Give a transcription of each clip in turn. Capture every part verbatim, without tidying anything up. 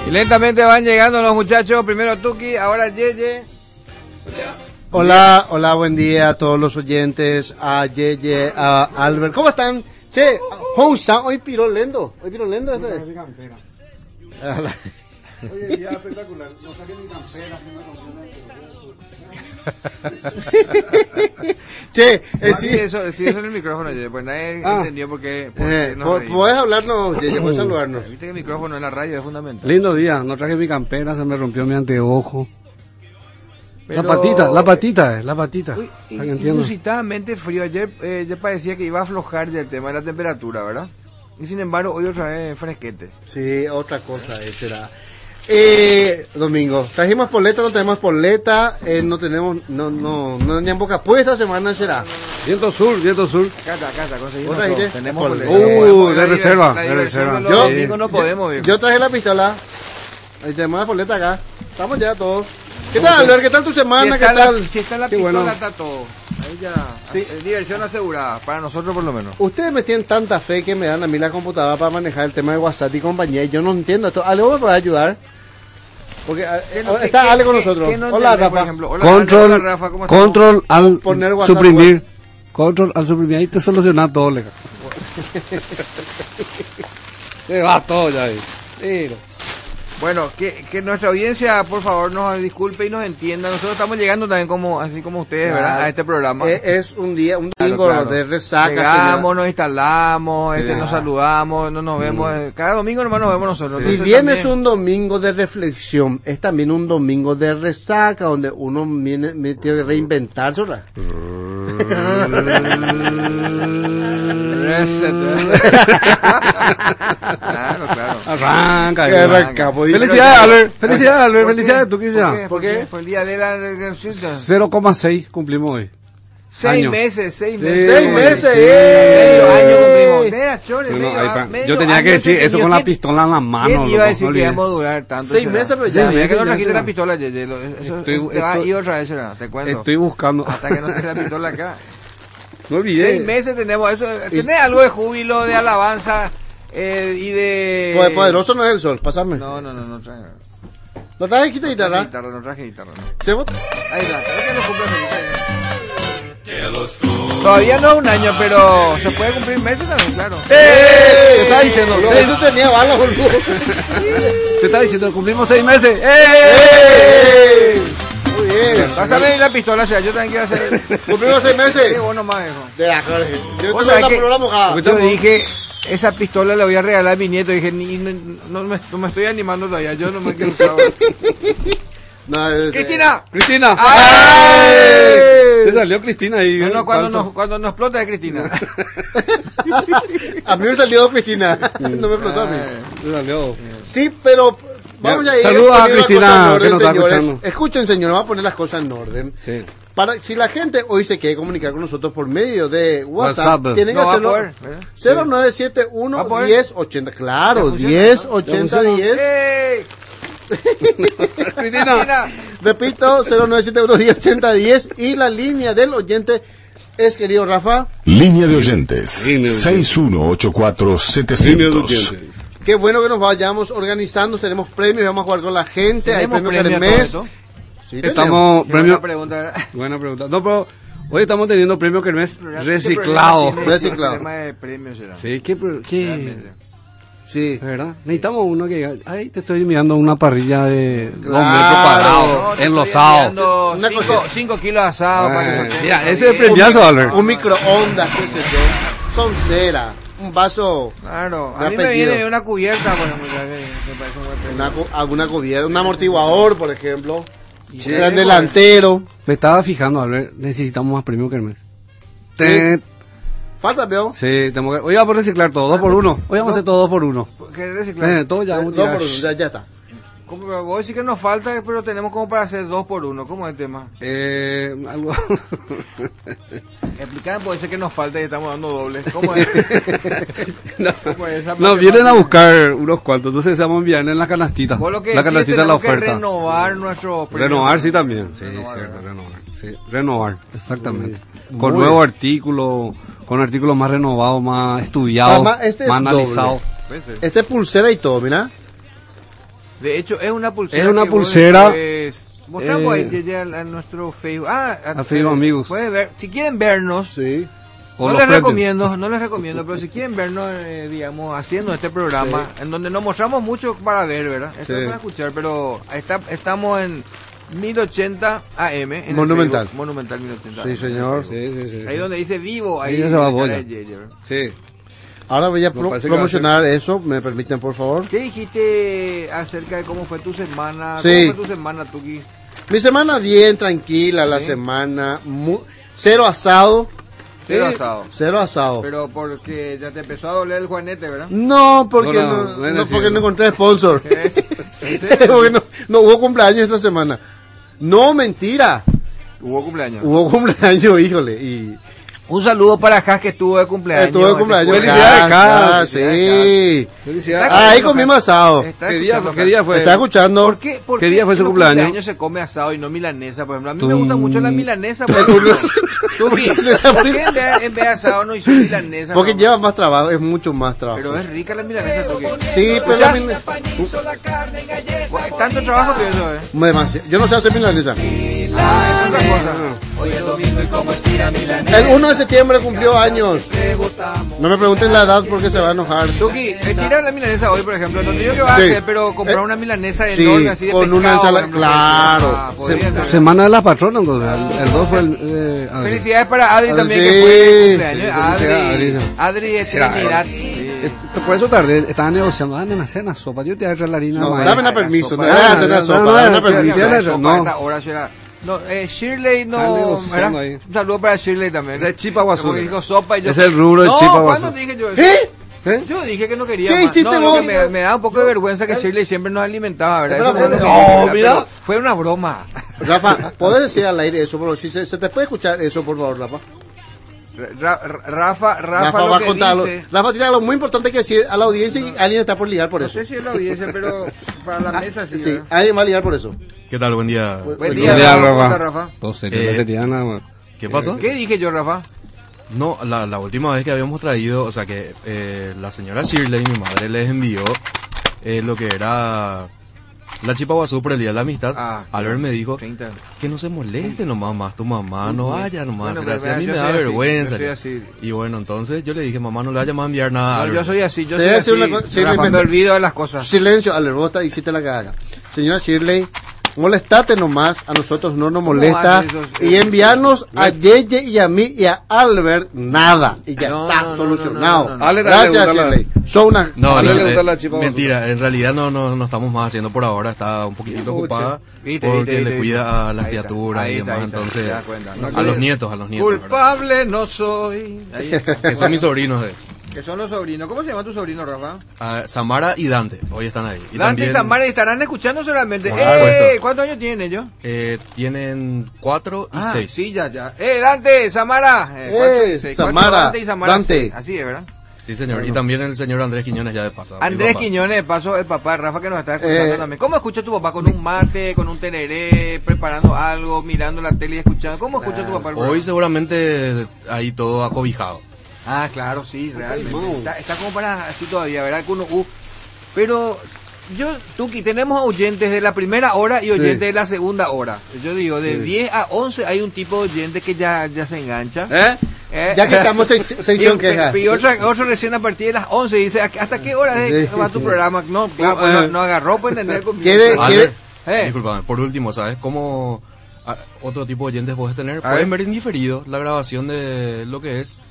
Y lentamente van llegando los muchachos. Primero Tuki, ahora Yeye. Hola, hola, buen día a todos los oyentes, a Yeye, a Albert. ¿Cómo están? Che, Housa, hoy pirolendo. Hoy pirolendo este. Oye, día espectacular. No saqué mi campera, Che, eh, sí, sí. eso, sí, eso en el micrófono, Yeye, pues nadie Ah. entendió por qué. Por Eh, qué nos po- reímos. ¿Podés hablarnos, Yeye? ¿Puedes saludarnos? Viste que el micrófono en la radio es fundamental. Lindo día, no traje mi campera, se me rompió mi anteojo. Pero- La patita, la patita, eh, la patita. Uy, Para que entiendan. inusitadamente frío. Ayer eh, ya parecía que iba a aflojar ya el tema de la temperatura, ¿verdad? Y sin embargo, hoy otra vez fresquete. Sí, otra cosa eh, será. Eh, Domingo, trajimos poleta, no tenemos poleta, eh, no tenemos, no, no, no, ni en boca puesta semana será. Viento sur, viento sur. Acá, acá, acá, conseguimos ¿Vos trajiste? todo. Tenemos Por- boleta. Uh, No podemos, de la reserva, diversión- la de diversión reserva. Los Yo- domingos no podemos, viejo. Yo traje la pistola, ahí tenemos la poleta acá, estamos ya todos. ¿Qué tal, Albert? ¿Qué tal tu Si semana? ¿Qué está, la, tal? si está la Qué pistola, bueno. está todo. Ahí ya. Sí. eh, diversión asegurada, para nosotros por lo menos. Ustedes me tienen tanta fe que me dan a mí la computadora para manejar el tema de WhatsApp y compañía, y yo no entiendo esto. ¿Ale, vos me podés ayudar? Porque eh, ¿Qué no- está qué- Ale con qué- nosotros. qué no Hola, entendés, por Rafa. ejemplo? Hola, Control, hola, Rafa, ¿cómo estamos? control al Poner WhatsApp, suprimir. Control al suprimir, ahí te soluciona todo, legal. Se va todo ya ahí. Tiro. Bueno, que, que nuestra audiencia, por favor, nos disculpe y nos entienda. Nosotros estamos llegando también como así como ustedes, Claro. ¿verdad? A este programa. Eh, Es un día, un Claro, domingo claro. de resaca. Llegamos, señora. nos instalamos, Sí. este, nos saludamos, no nos vemos. eh, Cada domingo nomás nos vemos nosotros. Si Entonces, bien es también- un domingo de reflexión, es también un domingo de resaca, donde uno viene, me tiene que reinventarse, ¿verdad? Claro, claro. Arranca. Que ahí. arranca, pues. Felicidades, Albert. Felicidades, Albert. ¿Por qué? Felicidades, tú qué ¿Por sea. qué? ¿Por qué? Por el día de la... cero coma seis cumplimos hoy. Seis Año. meses, seis Sí. meses. Seis meses, Sí. ¡eh! Medio año cumplimos. Mira, chores, Bueno, medio ahí a- pa- medio yo tenía año que decir eso entretenido. con la ¿Quién- pistola en la mano. ¿Quién iba loco, a decir no que olvides. íbamos a durar tanto? Seis será? meses, pero Sí, ya, mira que seis no trajiste meses. la pistola, Yeye, lo- eso Estoy- te va a estoy- ir otra vez, será, te cuento. Estoy buscando. Hasta que no esté la pistola acá. No olvidé. Seis meses tenemos eso. ¿Tenés algo de júbilo, de alabanza eh, y de... Pues poderoso no es el sol, pasarme. No, no, no, no traje. ¿No traes quita No traje guitarra? guitarra, no traje guitarra. no. ¿Se vos? Ahí está, es que no cumple feliz. Todavía no es un año, pero se puede cumplir meses también, claro. Te estaba diciendo, No, seis- eso tenía balas, boludo. te estaba diciendo, cumplimos seis meses. ¡Eh! ¡Eh! Muy bien. Pásame la pistola, o sea, yo también quiero hacer... Cumplimos seis Sí, meses. vos nomás, hijo. De la Jorge. Yo Vos tengo sabés la que- polola mojada. Yo dije, esa pistola la voy a regalar a mi nieto. Dije, ni, no, no me, no me estoy animando todavía, yo no me quiero usar. No, es- ¡Cristina! Cristina. ¡Ay! Te salió Cristina ahí. No, no, cuando falso. nos, cuando nos explota es Cristina. A mí me salió Cristina. No me explotó a mí. Te salió. Sí, pero vamos Ya, a ir saludos a poner las Cristina, cosas en orden, que nos está señores. escuchando. Escuchen, señores, vamos a poner las cosas en orden. Sí. Para, si la gente hoy se quiere comunicar con nosotros por medio de WhatsApp, WhatsApp. tienen que No va a hacerlo poder, ¿verdad? cero nueve siete uno ¿Va a poder? diez ochenta. Claro, Ya funciona, diez ¿no? ochenta Ya funciona. diez. ¡Ey! Cristina. Repito, cero nueve siete uno diez ochenta diez. Y la línea del oyente es, querido Rafa, Línea de oyentes. Línea de oyentes. seis uno ocho cuatro Línea de setecientos. oyentes. qué bueno que nos vayamos organizando. Tenemos premios, vamos a jugar con la gente. Hay ¿Tenemos premios premio a Kermés. todo esto? Sí, tenemos. Estamos Qué premio. buena pregunta. Buena pregunta. No, pero hoy estamos teniendo premio que no es Este programa reciclado. tiene Reciclado. un tema de premios, será. Sí, ¿qué? pro- qué? Realmente. Sí. ¿Verdad? Necesitamos uno que diga, ay, te estoy mirando una parrilla de dos Claro. metros No, cuadrados, te enlosado. estoy enviando Una cinco, cosa- cinco kilos de asado para que Ah, sorteen mira, eso ese es bien. premiazo, Albert. Un microondas, qué sé yo. Son cera. Un vaso. Claro, De a mí me apellido. viene una cubierta, por ejemplo, ya que me parece un buen premio. Una, cu- alguna cubierta. Un amortiguador, por ejemplo. Sí, El sí, delantero. Me estaba fijando, Albert, necesitamos más premio que el mes. Te- Falta, veo. Sí, tenemos que... Hoy vamos a reciclar todo, dos por uno. Hoy vamos a hacer todo dos por uno. ¿Querés reciclar? Eh, todo ya vamos a No, tirar. por- ya, ya está. ¿Cómo, vos decís que nos falta, pero tenemos como para hacer dos por uno. ¿Cómo es el tema? Eh, algo... Explicar, puede ser que nos falta y estamos dando dobles. ¿Cómo es? no, ¿Cómo es esa nos vienen a matemática? buscar unos cuantos, entonces vamos a enviar en la canastita. Vos lo que La decís, canastita de la tenemos que oferta. renovar nuestro premio. Renovar sí también, sí, Renovar, cierto, ¿verdad? renovar, sí, renovar, exactamente. Muy Con bien. nuevo artículo, con artículos más renovados, más estudiados, Además, este más es analizados. Puede ser. Este es pulsera y todo, mira. De hecho, es una pulsera. Es una que vos pulsera, después- Mostramos eh, ahí Yeye, a, a nuestro Facebook. Ah, a Facebook Amigos. Puede ver, si quieren vernos, Sí. O no los les precios. recomiendo, no les recomiendo, pero si quieren vernos, eh, digamos, haciendo este programa, en donde nos mostramos mucho para ver, ¿verdad? Esto Sí. es para escuchar, pero está, estamos en mil ochenta A M. En el Monumental. Facebook, Monumental mil ochenta. Sí, señor. Sí, sí, sí. Ahí donde dice vivo, ahí Ahí ya se va la cara bola. de Yeye, ¿verdad? Sí. Ahora voy a Me pro- parece que va a promocionar eso, ¿me permiten, por favor? ¿Qué dijiste acerca de cómo fue tu semana? Sí. ¿Cómo fue tu semana, Tuki? Mi semana bien, tranquila, la Sí. semana, mu- cero asado. Cero Sí, asado. Cero asado. Pero porque ya te empezó a doler el juanete, ¿verdad? No, porque No, no, no, no es no, así, porque ¿no? no encontré sponsor. ¿Eh? ¿En serio? Porque no, no hubo cumpleaños esta semana. No, mentira. Hubo cumpleaños. Hubo cumpleaños, híjole. Y Un saludo para Has que estuvo de cumpleaños. estuvo de cumpleaños. Felicidades, Ah, Cas. ah, sí. Felicidades. Está Ahí escuchando, comimos Cas. asado. Está ¿Qué día, escuchando, ¿Qué Cas. día fue? ¿Está escuchando? ¿Por qué, por ¿Qué día fue en su los cumpleaños? se come asado y no milanesa, por ejemplo? A mí me Tum. gusta mucho la milanesa. Por ejemplo. Tuki, Milanesa ¿por qué frita. en vez, en vez de asado no hizo milanesa? Porque no? lleva más trabajo, es mucho más trabajo. Pero es rica la milanesa, Tuki. Sí, pero Ya. la mil- Tanto trabajo que eso, ¿eh? demasiado. Yo no sé hacer milanesa. Ah, es otra cosa. El uno de septiembre cumplió años. No me pregunten la edad porque se va a enojar. Tuki, eh, tira la milanesa hoy, por ejemplo. No te digo que vas Sí. a hacer, pero comprar Eh, una milanesa sí, enorme así de con una pescado, ensala- por ejemplo, claro. ah, podría ser. Semana de la patrona, entonces. El, el dos fue el. Eh, a ver. Felicidades para Adri Adri, también, sí, que fue el cumpleaños. sí, Adri, felicidades, Adri. Adri de Será, Trinidad. Eh, Por eso tarde, estaba negociando. Dame una cena, sopa. Yo te voy a traer la harina. No, maíz. dame una la permiso. sopa. No voy a hacer la No, sopa. no, Dame no, una no, permiso. ya la- Sopa no. a esta hora llega. No, eh, Shirley no. Está negociando ¿verdad? ahí. Un saludo para Shirley también. Ese es Chipa Guazú. Porque dijo sopa y yo. Es el rubro de no, Chipa ¿cuándo Guazú. dije yo eso? ¿Eh? ¿Eh? Yo dije que no quería ¿Qué más. hiciste no, lo vos? que me, me da un poco de vergüenza que Shirley siempre nos alimentaba, ¿verdad? Pero, Eso fue lo que no, dije, ¿verdad? mira. Pero fue una broma. Rafa, ¿puedes decir al aire eso? Por favor? Si se, se te puede escuchar eso, por favor, Rafa. Ra- Ra- Rafa, Rafa, Rafa lo va a que contar algo. dice. Rafa tiene algo muy importante que decir a la audiencia y alguien está por ligar por No eso. sé si es la audiencia, pero para la mesa sí. Sí, ¿verdad? alguien va a ligar por eso. ¿Qué tal? Buen día. Buen Buen día, día, Rafa. ¿Cómo Rafa. está, Rafa? Todo serio, Eh, la seriedad nada más. ¿Qué pasó? ¿Qué dije yo, Rafa? No, la, la última vez que habíamos traído, o sea que eh, la señora Shirley, mi madre, les envió eh, lo que era la Chipa Guazú por el Día de la Amistad. Ah, Albert me dijo treinta. que no se moleste nomás, más tu mamá, no vaya nomás. Bueno, Era pero así, a mí yo me da soy así, vergüenza. yo soy así. Y bueno, entonces yo le dije, mamá, no le vaya más a enviar nada a No, Albert. yo soy así, yo Te soy voy a decir así. una cosa, sí, Rafa, me- me olvido de las cosas. Silencio, Alervota, hiciste la cagada. Señora Shirley, molestate nomás, a nosotros no nos ¿Cómo molesta. haces eso? Y enviarnos a Yeye y a mí y a Albert nada. Y ya No, está no, no, solucionado. no, no, no, no. Ale, Ale, Gracias, le gusta la- Shirley. Son una... No, A mí no, le eh, gusta la Chipa Guazú. mentira, en realidad no, no, no estamos más haciendo por ahora, está un poquitito Pucha. ocupada Viste, porque viste, le viste, cuida viste. a las Ahí está, criaturas ahí y está, demás, ahí está, entonces te das cuenta, ¿no? a los nietos, a los nietos, ¿verdad? Culpable no soy. Ahí está. que son mis sobrinos de hecho. Que son los sobrinos. ¿Cómo se llama tu sobrino, Rafa? Ah, Samara y Dante, hoy están ahí. Y Dante y también, Samara estarán escuchando solamente. Por ¡Eh! supuesto. ¿Cuántos años tienen ellos? eh, tienen cuatro y Ah, seis. sí, ya, ya. ¡Eh, Dante, Samara! Eh, cuatro y seis. Cuatro, Samara, Dante y Samara. Dante. sí. Así es, ¿verdad? Sí, señor. Y también el señor Andrés Quiñones ya de paso. mi Andrés papá. Quiñones, de paso, el papá de Rafa que nos está escuchando Eh. también. ¿Cómo escucha tu papá? ¿Con un mate, con un tereré, preparando algo, mirando la tele y escuchando? ¿Cómo escucha tu papá el Hoy programa? seguramente ahí todo acobijado. Ah, claro, sí, realmente. Está, está como para así todavía, ¿verdad? Que uno, uh, pero yo, Tuki, tenemos oyentes de la primera hora y oyentes Sí. de la segunda hora. Yo digo, de Sí. diez a once hay un tipo de oyente que ya, ya se engancha. ¿Eh? Eh, Ya que estamos en sección y, queja. y otra, otro recién a partir de las once dice, ¿hasta qué hora es- Sí. va tu programa? No, claro, pues no, no agarró para entender conmigo. ¿Quiere- Ah, quiere- Eh. Disculpame, por último, ¿sabes cómo ah, otro tipo de oyentes puedes tener? A Pueden ver. ver en diferido la grabación de lo que es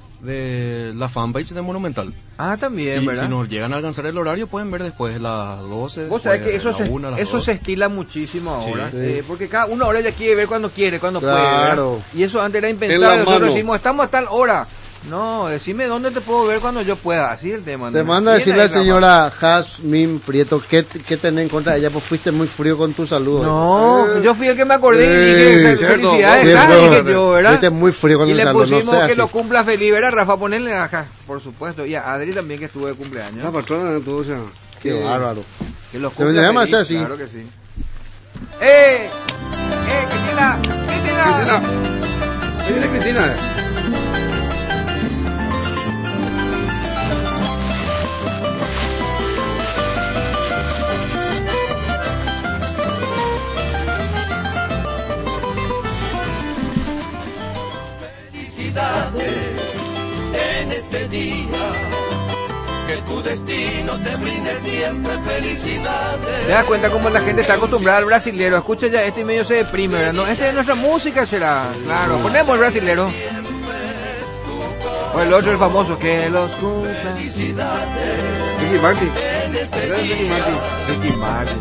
de la fanpage de Monumental. Ah, también, Si, ¿verdad? si nos llegan a alcanzar el horario, pueden ver después de las doce. Vos sabés que después eso, de se, la una, a las eso dos. se estila muchísimo ahora, Sí. eh, porque cada una hora ya quiere ver cuando quiere, cuando puede. Claro. ¿verdad? Y eso antes era En impensable. la Nosotros mano. decimos, estamos a tal hora. No, decime dónde te puedo ver cuando yo pueda. Así es el tema. Te ¿no? manda a Bien decirle a ahí, la Rafa. señora Jasmine Prieto ¿qué, qué tenés en contra de ella, pues fuiste muy frío con tu saludo. No, yo fui el que me acordé y Sí, dije, cierto. felicidades, Sí, Cas", pero- dije yo, ¿verdad? fuiste muy frío con y el le saludo, no pusimos sea que así. lo cumpla feliz, ¿verdad, Rafa? Ponerle acá, por supuesto. Y a Adri también que estuvo de La cumpleaños. patrona de todo, o sea. Qué bárbaro. Que lo Se cumpla llama feliz, así. claro que sí. ¡Eh! ¡Eh, Cristina! ¡Cristina! Cristina. Ahí viene Cristina. Te das cuenta cómo la gente está acostumbrada al brasilero. Escucha ya este y medio se deprime, ¿verdad? No, esta es nuestra música, será. Claro, ponemos el brasilero. O el otro, el famoso, que los cumpla. Ricky Martin. Ricky Martin. Ricky Martin.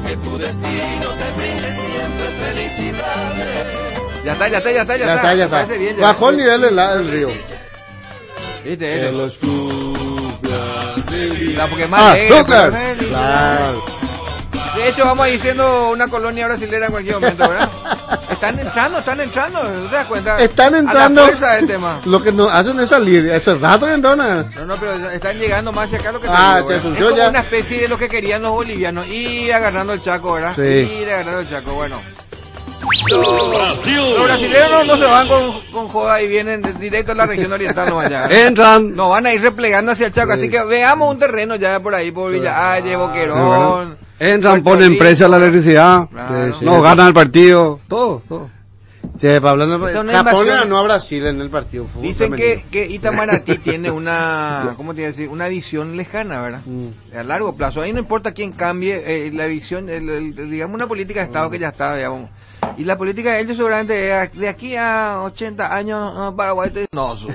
Ya está, ya está, ya está, ya, Ya está, ya está. Bien, ya Bajó el está. nivel del, del río. ¿Viste? Que los cumplas feliz. La porque es más Ah, alegre, claro. pero feliz. Claro. De hecho, vamos a ir siendo una colonia brasilera en cualquier momento, ¿verdad? Están entrando, están entrando, ¿te das cuenta? Están A entrando. la fuerza del tema. Lo que nos hacen es salir. Hace rato que entraron a- No, no, pero están llegando más hacia acá lo que te Ah, digo, se ¿verdad? asunció Es como ya. una especie de lo que querían los bolivianos, ir agarrando el Chaco, ¿verdad? Sí. Ir agarrando el Chaco, bueno. Los brasileños no, no se van con, con joda y vienen de- directo a la región oriental, no allá. Entran. No, van a ir replegando hacia el Chaco, así que veamos un terreno ya por ahí, por Villa Aye, Boquerón. Entran, Puerto ponen Rico. precio a la electricidad. Claro. Sí, sí. No ganan el partido. Todo, todo. Che, pa, hablando Esa es una Japón invasión. ganó a Brasil en el partido de fútbol Dicen femenino. que, que Itamaraty tiene una, ¿cómo te iba a decir? Una visión lejana, ¿verdad? Mm. A largo plazo. Ahí no importa quién cambie eh, la visión, el- el- digamos una política de Estado que ya está, digamos. Y la política de ellos seguramente eh, de aquí a ochenta años, no, Paraguay, estoy- no, su-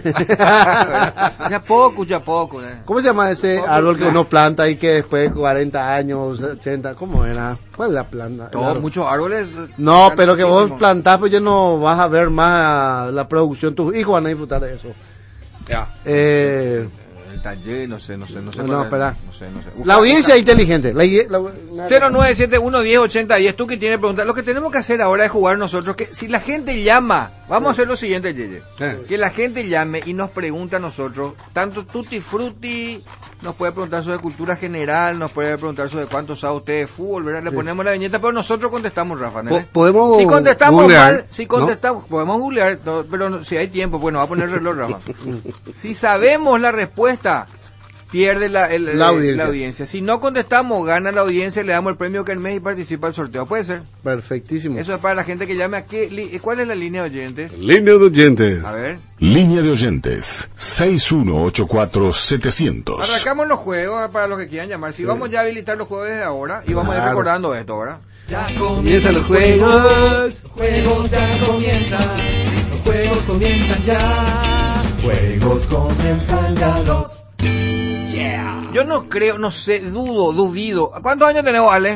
ya poco, ya poco. ¿eh? ¿Cómo se llama ese Otro- árbol que uno planta y que después de cuarenta años, ochenta, ¿cómo era? ¿Cuál es la planta? El Todos, árbol. muchos árboles. No, están pero que vos muchísimos. plantás, pues ya no vas a ver más la producción. Tus hijos van a disfrutar de eso. Ya. Eh, El taller, no sé, no sé, no sé. No, cuál es, espera. No sé, no sé. la audiencia es inteligente. La, la- la- cero nueve siete uno diez ochenta diez, tú que tienes preguntas. Lo que tenemos que hacer ahora es jugar nosotros. Que si la gente llama, vamos a hacer lo siguiente, Yeye. Sí. Que la gente llame y nos pregunta a nosotros. Tanto Tutti Frutti nos puede preguntar sobre cultura general, nos puede preguntar sobre cuánto sabe usted de fútbol, ¿verdad? Le ponemos la viñeta, pero nosotros contestamos, Rafa. ¿no? Po- podemos Si contestamos googlear, mal, si contestamos, podemos googlear, no, pero no- si hay tiempo, bueno, va a poner el reloj, Rafa. Si sabemos la respuesta, pierde la, el- La el- audiencia. la audiencia. Si no contestamos, gana la audiencia, le damos el premio que el mes y participa el sorteo. Puede ser. Perfectísimo. Eso es para la gente que llame a qué. li- ¿Cuál es la línea de oyentes? Línea de oyentes. A ver. Línea de oyentes seis uno ocho cuatro setecientos. Arrancamos los juegos para los que quieran llamar. Si vamos ya a habilitar los juegos desde ahora y vamos a ir Claro. recordando esto, ¿verdad? Ya Comienzan los juegos. Juegos ya comienzan. Los juegos comienzan ya. Juegos comienzan ya los. Yeah. Yo no creo, no sé, dudo, dudido. ¿Cuántos años tenemos, Ale?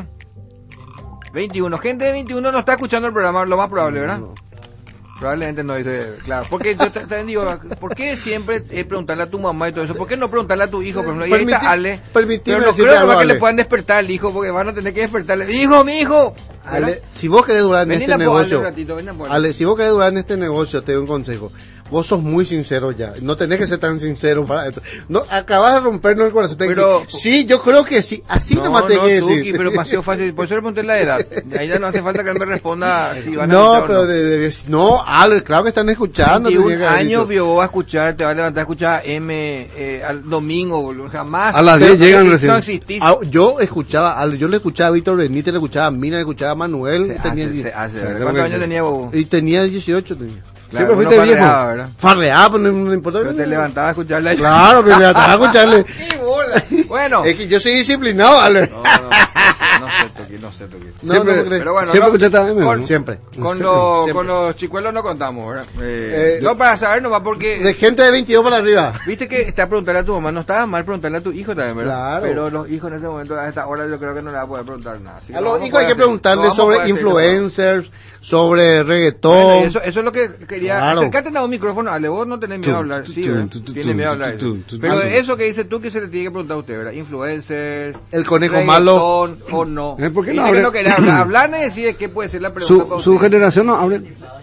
veintiuno. Gente de veintiuno no está escuchando el programa, lo más probable, ¿verdad? Probablemente no dice, claro. Porque yo te, te digo, ¿por qué siempre eh, preguntarle a tu mamá y todo eso? ¿Por qué no preguntarle a tu hijo? Por ejemplo, y ahí está Permiti- Ale. permitime Pero no decirte creo algo, que le Ale. puedan despertar al hijo porque van a tener que despertarle. ¡Hijo, mi hijo! ¿Verdad? Ale, si vos querés durar en Vení este a po- Ale, negocio, un ratito, ven a po- Ale. Ale, si vos querés durar en este negocio, te doy un consejo. Vos sos muy sincero ya. No tenés que ser tan sincero para esto. No, acabas de rompernos el corazón. Tenés que Pero- decir, sí, yo creo que sí. Así No, nomás tenés no, que decir. Tuki, pero paseo fácil. Por eso le pregunté la edad. Ahí ya no hace falta que él me responda si van a No, escuchar o pero no. de, de- de- no, Ale, claro que están escuchando. tenía veintiún que haber años dicho. vio a escuchar, te va a levantar a escuchar M eh, al domingo, boludo. Jamás. A las Pero diez no llegan exist- recién. No existís. Ah, yo escuchaba, Ale, yo le escuchaba a Víctor Benítez, le escuchaba a Mina, le escuchaba a Manuel. Se tenía hace, diez- se hace, se ¿verdad? hace ¿Cuántos porque- años tenía vos? y tenía dieciocho. Tenía. Siempre uno fuiste viejo. farreaba, ¿verdad? Farreaba, pero no, no importa. Pero te levantaba a escucharla. Claro, que me levantaba a escucharle. ¡Qué bola! Bueno. Es que yo soy disciplinado, Ale. No, no, no sé, no sé, Tuki, no sé, Tuki. No, Siempre, no me crees. Pero bueno, siempre no- escuchaste a M, con- ¿no? Siempre. Con, los, Siempre. con los chicuelos no contamos, ¿verdad? Eh, Eh, no, para saber nomás porque... De gente de veintidós para arriba. Viste que está preguntarle a tu mamá, no estaba mal preguntarle a tu hijo también, ¿verdad? Claro. Pero los hijos en este momento, a esta hora, yo creo que no le va a poder preguntar nada. Así que A no los vamos a hijos hay poder que hacer- preguntarle no vamos a sobre poder hacer eso. influencers, sobre reggaetón. Bueno, y eso, eso es lo que quería. Claro. Acércate a un micrófono, Ale, vos no tenés miedo a hablar, sí, ¿verdad? Tiene miedo a hablar. eso. Pero eso que dices tú que se le tiene que preguntar a usted, ¿verdad? Influencers, El conejo reggaetón, malo. o no. Eh, ¿por qué Dice no que abre? no querés hablar. Hablar y decide qué puede ser la pregunta Su, para su usted. generación no abre.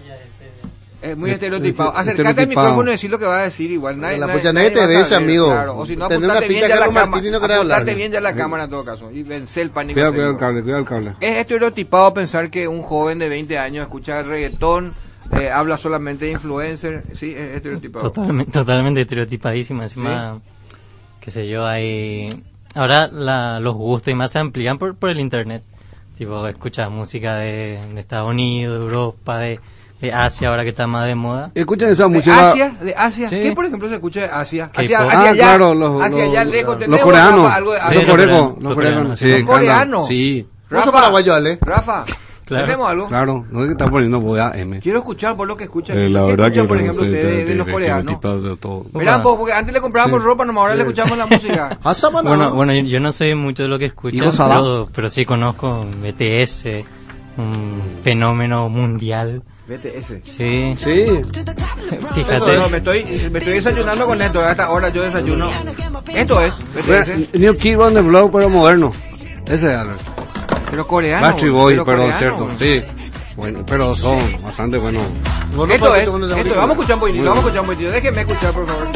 Es muy estereotipado. este- Acércate al estereotipado. micrófono y decir lo que va a decir igual. Nadie, La nadie- pucha, nadie te va a ve eso, saber, amigo. Claro. O si no, Tener una apuntate bien pinta ya la Carlos cámara. Martínez no querés hablar. Apuntate bien ya la cámara en todo caso. Y vence el pánico. Cuidado, cuidado el escénico. cable, cuidado el cable. Es estereotipado pensar que un joven de veinte años escucha reggaetón, eh, habla solamente de influencer. Sí, es estereotipado. Totalmente, totalmente estereotipadísimo. Encima, qué sé yo, hay. Ahora la, los gustos y más se amplían por, por el internet. Tipo, escuchas música de, de Estados Unidos, de Europa, de, de Asia ahora que está más de moda. Escuchen esa ¿De música. Asia? ¿De Asia? Sí. ¿Qué, por ejemplo, se escucha de Asia? K-pop. Hacia, Ah, hacia allá, claro, los- hacia los- allá lejos. los ¿Tenemos, coreanos. Rafa, algo de Los Sí, Asia? los coreanos, coreanos, los los coreanos. coreanos. Sí, Los cantan. coreanos. Sí, Vos sos Rafa, paraguayo, Ale. Rafa, Claro. ¿tenemos algo? claro. No es que está poniendo boda M. Quiero escuchar por lo que escuchan. Eh, la ¿Qué verdad que escuchan, por no ejemplo, sé ustedes de- de, de- los de coreanos? qué tipo de todo. Verán, pues, porque antes le comprábamos ropa, nomás ahora le escuchamos la música. Hasabana. Bueno, bueno, yo, yo no soy mucho de lo que escucho, ¿Y vos, Saba? pero, pero sí conozco B T S, un fenómeno mundial. B T S. Sí, Sí. fíjate. No, me estoy, me estoy desayunando con esto. A esta hora yo desayuno. Esto es B T S. New Kid on the Block, pero moderno. Ese es Albert. Pero coreano. Backstreet Boy, pero pero coreano. cierto. Sí. Bueno, pero son bastante buenos. Vos no Esto podés es, tomar una esto es. Vamos a escuchar un poquitito, vamos a escuchar un poquitito. Déjenme escuchar, por favor.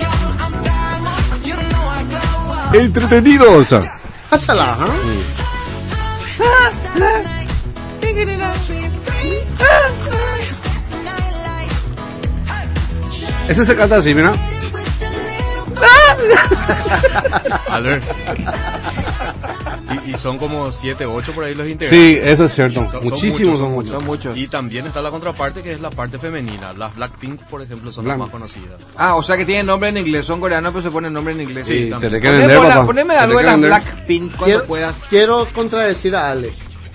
Entretenidos. Hásala, ¿ah? Ese se canta así, mira. Albert. Y, y son como siete, ocho por ahí los integrantes. Sí, eso es cierto. Son- son Muchísimos son muchos, muchos. Son muchos. Y también está la contraparte que es la parte femenina. Las Blackpink, por ejemplo, son Black- las más conocidas. Ah, o sea que tienen nombre en inglés. Son coreanos, pero se ponen nombre en inglés. Sí, Sí, también. tenés que Poneme, vender, la- papá. poneme Tenés algo de que las vender. Blackpink cuando Quiero, puedas. quiero contradecir a Ale.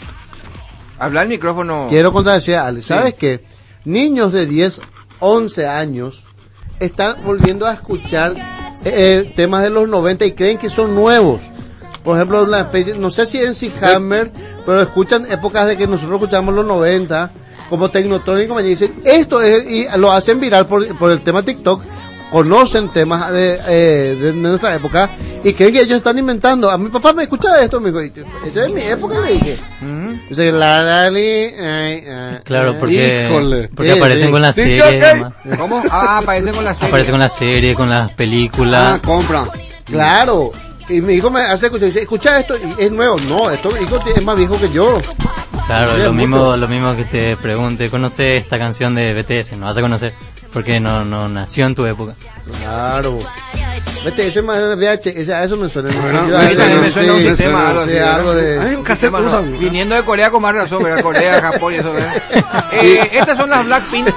Hablar el micrófono. Quiero contradecir a Ale. ¿Sabes qué? Niños de diez, once años están volviendo a escuchar eh, temas de los noventa y creen que son nuevos. Por ejemplo, una especie, no sé si en C Hammer, pero escuchan épocas de que nosotros escuchamos los noventa, como Tecnotónico, me dicen, esto es, y lo hacen viral por, por el tema TikTok, conocen temas de, eh, de nuestra época, y creen que ellos están inventando. A mi papá me escucha esto, me dijo, esa es mi época, le dije. Ujú. Dice, la, la, li, ay, ay, Claro, ay. porque, Híjole. porque Sí, aparecen sí. con la Sí, serie. ok. y demás. ¿Cómo? Ah, aparecen con la serie. Aparecen con la serie, con las Ah, películas. compra. Claro. Y mi hijo me hace escuchar, dice, escucha esto, y es nuevo. No, esto mi hijo es más viejo que yo. Claro, Sí, lo mucho. mismo, lo mismo que te pregunte, ¿conoces esta canción de B T S? No vas a conocer, porque no, no nació en tu época. Claro. Vete, ese más V H, ese, a eso me suena. Me Bueno, suena, me sí, suena, me suena un sí, sistema, sí, algo sí, así, ¿verdad? algo de... Ay, un cassette Tema, no. usan. Viniendo de Corea con más razón, ¿verdad? Corea, Japón y eso, ¿verdad? Eh, estas son las Blackpink.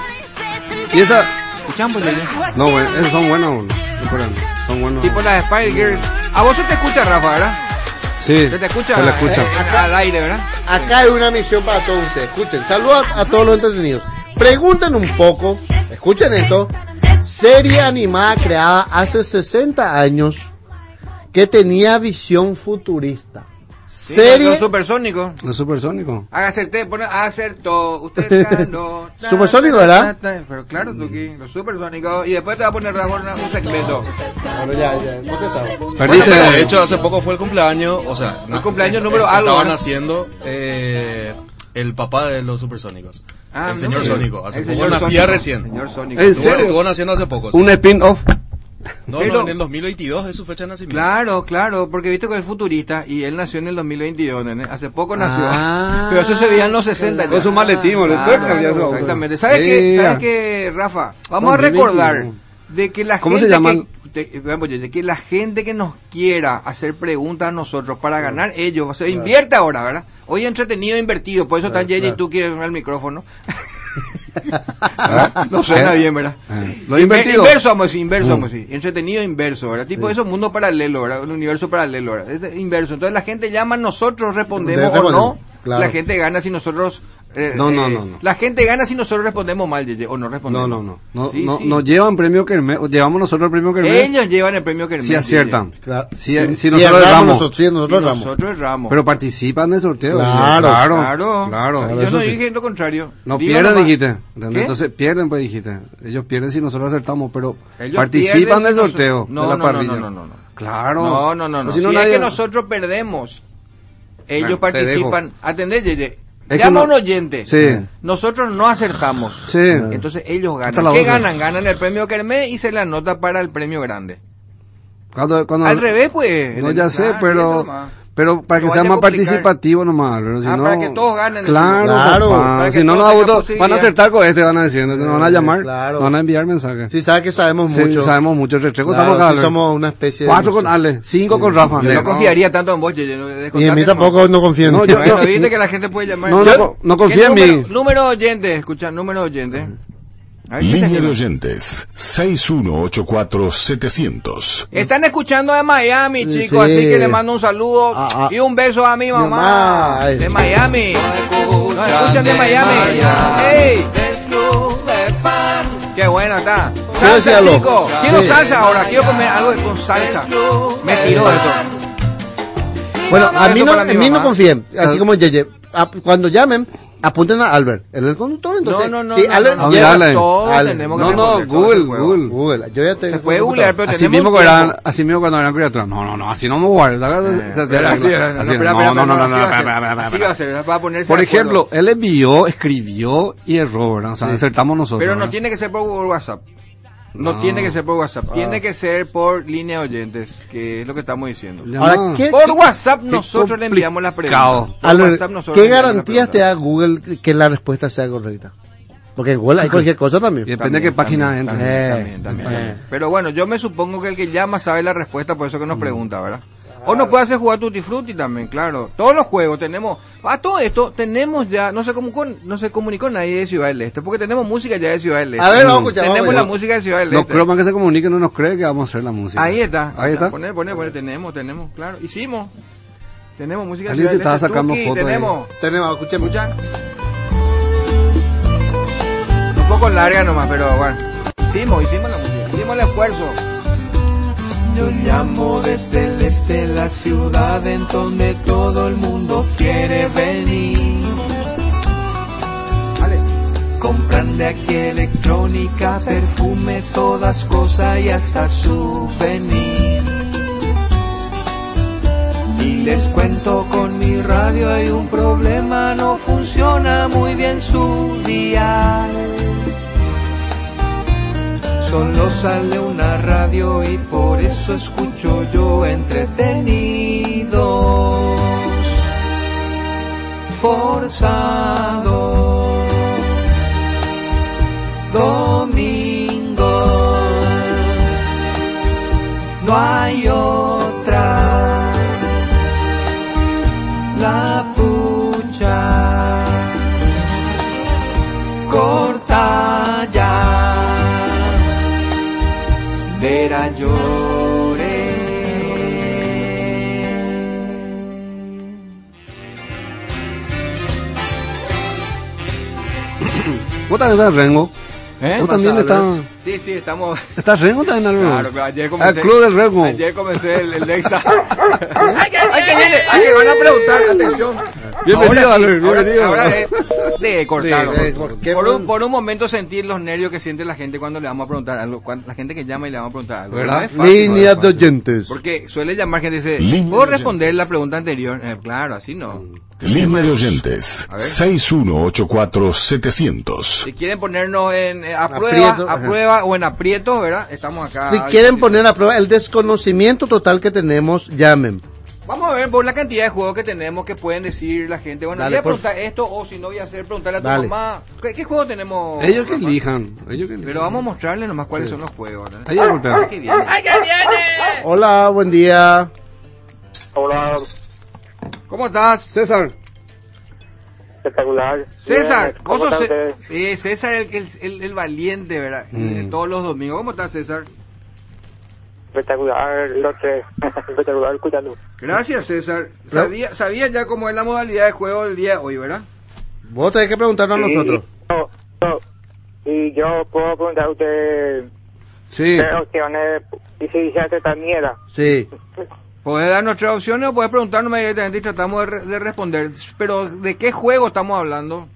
Y esa. Escuchan, pues, ya. No, bueno, esos son buenos. Los coreanos. Son buenos. Tipo las Spice Girls. A vos se te escucha, Rafa, ¿verdad? Sí. Se te escucha, Se le escucha. eh, al aire, ¿verdad? Acá hay una misión para todos ustedes. Escuchen, saludos a, a todos los entretenidos. Pregunten un poco, escuchen esto. Serie animada creada hace sesenta años que tenía visión futurista. Sí, Serie Los supersónicos. Los supersónicos. Acerté, pone, acertó. Usted ganó. Supersónico, ¿verdad? Pero claro, tú aquí, los supersónicos. Y después te va a poner Rafa una- un segmento. Bueno, ya, ya, contestado. Perdiste. Bueno, de hecho, hace poco fue el cumpleaños, o sea, El cumpleaños número algo, Estaban ¿no? haciendo eh, el papá de los supersónicos. Ah, el señor no, Sónico. Hace el poco señor nacía Sónico, recién. Señor Sónico. ¿En Estuvo, serio? estuvo naciendo hace poco. sí. Un spin-off. No, Pero- no, en el dos mil veintidós es su fecha de nacimiento. Claro, claro, porque viste que es futurista y él nació en el dos mil veintidós, nene. Hace poco nació. Ah. Pero eso se veía en los sesenta. ya. Con su maletín, boludo. Claro, Cambió su auto. exactamente. ¿Sabes Sí, qué, ya. ¿Sabes qué, Rafa? Vamos a dos mil recordar veintiuno. de que la ¿Cómo gente se llaman? que, de, vamos, de que la gente que nos quiera hacer preguntas a nosotros para ganar ellos, o sea, invierte ahora, ¿verdad? Hoy entretenido e invertido, por eso está J J, tú quieres al micrófono. No suena bien, ¿verdad? Eh, Lo Inver- invertido. Inverso, vamos a decir, inverso, Mm. vamos a decir. Entretenido, inverso, ¿verdad? Tipo, eso es mundo paralelo, ¿verdad? Un universo paralelo, ¿verdad? Es de- inverso. Entonces la gente llama, nosotros respondemos o Respondemos, no. claro. La gente gana si nosotros... eh, No, no, eh, no, no. La gente gana si nosotros respondemos mal, Yeye, o no respondemos. No, no, no. No, Sí, no, sí. Nos llevan premio Kermés. o Llevamos nosotros el premio Kermés. Ellos llevan el premio Kermés. Si aciertan. Claro. Si, Sí, si sí, nosotros erramos erramos. nosotros, sí, Yeye. Y nosotros erramos. nosotros erramos. Pero participan del sorteo. Claro. claro. Claro. Claro. Yo eso no sí. dije lo contrario. No Digo pierden, nomás. dijiste. ¿entendés? ¿Qué? Entonces pierden, pues dijiste. Ellos pierden si nosotros acertamos, pero Ellos participan pierden del si nos- sorteo. No, de la no, no, parrilla. no, no, no, no. Claro. No, no, no, no. Pues Si, si no, es nadie- que nosotros perdemos, ellos Bueno, te participan. Atendé, Yeye. Es que Llama a no- un oyente. Sí. Nosotros no acertamos. Sí. Entonces ellos Hasta ganan. la ¿Qué once. ganan? Ganan el premio Kermés y se le anota para el premio grande. Cuando, cuando- Al revés, pues. No, ya sé, Ah, pero, eso nomás. Pero para que Lo sea vaya a más complicar. participativo nomás. Pero si Ah, no, para que todos ganen. Claro, Claro. papá. Para que Si no, todos no tengan voto- van posibilidad. a acertar con este, van a decir. Nos van a llamar, claro. nos van a enviar mensajes. Sí, sabe que sabemos Sí, mucho. sabemos mucho. El Restrepo Claro, estamos acá. sí Ale. somos una especie de... Cuatro con Ale, cinco con Rafa. Yo Ale. no confiaría tanto en vos, yo, yo, Y en mí descontate, tampoco no confío en No, mí. yo- Bueno, no. viste que la gente puede llamar. No, Yo- no, no ¿Qué confía en número, mí. número de oyentes, escucha, número de oyentes. A ver, ¿quién se Línea de anima? oyentes seis uno ocho cuatro setecientos. Están escuchando de Miami, Sí, chicos, sí. así que le mando un saludo Ah, ah. y un beso a mi mamá, mamá, ay. de Miami. Nos escuchan de Miami. ¡Ey! ¡Qué bueno está! Salsa, decíalo. chicos. Quiero Sí. salsa ahora, quiero comer algo con salsa. Me tiró esto. Bueno, a mí Eso no, para mi en mí no mamá. confíen, así como Yeye. A- Cuando llamen, apunten a Albert, él es el conductor, entonces. No, no, no. Sí, no, Albert no, no, llega- Dale. Todos Dale. tenemos que No, no, responder, todo Google, ese juego. Google. Google, yo ya tengo. Se puede googlear, pero Así tenemos mismo, un cuando eran, tiempo. así mismo cuando eran criaturas. No, no, no, así no me guarda. Eh, pero así era, no, espera, espera, no, no, no, así no, va a ser, espera, espera, así espera. va a ser, va a ponerse Por de acuerdo. ejemplo, él envió, escribió y erró, ¿verdad? O sea, acertamos nosotros. Pero no ¿verdad? tiene que ser por WhatsApp. No, No. tiene que ser por WhatsApp. Tiene que ser por línea de oyentes, que es lo que estamos diciendo. Llamada. Ahora, ¿qué, Por qué- WhatsApp nosotros le enviamos las complicado. preguntas. Por Albert, WhatsApp nosotros ¿qué le enviamos las garantías te preguntas. da Google que la respuesta sea correcta? Porque en Google hay cualquier cosa también. Bien. Depende de qué página también, entre. También, Eh, también, también, eh. también. Pero bueno, yo me supongo que el que llama sabe la respuesta, por eso que nos pregunta, ¿verdad? O nos puede hacer jugar Tutti Frutti también, claro. Todos los juegos tenemos, a todo esto tenemos ya, no se comunicó, no se comunicó nadie de Ciudad del Este, porque tenemos música ya de Ciudad del Este. A ver, vamos a escuchar, Tenemos vamos a la ver. música de Ciudad del No Este. creo más que se comunique, no nos cree que vamos a hacer la música. Ahí está. Ahí está. Poner, poner, poner, tenemos, tenemos, claro. Hicimos. Tenemos música de Alguien Ciudad se del estaba Este. sacando Tuki, fotos ahí. tenemos. Tenemos, escuchemos. ¿Escuchan? Un poco larga nomás, pero bueno. Hicimos, hicimos la música. Hicimos el esfuerzo. Yo llamo desde el este, la ciudad en donde todo el mundo quiere venir. Vale. Compran de aquí electrónica, perfume, todas cosas y hasta souvenir. Y les cuento con mi radio hay un problema, no funciona muy bien su dial. Solo sale una radio y por eso escucho yo entretenidos, forzado, domingo, no hay otra, la pucha, corta ya. Vera lloré. ¿Vos también estás Rengo? ¿Eh? ¿Vos también Pasado, estás? Sí, sí, estamos. ¿Estás Rengo también, Álvaro? Claro, pero ayer comencé. Al club del Rengo. Ayer comencé el, el Nexa. ¡Ay, que viene! ¡Ay, que van a preguntar! Atención. Bienvenido, Ahora sí, Albert, ahora, bienvenido. ahora es de cortado. De- de- ¿por qué? por, un, por un momento sentir los nervios que siente la gente cuando le vamos a preguntar algo. Cuando, la gente que llama y le vamos a preguntar algo. ¿Verdad? No es fácil, Líneas no es de fácil. oyentes. Porque suele llamar gente y dice, Línea ¿puedo de responder oyentes. la pregunta anterior? Eh, claro, así no. Línea de oyentes A ver. seis uno ocho cuatro setecientos. Si quieren ponernos en eh, a prueba, Aprieto, a ajá. prueba o en aprieto, ¿verdad? Estamos acá. Si a quieren disposición. poner a prueba el desconocimiento total que tenemos, llamen. Vamos a ver por la cantidad de juegos que tenemos que pueden decir la gente. Bueno, Dale, voy a por- preguntar esto o si no voy a hacer preguntarle a tu Dale. mamá. ¿Qué, qué juego tenemos? Ellos que Rafa? elijan. Ellos que elijan. Pero vamos a mostrarles nomás cuáles son los juegos. ¿verdad? Ahí hay un perro. Aquí viene. Hola, buen día. Hola, ¿Cómo estás? César. espectacular. César, Bien, vos ¿cómo sos están Ce- ustedes? sí, César el, el, el, el valiente, ¿verdad? Mm. De todos los domingos. ¿Cómo estás, César? Espectacular, los tres. Espectacular escuchando. Gracias, César. Sabía, sabía ya cómo es la modalidad de juego del día de hoy, ¿verdad? Vos tenés que preguntarnos a Y- nosotros. no, no. Y yo puedo preguntar a usted Sí. qué opciones y si se hace esta mierda. Sí. Podés dar nuestras opciones o podés preguntarnos directamente y tratamos de, re- de responder. Pero, ¿de qué juego estamos hablando?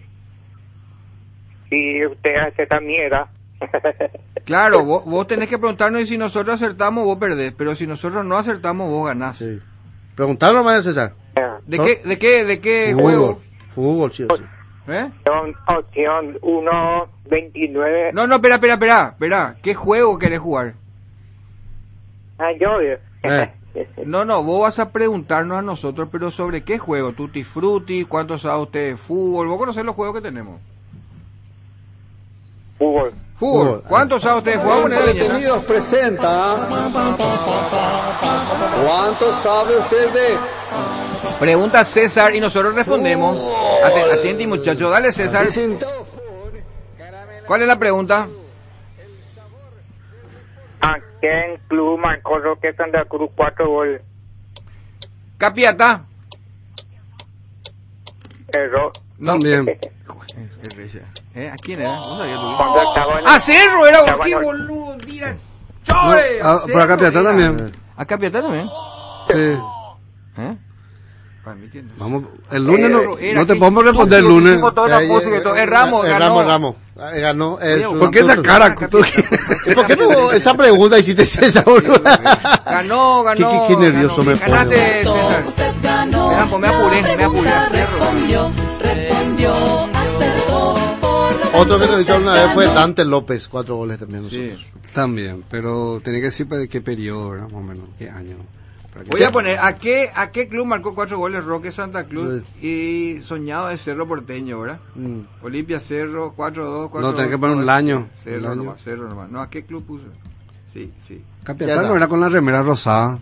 Si usted hace esta mierda. Claro, vos, vos tenés que preguntarnos y si nosotros acertamos, vos perdés. Pero si nosotros no acertamos, vos ganás. Sí. Preguntarnos más, César. ¿De qué, de qué, de qué Fútbol. juego? Fútbol, sí o sí. ¿Eh? Opción, opción uno, veintinueve. No, no, espera, espera, espera, espera. ¿Qué juego querés jugar? Ah, yo. Eh. No, no, vos vas a preguntarnos a nosotros, pero ¿sobre qué juego? Tutti Frutti, ¿cuánto sabe usted de fútbol? ¿Vos conocés los juegos que tenemos? Fútbol. Fútbol. ¿Cuánto sabe usted de fútbol? Vamos a poner la viñeta. Detenidos presenta. ¿Cuánto sabe usted de? Pregunta César y nosotros respondemos. Ate- Atiende, muchacho. Dale, César. ¿Cuál es la pregunta? ¿A qué club marcó Roque Santa Cruz cuatro goles? Capiata. Erró. No. También. ¿Eh? ¿A quién era? ¿Vos sabías tú? Cuando estaba en ¡Ah, Cerro! Era estaba qué en- boludo. Tira. No, ¡Chore! ah, Cerro por acá Piatá era. también. ¿A Capiatá también? Sí. ¿Eh? Para mí que no. Vamos, el lunes no, Era no te que podemos responder el estúpido, lunes. hicimos toda la música y todo. Eh, Ramos, Eh, ganó. Ramos, Ramos. Eh, Ganó. eh, Oye, ¿Por qué esa cara? Capiatá. ¿Tú- ¿Y por qué no esa pregunta hiciste esa boludo? Ganó, ganó. Qué- qué- qué nervioso ganó. me pone. Ganaste, César. Usted ganó. Mira, pues me apuré, me apuré. Respondió, respondió, acertó. Por lo Otro que tanto, nos hizo usted una vez fue ganó. Dante López, cuatro goles también nosotros. Sí. También, pero tenía que decir de qué periodo, ¿verdad? Más o menos, qué año. Para que- Voy a poner, ¿a qué, ¿a qué club marcó cuatro goles Roque Santa Cruz y soñado de Cerro Porteño, verdad? Mm. Olimpia Cerro, cuatro dos, cuatro dos. No, tenés que poner un año. Cerro Un año. nomás, Cerro nomás. No, ¿a qué club puso? Sí, sí. Ya Capiatá está. no era con la remera rosada.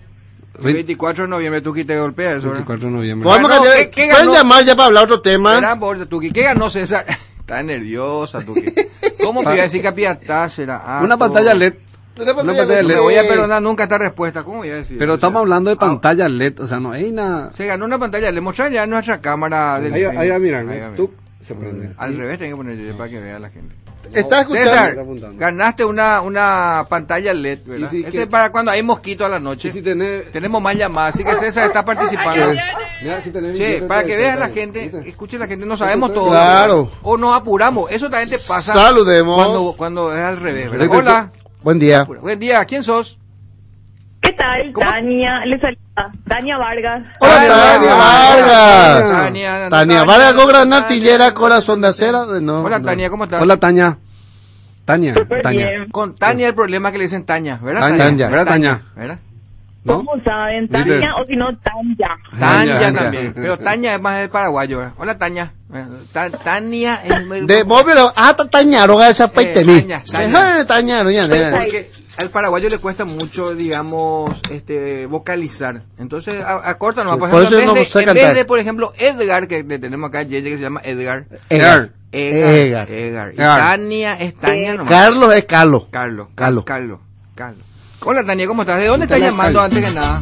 El veinticuatro de noviembre Tuki te golpea eso, ¿verdad? veinticuatro de noviembre. Vamos a Ganó, cambiar- ¿qué- qué Pueden ganó? llamar ya para hablar otro tema. Espera, por Tuki. ¿Qué ganó César? Está nerviosa, Tuki. ¿Cómo te iba a decir Capiatá será? Ah, Una todo. pantalla L E D. Una Una pantalla pantalla No L E me D. voy a perdonar nunca esta respuesta. ¿Cómo voy a decir? Pero O sea, estamos hablando de ah, pantalla L E D, o sea, no hay nada. Se ganó una pantalla. Le mostré ya nuestra cámara del Ahí, ahí va a mirar, Ahí va a tú se prende. Al revés tengo que poner yo para que vea la gente. Está escuchando. César, apuntando. ganaste una, una pantalla L E D, ¿verdad? Y si Este que- es para cuando hay mosquito a la noche. Y si tenés, Tenemos más llamadas, así que César está participando. mira, si tenés Che, billete para de que vea la treinta, gente, ¿viste? escuche la gente, no sabemos todo. Claro. O nos apuramos, eso también te pasa. Saludemos. Cuando, cuando es al revés, ¿verdad? Yo- Hola. Buen día. Buen día, ¿quién sos? ¿Qué tal? ¿Cómo? Tania, le saluda. Tania Vargas. Hola, Tania Vargas. Tania, Tania Vargas con gran artillera, corazón de acera. No, Hola no. Tania, ¿cómo estás? Hola, Tania. Tania, Súper Tania. bien. Con Tania el problema es que le dicen Taña, ¿verdad? Tania, Tania. ¿verdad, Tania? ¿Verdad? ¿No? ¿Cómo saben? ¿Viste? Tania o si no, Tanya. Taña Tania. también, pero Taña es más del paraguayo, ¿verdad? Hola Taña. Ta- Tania es muy- De vos, pero hasta tañaron a esa peitení. Taña, Taña. Deja de tañar, ya, ya. Porque al paraguayo le cuesta mucho, digamos, este, vocalizar. Entonces, a- acorta nomás. Por Por ejemplo, eso en, no vez sé de, en cantar. vez de, por ejemplo, Edgar, que le tenemos acá, Yeye, que se llama Edgar. Edgar. Edgar. Edgar. Edgar. Y Edgar. Tania es Tania nomás. Carlos es Carlos. Carlos. Carlos. Carlos. Carlos. Hola Tania, ¿cómo estás? ¿De dónde estás Hola, llamando Carlos. antes que nada?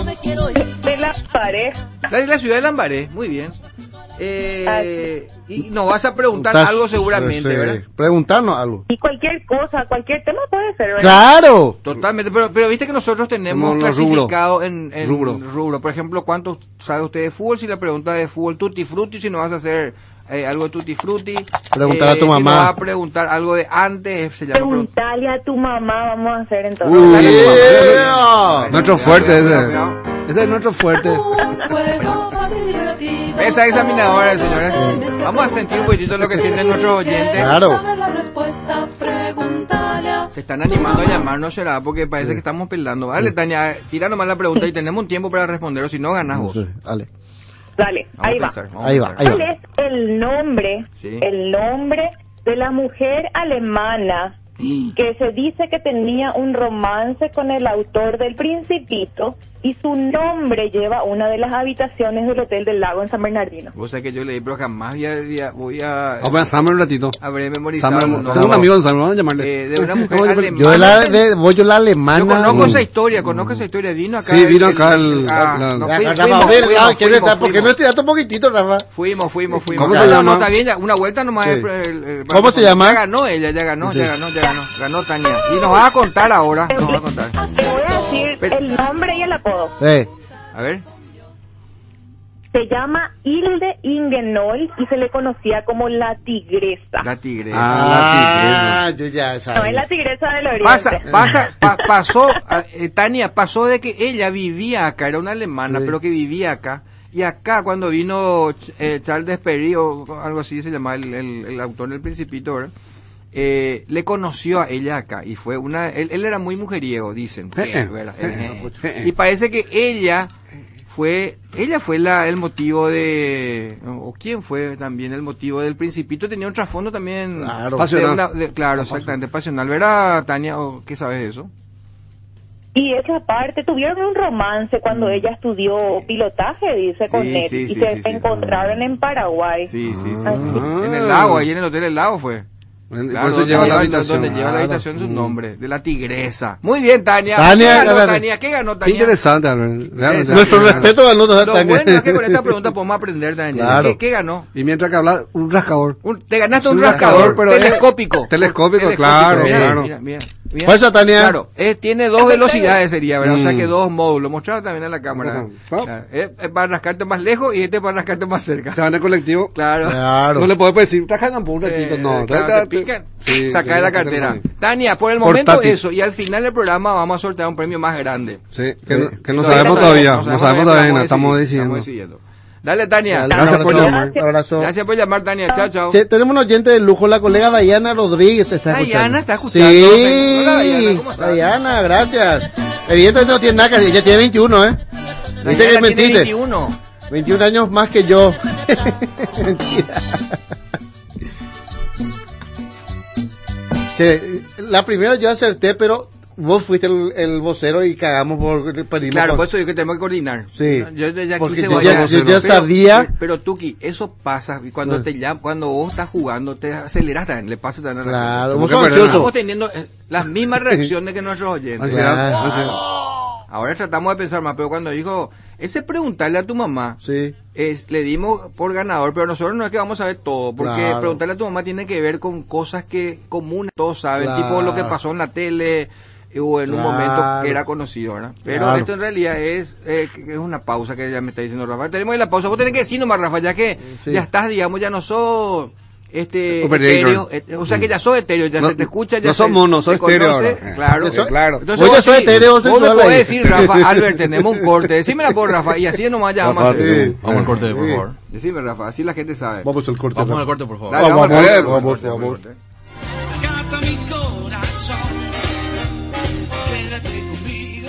De la pareja. La de la ciudad de Lambaré, muy bien. Eh, y nos vas a preguntar Estás- algo seguramente, sí, ¿verdad? Preguntarnos algo. Y cualquier cosa, cualquier tema puede ser, ¿verdad? Claro. Totalmente, pero, pero viste que nosotros tenemos Como los clasificado en, en Rubro. rubro. Por ejemplo, ¿cuánto sabe usted de fútbol? Si la pregunta de fútbol tutti frutti, si nos vas a hacer eh, algo de tutti frutti. Preguntar a tu Si mamá. nos vas a preguntar algo de antes, se llama pregunta. Preguntale a tu mamá, vamos a hacer entonces. Uy, Yeah. nuestro Cuidado, fuerte cuidado, ese. cuidado. Ese es nuestro fuerte. Juego fácil y divertido. Esa examinadora, señores. Vamos a sentir un poquitito lo que sienten nuestros oyentes. Claro. Saber la respuesta, pregúntale a- Se están animando a llamarnos, será, porque parece que estamos pelando. Dale, Tania, tira nomás la pregunta y tenemos un tiempo para responder, o si no, ganas vos. Sí, dale. Dale, Vamos ahí a va. pensar, vamos Ahí a va, pensar. ahí ¿Cuál es el nombre, Sí. el nombre de la mujer alemana que se dice que tenía un romance con el autor del Principito y su nombre lleva una de las habitaciones del Hotel del Lago en San Bernardino? Vos sabés que yo leí, pero jamás voy a, voy a, voy a Vamos a Sammer un ratito. haber memorizado. Sammer, el nombre. tengo un amigo en Sammer, vamos a llamarle. Eh, de una mujer Vamos a llamarle. alemana. Yo de la, de, voy yo la alemana. Yo conozco Mm. esa historia, conozco esa historia. Vino acá. Sí, vino acá el- ah, la- no, Ya, fui- Rafa, fuimos, a ver, fuimos, ah, ¿quién fuimos, está? ¿Por qué no fuimos. estiraste un poquitito, Rafa? Fuimos, fuimos, fuimos. ¿Cómo No, se no, llama? no, está bien, ya, una vuelta nomás. Sí. el- el- el- ¿Cómo se llama? Ya ganó ella, ya ganó, ya ganó, ya ganó. Ganó Tania. Y nos va a contar ahora. Nos va a contar. Te voy a decir Pero- el nombre y el apodo. Sí. A ver. Se llama Hilde Ingenold y se le conocía como la tigresa. La tigresa. Ah, yo ya No, es sabía. la tigresa del oriente. Pasa, pasa, pa- pasó, a- eh, Tania, pasó de que ella vivía acá, era una alemana, Sí. pero que vivía acá. Y acá, cuando vino eh, Charles Desperi, o algo así se llama el, el, el autor del Principito, ¿verdad? eh, le conoció a ella acá y fue una, él, él era muy mujeriego, dicen, que, ¿verdad? Eh, y parece que ella fue, ella fue la, el motivo de, o quién fue también el motivo del Principito, tenía un trasfondo también, Claro, de una- de- claro, exactamente, pasional, ¿verdad, Tania? ¿O qué sabes de eso? Y esa parte, tuvieron un romance cuando ella estudió pilotaje, dice, con Sí, él, sí, y sí, se sí, sí. encontraron en Paraguay. Sí, sí, sí, Así. sí. En el lago, ahí en el Hotel El Lago fue. Bueno, Claro, por eso donde lleva la lleva, habitación. donde lleva la Claro. habitación su Mm. nombre, de la tigresa. Muy bien, Tania. Tania, ¿Qué ganó, ganó. Tania? ¿Qué ganó, Qué Tania? interesante, Albert, realmente. Interesante. Nuestro Claro. respeto ganó toda Lo Tania. bueno es que con esta pregunta podemos aprender, Tania. Claro. ¿Qué, qué ganó? Y mientras que habla, un rascador. Un- te ganaste un Un rascador, rascador, pero es- telescópico. telescópico, claro, Mira, claro. Mira, mira, mira. Fuerza, Tania. Claro, eh, tiene dos velocidades sería, ¿verdad? O sea Mm. que dos módulos. Mostrado también a la cámara. Ajá. Claro. Es, es para rascarte más lejos y este para rascarte más cerca. Te van en el colectivo. Claro. Claro. No le puedes decir, trajan por un ratito, Eh, no. claro, Tra- te pican, Sí, saca sí, de la sí, cartera. sí. Tania, por el momento Portátil. eso. Y al final del programa vamos a sortear un premio más grande. Sí, que, no- que no Todavía sabemos todavía, no no sabemos todavía, no estamos decidiendo, diciendo. estamos decidiendo. Dale, Tania. Dale, Gracias un por abrazo, llamar. un abrazo. Gracias por llamar, Tania. Chao, chao. Che, tenemos un oyente de lujo, la colega Dayana Rodríguez está escuchando. Dayana está escuchando. Sí, Hola, Dayana, ¿cómo estás? Dayana, gracias. Evidentemente no tiene nada que hacer, ella tiene veintiuno, ¿eh? Viste que Dayana tiene mentiste. veintiuno. veintiún años más que yo. Mentira. Che, la primera yo acerté, pero vos fuiste el, el vocero y cagamos por pedirle Claro, con- por eso yo que tenemos que coordinar. Sí, Yo, yo ya porque quise yo guayar, ya- yo ya pero- sabía- Pero, pero Tuki, eso pasa y cuando Ah. te llama, cuando vos estás jugando, te aceleras también, le pasa también a la Claro, gente. vos que sos perder, ansioso. Estamos teniendo eh, las mismas reacciones que nuestros oyentes. Ansiedad, Claro. ansiedad. Ahora tratamos de pensar más, pero cuando dijo, ese preguntarle a tu mamá, Sí. es, le dimos por ganador, pero nosotros no es que vamos a ver todo, porque Claro. preguntarle a tu mamá tiene que ver con cosas que comunes todos saben, Claro. tipo lo que pasó en la tele eh, o en un Claro. momento que era conocido, ¿verdad? Pero Claro. esto en realidad es, eh, que- que es una pausa que ya me está diciendo Rafa. Tenemos ahí la pausa, vos tenés que decir nomás, Rafa, ya que Sí. ya estás, digamos, ya no sos este Operator. etéreo, eh, o sea que ya sos etéreo, ya No- se te escucha, ya no sos se- mono, se sos estéreo conoce, ahora. claro. Eso- claro. Entonces Oye, vos soy sí, etéreo vos me sexual podés ahí. decir, Rafa, Albert, tenemos un corte, decímela por Rafa, y así nomás ya vamos a Rafa, hacer. Sí. vamos al corte, por Sí. favor. Decime, Rafa, así la gente sabe. Vamos al corte. Vamos al corte, por favor. Dale, Vamos, al vamos, corte, vamos, corte, vamos. corte. Escapa mi corazón, quédate conmigo.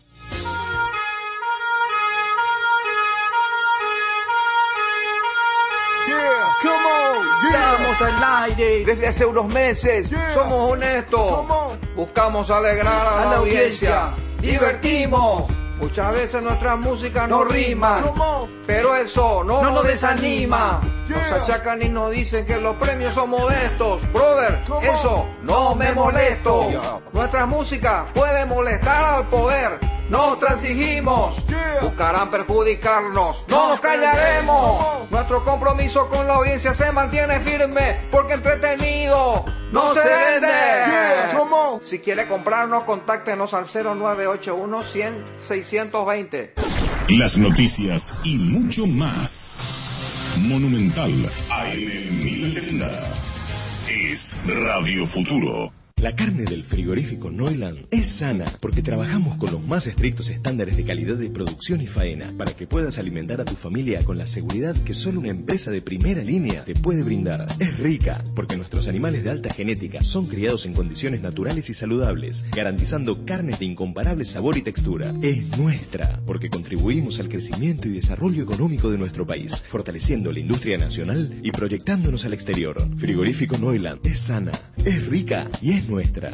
Estamos al aire desde hace unos meses. Somos honestos. Buscamos alegrar a la audiencia. Divertimos. Muchas veces nuestra música no rima, pero eso no, nos desanima. Nos achacan y nos dicen que los premios son modestos. Brother, eso no me molesto. Nuestra música puede molestar al poder. No transigimos, buscarán perjudicarnos, no nos callaremos. Nuestro compromiso con la audiencia se mantiene firme, porque entretenido no se vende. Si quiere comprarnos, contáctenos al cero nueve ocho uno, cien, seiscientos veinte. Las noticias y mucho más. Monumental A M mil ochenta. Es Radio Futuro. La carne del frigorífico Neuland es sana porque trabajamos con los más estrictos estándares de calidad de producción y faena para que puedas alimentar a tu familia con la seguridad que solo una empresa de primera línea te puede brindar. Es rica porque nuestros animales de alta genética son criados en condiciones naturales y saludables, garantizando carnes de incomparable sabor y textura. Es nuestra porque contribuimos al crecimiento y desarrollo económico de nuestro país, fortaleciendo la industria nacional y proyectándonos al exterior. Frigorífico Neuland es sana, es rica y es nuestra.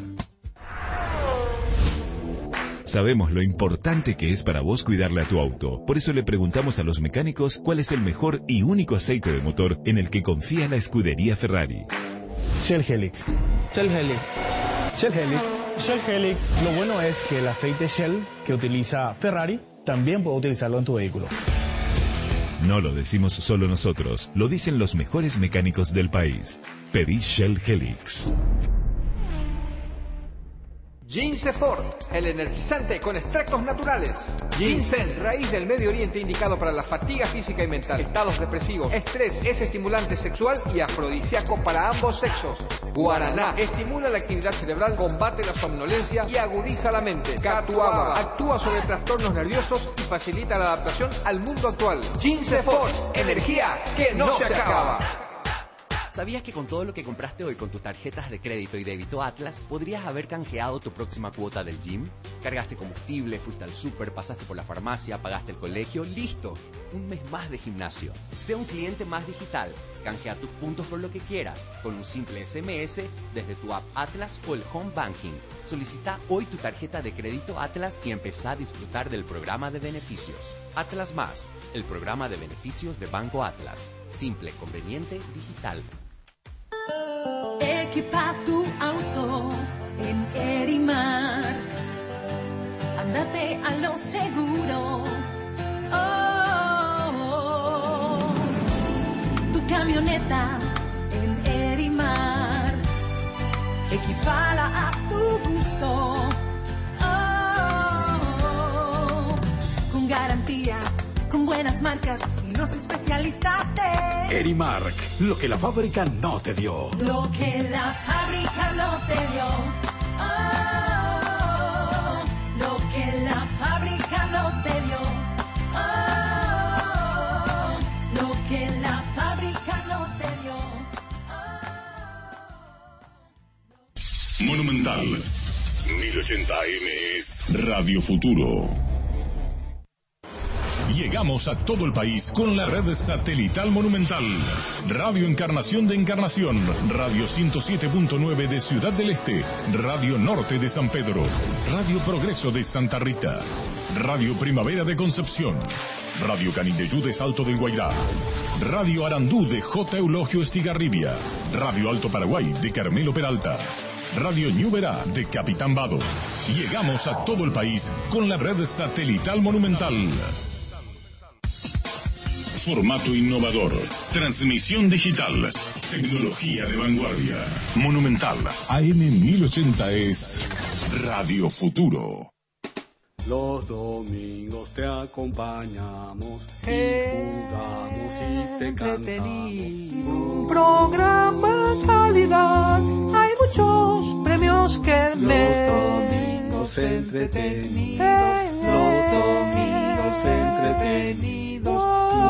Sabemos lo importante que es para vos cuidarle a tu auto. Por eso le preguntamos a los mecánicos cuál es el mejor y único aceite de motor en el que confía la escudería Ferrari. Shell Helix. Shell Helix. Shell Helix. Shell Helix, lo bueno es que el aceite Shell que utiliza Ferrari también puede utilizarlo en tu vehículo. No lo decimos solo nosotros, lo dicen los mejores mecánicos del país. Pedí Shell Helix. Ginsefort, el energizante con extractos naturales. Ginseng, raíz del Medio Oriente indicado para la fatiga física y mental, estados depresivos, estrés, es estimulante sexual y afrodisíaco para ambos sexos. Guaraná, estimula la actividad cerebral, combate la somnolencia y agudiza la mente. Catuaba, actúa sobre trastornos nerviosos y facilita la adaptación al mundo actual. Ginsefort, energía que no se acaba. ¿Sabías que con todo lo que compraste hoy con tus tarjetas de crédito y débito Atlas, podrías haber canjeado tu próxima cuota del gym? Cargaste combustible, fuiste al súper, pasaste por la farmacia, pagaste el colegio, ¡listo! Un mes más de gimnasio. Sé un cliente más digital. Canjea tus puntos por lo que quieras, con un simple ese eme ese desde tu app Atlas o el Home Banking. Solicita hoy tu tarjeta de crédito Atlas y empezá a disfrutar del programa de beneficios. Atlas Más, el programa de beneficios de Banco Atlas. Simple, conveniente, digital. Equipa tu auto en Erimark. Ándate a lo seguro. Oh, oh, oh. Tu camioneta en Erimark. Equipala a tu gusto. Oh, oh, oh. Con garantía, con buenas marcas y los especialistas de Erimark, lo que la fábrica no te dio. Lo que la fábrica no te dio. Oh, lo que la fábrica no te dio. Oh, lo que la fábrica no te dio. Monumental mil ochenta A M es Radio Futuro. Llegamos a todo el país con la red satelital Monumental. Radio Encarnación de Encarnación, Radio ciento siete punto nueve de Ciudad del Este, Radio Norte de San Pedro, Radio Progreso de Santa Rita, Radio Primavera de Concepción, Radio Canindeyú de Salto del Guairá, Radio Arandú de J. Eulogio Estigarribia, Radio Alto Paraguay de Carmelo Peralta, Radio Ñuberá de Capitán Vado. Llegamos a todo el país con la red satelital Monumental. Formato innovador, transmisión digital, tecnología de vanguardia. Monumental A M mil ochenta es Radio Futuro. Los domingos te acompañamos y jugamos y te cantamos. Un programa calidad, hay muchos premios que ver. Los domingos entretenidos, los domingos entretenidos.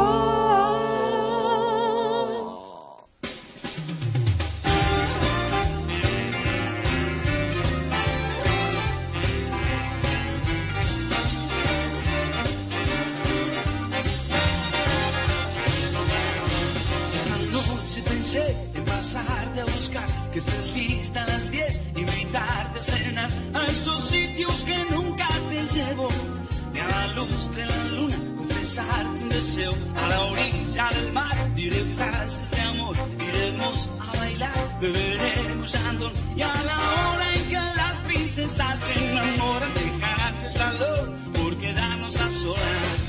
En pasarte a buscar, que estés lista a las diez, invitarte a cenar a esos sitios que nunca te llevo, y a la luz de la luna confesarte un deseo, a la orilla del mar diré frases de amor, iremos a bailar, beberemos chandon, y a la hora en que las princesas se enamoran, dejarás el salón por quedarnos a solas.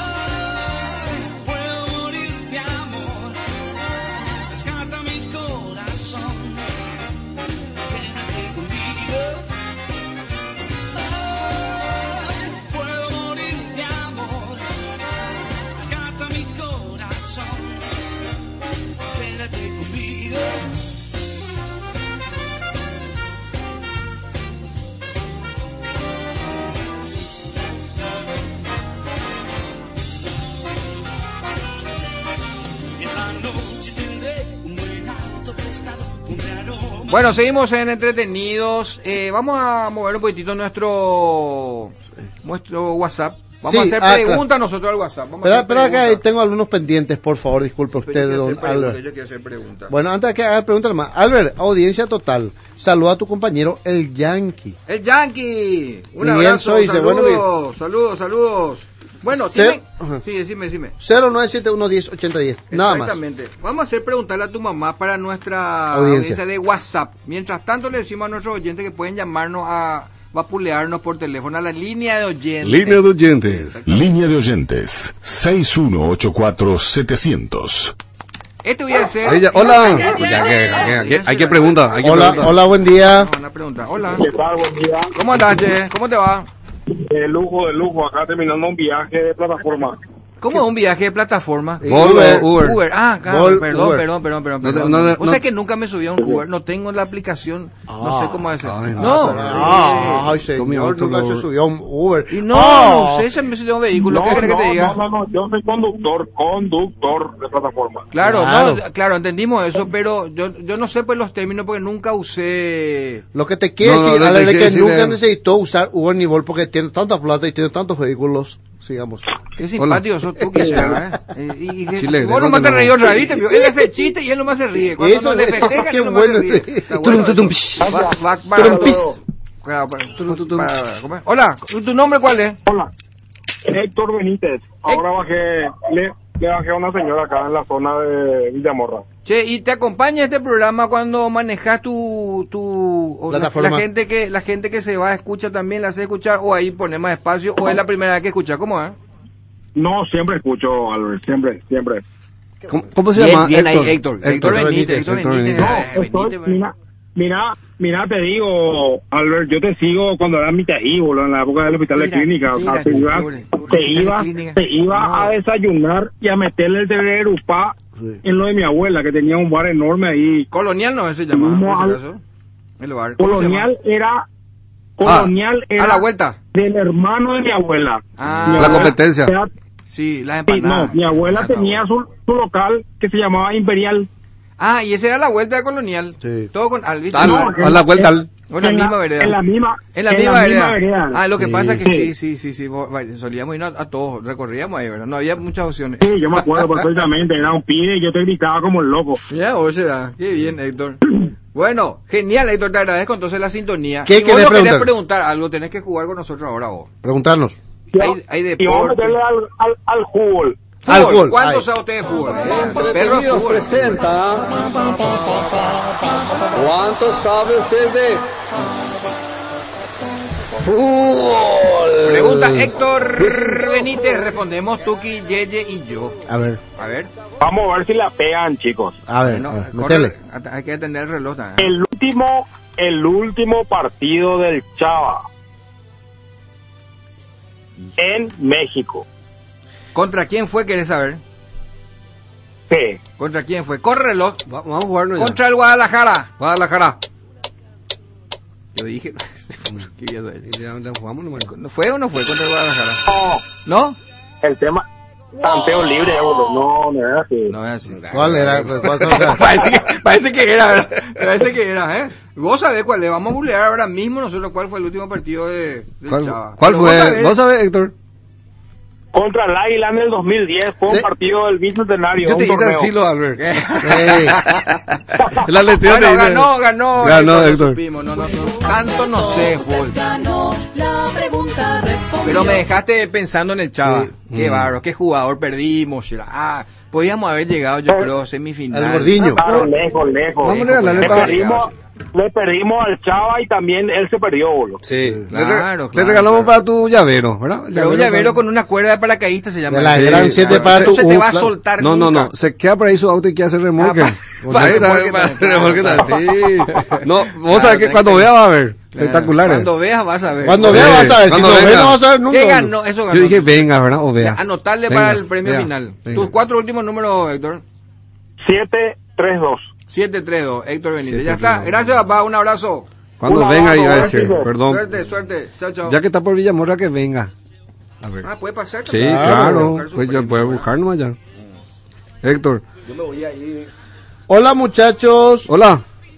Bueno, seguimos en entretenidos. Eh, vamos a mover un poquitito nuestro nuestro WhatsApp. Vamos Sí, a hacer ah, preguntas nosotros al WhatsApp. Vamos Espera, a hacer espera que preguntas. ahí tengo algunos pendientes, por favor, disculpe usted, Yo quiero don hacer preguntas, Albert. yo quiero hacer preguntas. Bueno, antes de que haga preguntas más, Albert, audiencia total, saluda a tu compañero el Yankee. El Yankee. Un Bien, abrazo. soy, dice, saludos, bueno, saludos, saludos. Bueno, Cero- tienen... Sí, decime, decime. cero nueve siete uno uno cero ocho cero uno cero, nada más. Exactamente. Vamos a hacer preguntarle a tu mamá para nuestra Audiencia. audiencia de WhatsApp. Mientras tanto, le decimos a nuestros oyentes que pueden llamarnos a vapulearnos por teléfono a la línea de oyentes. Línea de oyentes. Línea de oyentes. seis uno ocho cuatro setecientos. Este voy a hacer. Ella- hola. Ya que- ya que- hay que preguntar, hay que Hola, preguntar. hola, buen día. Una pregunta. Hola. ¿Qué tal? Buen día. ¿Cómo andas, Che? ¿Cómo te va? De lujo, de lujo. Acá terminando un viaje de plataforma. ¿Cómo es un viaje de plataforma? Uber, Uber. Uber. Ah, claro, Vol- perdón, Uber. perdón, perdón, perdón, No te- perdón. no te- O no- sea que nunca me subí a un Uber, no tengo la aplicación, no sé cómo hacer. ay, No, Ah, ay, Tommy señor, Auto nunca se Uber. subió a un Uber. y no, Ah. no sé, se me subió a un vehículo, No, ¿qué crees no, que te diga? no, no, no, yo soy conductor, conductor de plataforma. Claro, Claro. no, claro, entendimos eso, pero yo, yo no sé pues los términos porque nunca usé. Lo que te quiere No, no, decir, no, Ale, te es quiere que decir nunca de- necesitó usar Uber ni Volt porque tiene tanta plata y tiene tantos vehículos, sigamos. Qué simpático sos tú, que sea, ¿eh? Y, y, y- Chile, y vos ¿de nomás te dónde reí no? otra vez, ¿viste? Él hace chiste y él nomás se ríe. Cuando Eso, no le eso, festejan, qué él nomás bueno se ríe. este. Está bueno Tum, tum, eso. tum, Va- va- para- Trumpis. para- para- tu- para- ¿cómo es? Hola, ¿tu nombre cuál es? Hola, Héctor Benítez. Ahora bajé, le, le bajé a una señora acá en la zona de Villamorra. Che, ¿y te acompaña este programa cuando manejas tu, tu o la, Plataforma. la gente que la gente que se va escucha también la hace escuchar o ahí pone más espacio o es la primera vez que escucha? ¿Cómo es? No, siempre escucho, Albert, siempre, siempre. ¿Cómo, cómo se Bien, llama? bien ahí, Héctor. Héctor. Héctor Benítez, Héctor Héctor Benítez. Benítez. Ah, No, estoy, Benítez, mira, mira, mira, te digo, Albert, yo te sigo cuando era mi tají, boludo, en la época del hospital Mira, de clínica. O sea, mira, te ibas, pobre, pobre, te hospital de ibas, clínica. te ibas No. a desayunar y a meterle el tererupá Sí. en lo de mi abuela, que tenía un bar enorme ahí. Colonial no se llama, Fuimos por si al- acaso. El bar. ¿Cómo se Colonial era, Ah, colonial era a la vuelta. del hermano de mi abuela. Ah, Mi La abuela competencia. era- Sí, las sí, no, empanadas. mi abuela Ah, tenía su, su local que se llamaba Imperial. Ah, y esa era la vuelta de Colonial. Sí. Todo con al, ¿viste? Al- No, a la vuelta al... O en la en misma la- vereda. en la misma- En la en misma la vereda. misma vereda. Ah, lo que Sí. pasa que sí, Sí. sí, sí, sí. vos- vaya, solíamos ir a, a todos, recorríamos ahí, ¿verdad? No había muchas opciones. Sí, yo me acuerdo perfectamente, era un pibe y yo te gritaba como el loco. Ya, o sea, qué bien, Héctor. Bueno, genial, Héctor, te agradezco entonces la sintonía. ¿Qué Si vos querés no querés preguntar? preguntar algo, tenés que jugar con nosotros ahora vos. Preguntarnos. Hay, hay Y vamos a deporte. meterle al, al, al fútbol. Al fútbol. ¿Cuánto Ay. sabe usted de fútbol? Eh, Perro de fútbol. presenta. ¿Cuánto sabe usted de fútbol? Pregunta Héctor Benítez, respondemos Tuki, Yeye y yo. A ver, A ver. Vamos a ver si la pegan, chicos. a ver, Bueno, a ver, corre, metele. at- hay que atender el reloj también. El último, el último partido del Chava en México. ¿Contra quién fue, querés saber? Sí. ¿Contra quién fue? Corre el reloj. Va- Vamos a jugarnos ya. Contra el Guadalajara. Guadalajara. Yo dije, ¿qué iba a decir? Y ya, ya jugamos nomás. ¿No fue o no fue contra el Guadalajara? No, ¿No? el tema, tanteo libre, boludo. No, no era así. No es así. ¿Cuál era? ¿Cuál cosa? parece, que, parece que era, ¿verdad? Parece que era, ¿eh? Vos sabés cuál es. Vamos a googlear ahora mismo nosotros cuál fue el último partido de, del ¿Cuál, Chava. cuál Pero vos fue? sabés- ¿Vos sabés, Héctor? Contra el Águila en el dos mil diez fue un ¿Eh? partido del bicentenario. Yo te un hice torneo. asilo, Albert. Ey, El aleteo Bueno, te dice. ganó, ganó. Ganó, Héctor, Héctor. lo supimos. No, no, no, tanto no sé, fútbol. Ganó la pregunta respondió. Pero me dejaste pensando en el Chava. Qué Mm. bárbaro, qué jugador perdimos. era- Ah, podíamos haber llegado, yo creo, a semifinal. el gordiño. Claro, lejos, lejos. Vamos a regalarle Le para- perdimos, le perdimos al Chava y también él se perdió, boludo. Sí, Claro, le, re- claro, le regalamos claro. para tu llavero, ¿verdad? Pero un llavero para- con una cuerda de paracaidista se llama. De la Sí, gran siete claro. para No tu se te va a U, claro. soltar No, no, nunca. no, se queda por ahí su auto y quiere hacer remolque. Ah, pa- Para para para- remolque para también. remolque Claro, también, sí. No, vos Claro, sabés que tenés cuando que- vea va a ver. Claro. Espectaculares. Cuando veas vas a ver. Cuando Sí, veas vas a ver, si cuando no venga. ves no vas a ver nunca. ¿Qué ganó? Eso ganó. Yo dije venga, ¿verdad? O veas. Anotarle Vengas, para el premio vea, final. venga. Tus cuatro últimos números, Héctor. siete tres dos. siete tres dos, Héctor Benítez. siete Ya tres está. dos. Gracias, papá. Un abrazo. Cuando Un venga abrazo, iba a gracias. decir, perdón. Suerte, suerte. Chao, chao. Ya que está por Villamorra, que venga. A ver. Ah, puede pasar. Sí, también. claro. Buscar su Pues ya premio, puede ¿verdad? buscar nomás ya. Héctor. Yo me voy a ir. Hola muchachos, Hola.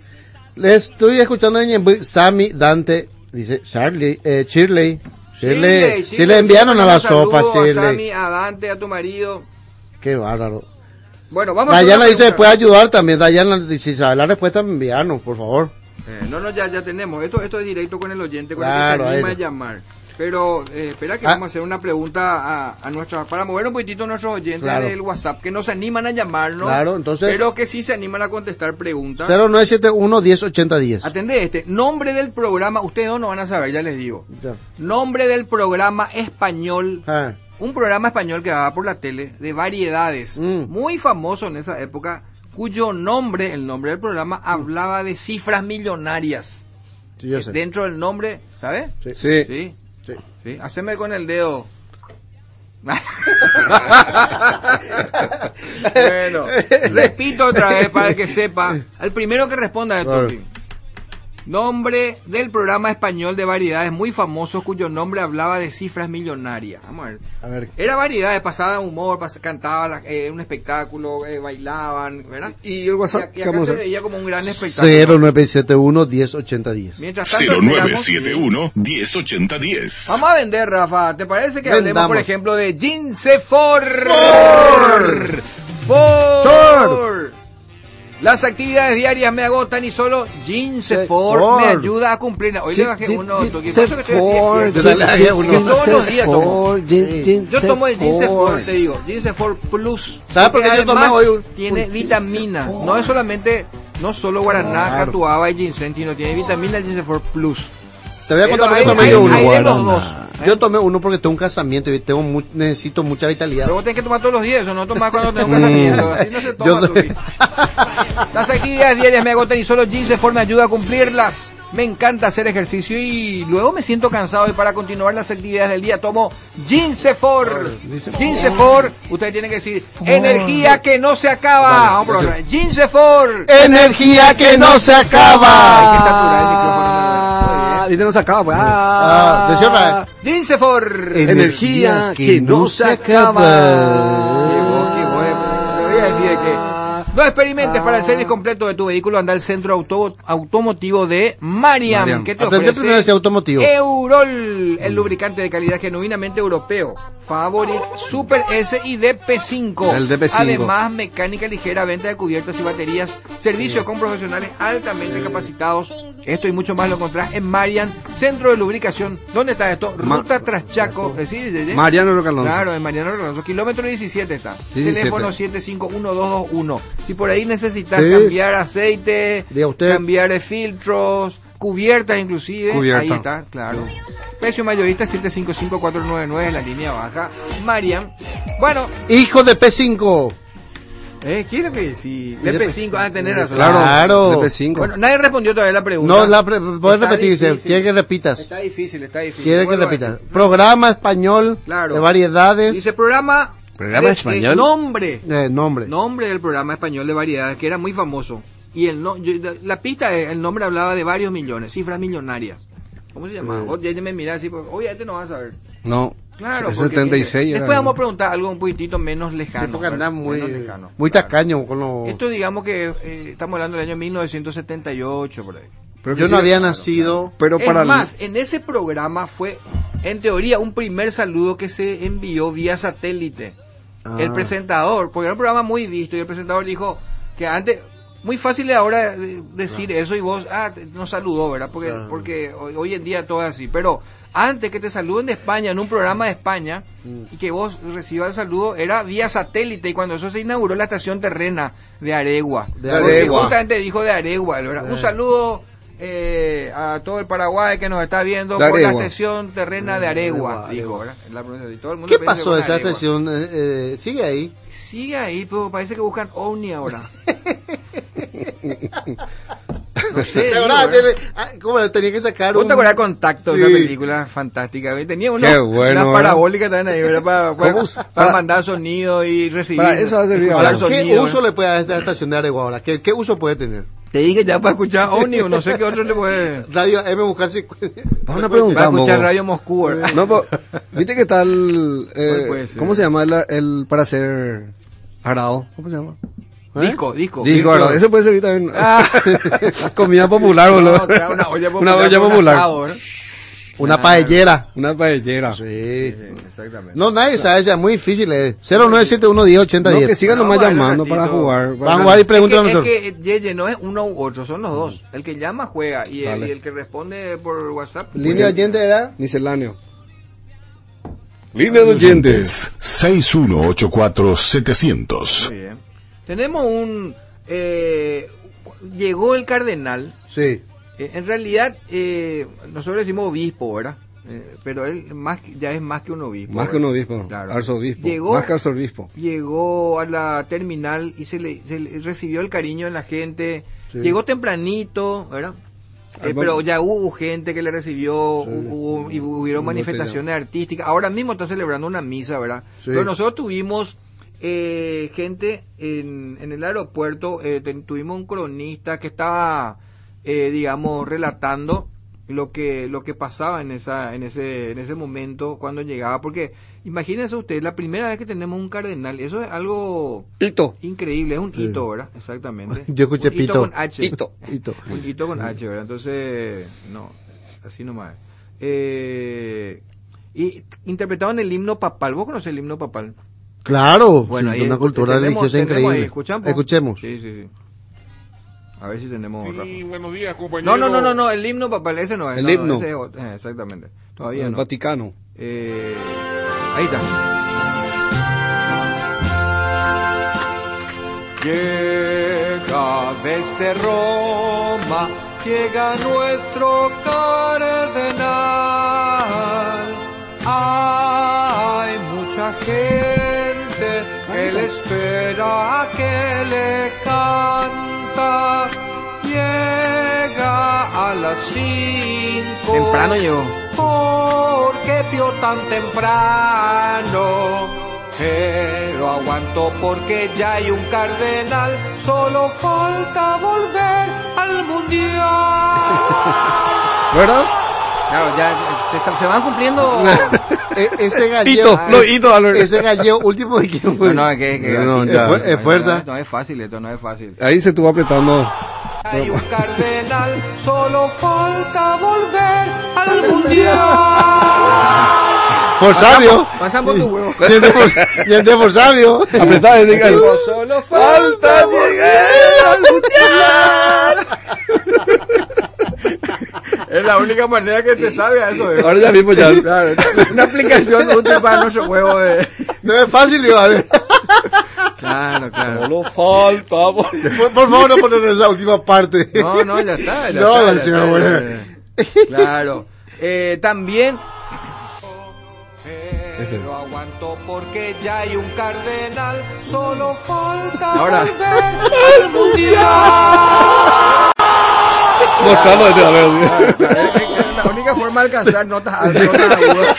les estoy escuchando en Ñemby, Sammy, Dante, dice Charlie, eh, Shirley, Shirley, sí le enviaron a la sopa, Saludos a Shirley. Sammy, a Dante, a tu marido. Qué bárbaro. Bueno, vamos a hacer Dayana una dice, pregunta. puede ayudar también, Dayana, si sabe la respuesta, envíanos, por favor. Eh, no, no, ya, ya tenemos. Esto, esto es directo con el oyente, con Claro, el que se anima ahí. a llamar. Pero eh, espera que Ah. vamos a hacer una pregunta a, a nuestra, para mover un poquitito a nuestros oyentes Claro. del WhatsApp, que no se animan a llamarnos, Claro, entonces- pero que sí se animan a contestar preguntas. cero nueve siete uno, diez ochenta, diez. Atende este, nombre del programa, ustedes dos no van a saber, ya les digo. Ya. Nombre del programa español, Ah, un programa español que daba por la tele, de variedades, Mm. muy famoso en esa época, cuyo nombre, el nombre del programa, hablaba de cifras millonarias. sí, yo sé. Dentro del nombre, ¿sabes? Sí. Sí. Sí. Sí. Sí. Haceme con el dedo. Bueno, repito otra vez para que sepa. Al primero que responda de Claro. Topi. Nombre del programa español de variedades muy famoso cuyo nombre hablaba de cifras millonarias. Vamos a ver. A ver. Era variedades, pasaba humor, pas- cantaba la- eh, un espectáculo, eh, bailaban, ¿verdad? Y el WhatsApp, Y, y ¿qué acá vamos a se hacer? veía como un gran espectáculo. cero nueve siete uno diez ochenta diez. Mientras tanto, cero nueve esperamos- siete uno diez ochenta diez. Vamos a vender, Rafa. ¿Te parece que hablemos, Vendamos. por ejemplo, de Ginsefor? For. For. Las actividades diarias me agotan y solo Ginsefor For. me ayuda a cumplirlas. Hoy le bajé Gin- uno, Gin- Toki. Por eso que te decía Ginsefor, que- Yo le bajé uno. que todos los días tomo. Gin- Gin- Yo tomo el Ginsefor, Ginsefor. te digo, Ginsefor Plus. ¿Sabes por qué Porque yo tomé además hoy un- tiene un vitamina. No es solamente, no solo guaraná, Claro. catuaba y ginseng, sino tiene vitamina el Ginsefor Plus. Te voy a Pero contar por qué hay- tomé hay- yo uno. hay de los dos. Yo tomé uno porque tengo un casamiento y tengo mu- necesito mucha vitalidad. Pero vos tenés que tomar todos los días, eso no tomar cuando tenés un casamiento. Así no se toma, Yo- Toki. Las actividades diarias me agotan y solo Ginsefor me ayuda a cumplirlas. Me encanta hacer ejercicio y luego me siento cansado y para continuar las actividades del día tomo Ginsefor. Ginsefor, ustedes tienen que decir energía que no se acaba. Vamos por otra vez. Ginsefor. Energía que no se acaba. Hay que saturar el micrófono. Ah, y te nos acaba, pues. Ah, decía otra vez. Ginsefor. Energía que no se acaba. Llegó, qué bueno. Te voy a decir de que no experimentes para el servicio completo de tu vehículo. Anda al centro auto, automotivo de Mariam. Mariam. ¿Qué te Aprende ofrece? primero ese automotivo. Eurol, el lubricante de calidad genuinamente europeo. Favorite, Super S y D P cinco. El D P cinco. Además, mecánica ligera, venta de cubiertas y baterías, servicio con profesionales altamente capacitados. Esto y mucho más lo encontrás en Mariam, centro de lubricación. ¿Dónde está esto? Ma- Ruta tras Chaco. Es decir, de- de- Mariano Roca Alonso. Claro, en Mariano Alonso, kilómetro diecisiete está. diecisiete. Teléfono siete cinco uno dos dos uno. Si por ahí necesitas Sí. cambiar aceite, Diga usted. cambiar de filtros, cubiertas inclusive, Cubierta. ahí está, claro. Precio mayorista siete cinco cinco cuatro nueve nueve en la línea baja. Mariam. Bueno, Hijo de P cinco. eh, ¿qué es lo que decís? D P cinco, ah, tener razón. Claro, Claro. D P cinco. Bueno, nadie respondió todavía la pregunta. No, la pre- puedes Está repetir, dice, difícil. quiere que repitas. Está difícil, está difícil. Quiere que Vuelvo a repitas. decir. Programa español Claro. de variedades. Dice programa. Programa de- español. eh, nombre. Eh, nombre. Nombre del programa español de variedades que era muy famoso. Y el no, yo- la pista, eh, el nombre hablaba de varios millones, cifras millonarias. ¿Cómo se llamaba? Sí. Vos ya me mirás así, pues, obviamente no vas a ver. No. Claro, Es porque setenta y seis. después era. vamos a preguntar algo un poquitito menos lejano. Sí, porque ¿verdad? anda muy, Menos lejano, muy claro. tacaño con los... Esto digamos que eh, estamos hablando del año mil novecientos setenta y ocho, por ahí. Pero Yo que no sí- había nacido. Pero Es para el- más, en ese programa fue, en teoría, un primer saludo que se envió vía satélite. Ah. El presentador, porque era un programa muy visto, y el presentador dijo que antes, muy fácil es ahora eh, decir eso y vos, ah, te- nos saludó, ¿verdad? Porque, Claro. porque hoy, hoy en día todo es así. Pero antes que te saluden de España, en un programa de España, Mm. y que vos recibas el saludo, era vía satélite. Y cuando eso se inauguró la estación terrena de Aregua. De Porque Aregua. justamente dijo de Aregua, ¿verdad? Eh. Un saludo eh, a todo el Paraguay que nos está viendo De por la Aregua. estación terrena de Aregua, Aregua, dijo, Aregua. ¿verdad? En la pronuncia de todo el mundo ¿Qué piensa que pasó fue de esa Aregua. estación? Eh, eh, sigue ahí. Sigue ahí, pero parece que buscan OVNI ahora. No sé, ¿Te digo, acordás? ¿verdad? Tiene- ah, ¿Cómo le tenía que sacar ¿Vos un... te acordás de Contacto, Sí. esa película fantástica? Tenía uno, Qué bueno, una ¿verdad? parabólica también ahí, ¿verdad? Para, para, ¿Cómo? para Para- mandar sonido y recibir. Para eso va a servir escuchar ahora. ¿Qué sonido, uso ¿verdad? le puede dar a esta estación de Aregua ahora? ¿Qué, qué uso puede tener? Te dije ya para escuchar OVNI o no sé qué otro le puede... Radio M buscar si... Vamos a Para preguntar. escuchar Momo. Radio Moscú, ¿verdad? No, pero, viste que tal. eh, ¿Cuál puede ser? ¿Cómo se llama el, el para hacer arado? ¿Cómo se llama? Disco, disco. Disco arado. Eso puede servir también. Ah. Comida popular, No, boludo. claro, una olla popular. Una olla con popular. asado, ¿verdad? Una Claro. paellera. Una paellera. Sí. Sí, sí, exactamente. No, nadie sabe, es muy difícil. eh. cero nueve siete uno diez ochenta No, diez. que sigan No, nomás bueno, llamando ratito. para jugar. Vamos a jugar y Es pregúntale a que, es nosotros. que Yeye no es uno u otro, son los dos. El que llama juega y el, Dale. y el que responde por WhatsApp. Línea oyente era... Misceláneo. Línea de oyentes. seis uno ocho cuatro setecientos. Muy bien. Tenemos un... eh, llegó el cardenal. Sí. Eh, en realidad, eh, nosotros decimos obispo, ¿verdad? Eh, pero él más que- ya es más que un obispo. Más que un obispo. Claro. Arzobispo. Llegó- Más que arzobispo. Llegó a la terminal y se le, se le recibió el cariño de la gente. Sí. Llegó tempranito, ¿verdad? Eh, pero ya hubo gente que le recibió, hubo, y hubieron manifestaciones artísticas. Ahora mismo está celebrando una misa, ¿verdad? Sí. Pero nosotros tuvimos eh, gente en, en el aeropuerto, eh, ten, tuvimos un cronista que estaba, eh, digamos, relatando lo que lo que pasaba en esa en ese en ese momento cuando llegaba, porque imagínense ustedes, la primera vez que tenemos un cardenal, eso es algo hito increíble, es un Sí. hito, ¿verdad? Exactamente. Yo escuché Un hito pito. con H. Hito. Hito. Un hito con H, ¿verdad? Entonces, no, así nomás. Eh, y interpretaban el himno papal. ¿Vos conocés el himno papal? Claro, Bueno, sí, ahí una cultura tenemos- religiosa tenemos increíble. ahí, ¿escuchamos? Escuchemos. Sí, sí, sí. A ver si tenemos otra. Sí, buenos días, compañero. No, no, no, no, no, el himno papal, ese no es. El no, no, himno. ese es otro, eh, exactamente. Todavía El no. Vaticano. Eh, ahí está. Llega desde Roma, llega nuestro cardenal. Hay mucha gente que le espera, que le canta. Llega a las cinco. Temprano llegó. ¿Por qué pio tan temprano? Pero aguanto porque ya hay un cardenal. Solo falta volver al mundial. ¿Verdad? Claro, ya se, está- se van cumpliendo. E- ese gallego, Hito, lo hito, Albert. ese gallego último de quién fue. No, no, es que, que- No, aquí- ya. Es fu- es fuerza. No, no es fácil, esto no es fácil. Ahí se estuvo apretando. Hay un cardenal. Solo falta volver al mundial. Por sabio. Pasan por tu huevo. Y el de por, y el de por sabio. Apretado ese gallo. Solo falta llegar al mundial. Es la única manera que te sabe a eso. ¿eh? Ahora ya mismo ya. Claro, una aplicación útil para nuestro juego de... No es fácil, Iván. Claro, claro. Solo falta. Por, por favor, no poner esa última parte. No, no, ya está. Ya No, está, la ya señora está, buena. ya está. Claro. Eh, también... Pero aguanto porque ya hay un cardenal. Solo falta Ahora. volver al mundial. Mostrarlo desde la Claro, claro, es que es la única forma de alcanzar notas altas, notas agudas.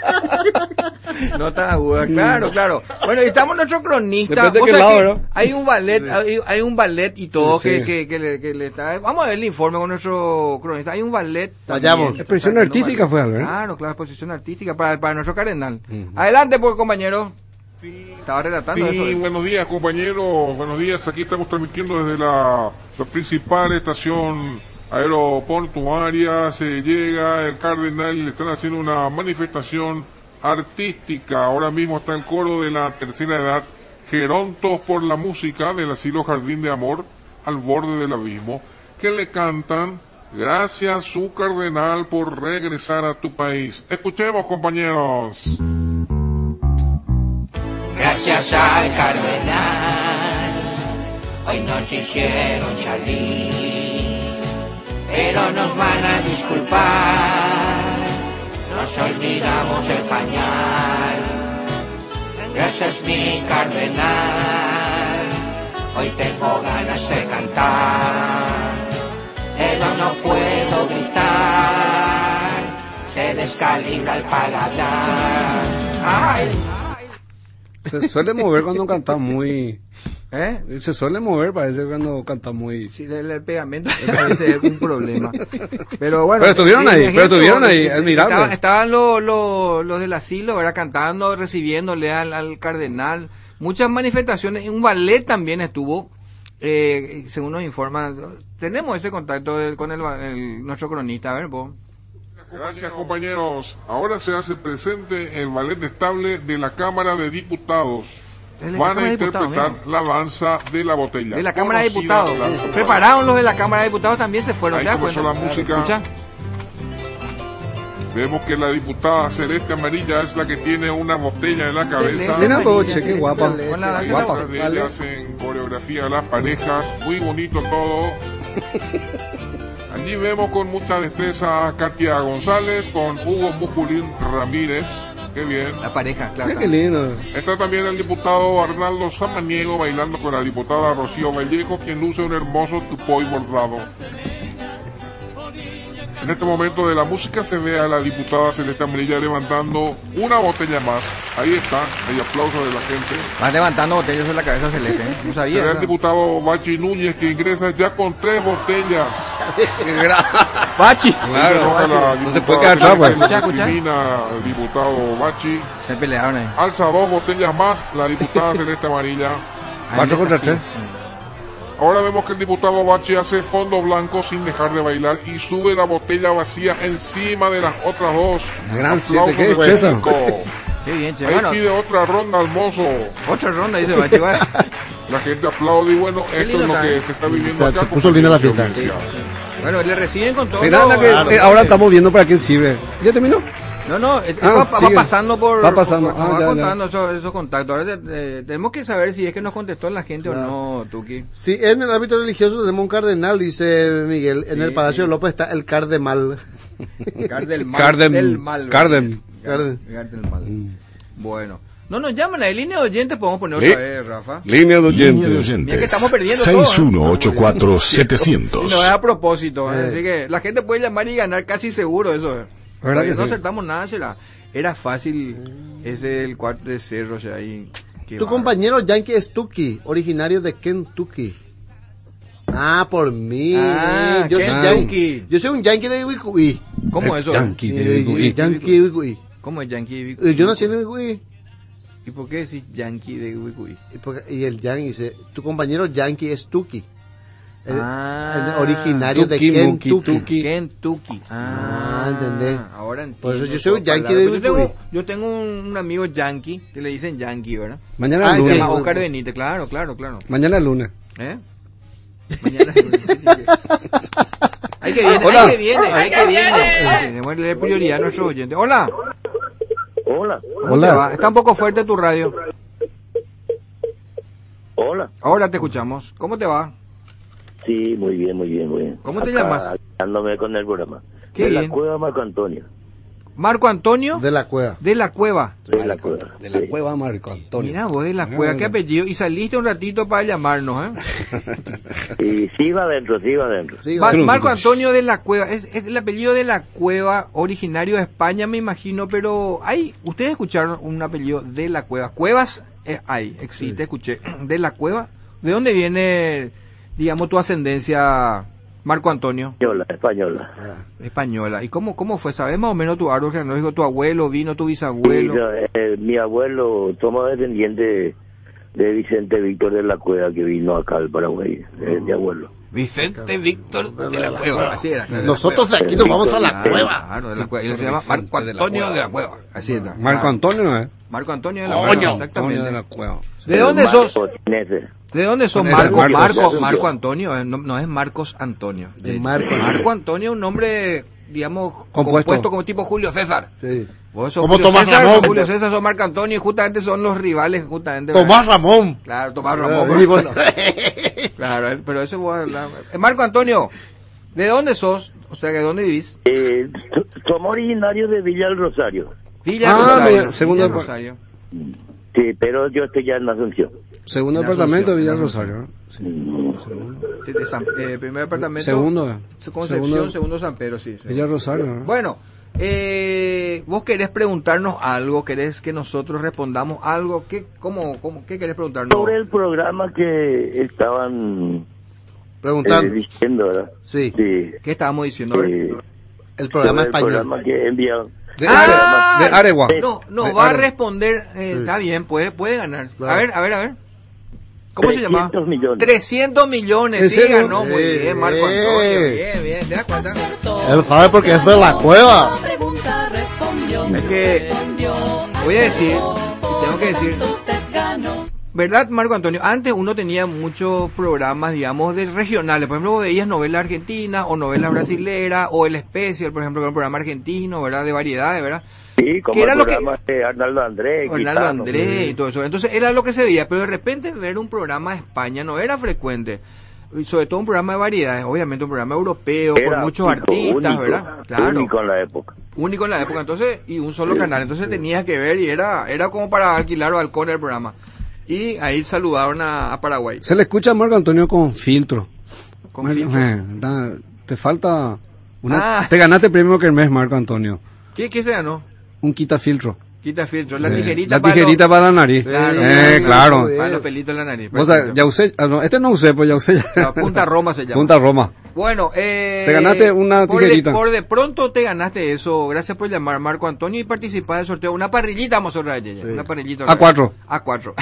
Notas agudas, claro, claro. Bueno, y estamos nuestro cronista. Depende de O qué sea lado, que ¿no? hay un ballet, hay, hay un ballet y todo Sí, que, sí. que, que, le, que le está... Vamos a ver el informe con nuestro cronista. Hay un ballet. Vayamos. también. Expresión Está haciendo artística ballet. fue, Albert. Claro, claro, exposición artística para, para nuestro cardenal. Adelante, pues, compañero. Estaba relatando Sí, eso. ¿eh? buenos días, compañeros. Buenos días. Aquí estamos transmitiendo desde la, la principal estación aeroportuaria. Se llega el cardenal y le están haciendo una manifestación artística. Ahora mismo está el coro de la tercera edad, Gerontos por la música del asilo Jardín de Amor al borde del abismo, que le cantan: gracias, su cardenal, por regresar a tu país. Escuchemos, compañeros. Gracias al cardenal, hoy nos hicieron salir, pero nos van a disculpar, nos olvidamos el pañal. Gracias mi cardenal, hoy tengo ganas de cantar, pero no puedo gritar, se descalibra el paladar. ¡Ay! Se suele mover cuando canta muy... ¿Eh? Se suele mover, parece, cuando canta muy... Sí, el, el pegamento a veces es un problema. Pero bueno. Pero estuvieron eh, ahí, imagínate, pero estuvieron ahí, eh, admirable. Estaban, estaban los, los, los del asilo, ¿verdad? Cantando, recibiéndole al, al cardenal. Muchas manifestaciones. Un ballet también estuvo, eh, según nos informan. Tenemos ese contacto del- con el, el- nuestro cronista. A ver, vos. Gracias, compañeros. Ahora se hace presente el ballet estable de la Cámara de Diputados. De la Van Cámara a de Diputados, interpretar la danza de la botella. De la Cámara de Conocida Diputados. danza. Prepararon los de la Cámara de Diputados, también se fueron. Ahí ¿Te das comenzó cuenta? la música. Escucha. Vemos que la diputada celeste amarilla es la que tiene una botella en la cabeza. Celeste Mira, amarilla, Boche, qué celeste, guapa. celeste. Con la Ahí danza detrás de ella hacen coreografía las parejas, muy bonito todo. Allí vemos con mucha destreza a Katia González con Hugo Musculín Ramírez. Qué bien. La pareja, claro. Qué lindo. Está también el diputado Arnaldo Samaniego bailando con la diputada Rocío Vallejo, quien luce un hermoso tupoy bordado. En este momento de la música se ve a la diputada Celeste Amarilla levantando una botella más. Ahí está, hay aplausos de la gente. Va levantando botellas en la cabeza Celeste, ¿eh? No sabía. Se ve al ¿no? diputado Bachi Núñez que ingresa ya con tres botellas. Bachi. Claro, Bachi. No se puede quedar atrás, pues. Escucha, escucha. Al diputado Bachi. Se pelearon ahí. Alza dos botellas más la diputada Celeste Amarilla. Cuatro contra tres. Ahora vemos que el diputado Bachi hace fondo blanco sin dejar de bailar y sube la botella vacía encima de las otras dos. Gran siete, Aplausos ¿qué de es eso? México. Qué bien, che. Ahí Bueno, pide otra ronda al mozo. otra ronda dice Bachi. Bueno. La gente aplaude y bueno, Qué esto lindo es lo está, que ¿eh? se está viviendo Se acá. puso linda la fiesta. Sí. Bueno, le reciben con todo. Mira, lo- la que, Claro, eh, ahora estamos viendo para qué sirve. ¿Ya terminó? No, no, eh, Ah, va, va sigue. pasando por... Va pasando. por- Ah, nos va ya, contando esos, esos contactos. Ahora eh, tenemos que saber si es que nos contestó la gente o no, Tuki. Sí, en el ámbito religioso tenemos un cardenal, dice Miguel. En Sí, el Palacio sí. de López está el cardemal. Cardel mal. Cardem- del mal. Cardem. Cardem. Cardem mal. Bueno. No nos llaman, a línea de oyentes podemos poner Li- otra vez, Rafa. Línea de Línea de oyentes. oyentes. Mira que estamos perdiendo todo, ¿eh? seis uno ocho cuatro Y setecientos. no es a propósito, ¿eh? Eh. Así que la gente puede llamar y ganar casi seguro eso. ¿eh? ¿Verdad Todavía que no sí? acertamos nada, será. Era fácil ese el cuarto de cerro, o sea, ahí. qué Tu bárbaro. compañero Yankee es Tuki, originario de Kentucky. Ah, por mí. Ah, yo, soy Kentucky. yankee. Yo soy un Yankee de Ibicuí. ¿Cómo es eso? Yankee de Eh, Ibicuí. Yankee de Ibicuí. ¿Cómo es Yankee? Eh, Yo nací en Ibicuí. ¿Y por qué decís Yankee de Ubicuí? Y porque- Y el Yankee dice, tu compañero Yankee es Tuki. El, Ah, el originario Tuki, de Muki, Kentucky. Tuki. Kentucky. Ah, Ah, ¿entendés? Ahora entiendo. Por eso yo soy un todas yankee palabras. de yo tengo, Ubicuí. yo tengo un, un amigo yankee que le dicen yankee, ¿verdad? Mañana Ah, es Se lunes. llama sí. Oscar Benítez, claro, claro, claro. Mañana es lunes. ¿Eh? Mañana Hay que viene, Hola. hay que viene, hay que viene. Tenemos que leer prioridad a nuestros oyentes. Hola. Hola. ¿Cómo Hola. te va? Está un poco fuerte tu radio. Hola. Ahora te escuchamos. ¿Cómo te va? Sí, muy bien, muy bien, muy bien. ¿Cómo te Acá, llamas? Dándome con el programa. Qué de bien. la Cueva Marco Antonio. Marco Antonio De la cueva. de la Cueva. De la Cueva. De la sí. cueva Marco Antonio. Mira vos de la Mira, Cueva, mira. qué apellido. Y saliste un ratito para llamarnos, ¿eh? Y sí va adentro, sí va adentro. Sí, Ma- va. Marco Antonio de la Cueva, es, es el apellido de la Cueva, originario de España, me imagino, pero hay, ustedes escucharon un apellido de la Cueva. Cuevas eh, hay, existe, escuché, de la Cueva. ¿De dónde viene, digamos, tu ascendencia, Marco Antonio? Española, española. Española. ¿Y cómo, cómo fue? ¿Sabes más o menos tu árbol genealógico? ¿Tu abuelo vino, tu Y bisabuelo? yo, eh, mi abuelo toma descendiente de Vicente Víctor de la Cueva que vino acá al Paraguay, eh, mi abuelo. Vicente Víctor de la Cueva. Así era. claro, de la Nosotros Cueva. aquí nos vamos a la Claro, cueva. Claro, de la Cueva. Y él se llama Marco Antonio de la Cueva. Así está. Marco Antonio no es. Marco Antonio de la Coño. Cueva. Antonio Exactamente. de la cueva. ¿De dónde sos? Marcos, Inés. ¿De dónde sos? Con ese Marco, Marcos. Marco, Marco Antonio. eh, No, no es Marcos Antonio. De De- Marco. Marco Antonio es un nombre, digamos, Compuesto. compuesto, como tipo Julio César. Sí. Vos sos Como Julio Tomás César, Ramón. sos Julio César, sos Marco Antonio, y justamente son los rivales, justamente. Tomás ¿verdad? Ramón. Claro, Tomás Ah, Ramón. y bueno. Claro, eh, pero ese vos habla- eh, Marco Antonio, ¿de dónde sos? O sea, ¿de dónde vivís? Eh, so- somos originarios de Villa del Rosario. Villa Ah, Rosario. mira, segundo Villa depa- Rosario. Sí, pero yo estoy ya en Asunción. Segundo En departamento de Asunción, Villa en Rosario. Sí. De- de San- eh, primer departamento. Segundo. Concepción, Segundo. segundo San Pedro, sí. sí. Villa Rosario. ¿no? Bueno, eh, vos querés preguntarnos algo, querés que nosotros respondamos algo, ¿qué, cómo, cómo, qué querés preguntarnos? Sobre el programa que estaban Preguntando. eh, diciendo, ¿verdad? Sí. Sí. ¿Qué estábamos diciendo? A ver. Eh, El programa sobre el español. programa que enviaron. De, Ah, Are- de Aregua. No, no, De va a Aregua. responder, eh, está bien, puede, puede ganar. Claro. A ver, a ver, a ver. ¿Cómo se llama? trescientos millones. trescientos millones, ¿En sí, serio? ganó, muy Eh, bien, Marco eh. Antonio, bien, bien, ¿te das cuenta? Él sabe porque es de la cueva. Es que, voy a decir, tengo que decir, ¿verdad, Marco Antonio? Antes uno tenía muchos programas, digamos, de regionales. Por ejemplo, vos veías novelas argentinas o novelas brasileras o El Especial, por ejemplo, que era un programa argentino, ¿verdad? De variedades, ¿verdad? Sí, como ¿Qué era el lo que- programa de Arnaldo Andrés. Orlando Quitano. Andrés y todo eso. Entonces era lo que se veía, pero de repente ver un programa de España no era frecuente. Y sobre todo un programa de variedades, obviamente un programa europeo, Era con muchos único, artistas, único, ¿verdad? Claro. Único en la época. Único en la época, entonces, y un solo canal. Entonces tenías que ver y era era como para alquilar balcón el programa. Y ahí saludaron a, a Paraguay. Se le escucha a Marco Antonio con filtro. Con Eh, filtro. eh, da- te falta Una- Ah. Te ganaste el premio Kermés, Marco Antonio. ¿Qué, qué se ganó? Un quitafiltro. Quita filtro. La Eh, tijerita la para tijerita los- para la nariz. Claro, Eh, claro. Para los pelitos de la nariz. Vos sabés, ya usé, ah, no, este no usé, pues ya usé. ya. La Punta Roma se llama. Punta Roma. Bueno, eh, Te ganaste una por de, tijerita. por de pronto te ganaste eso. Gracias por llamar, Marco Antonio, y participar del sorteo. Una parrillita vamos a sortear, Yeye. Una parrillita. A cuatro. A cuatro.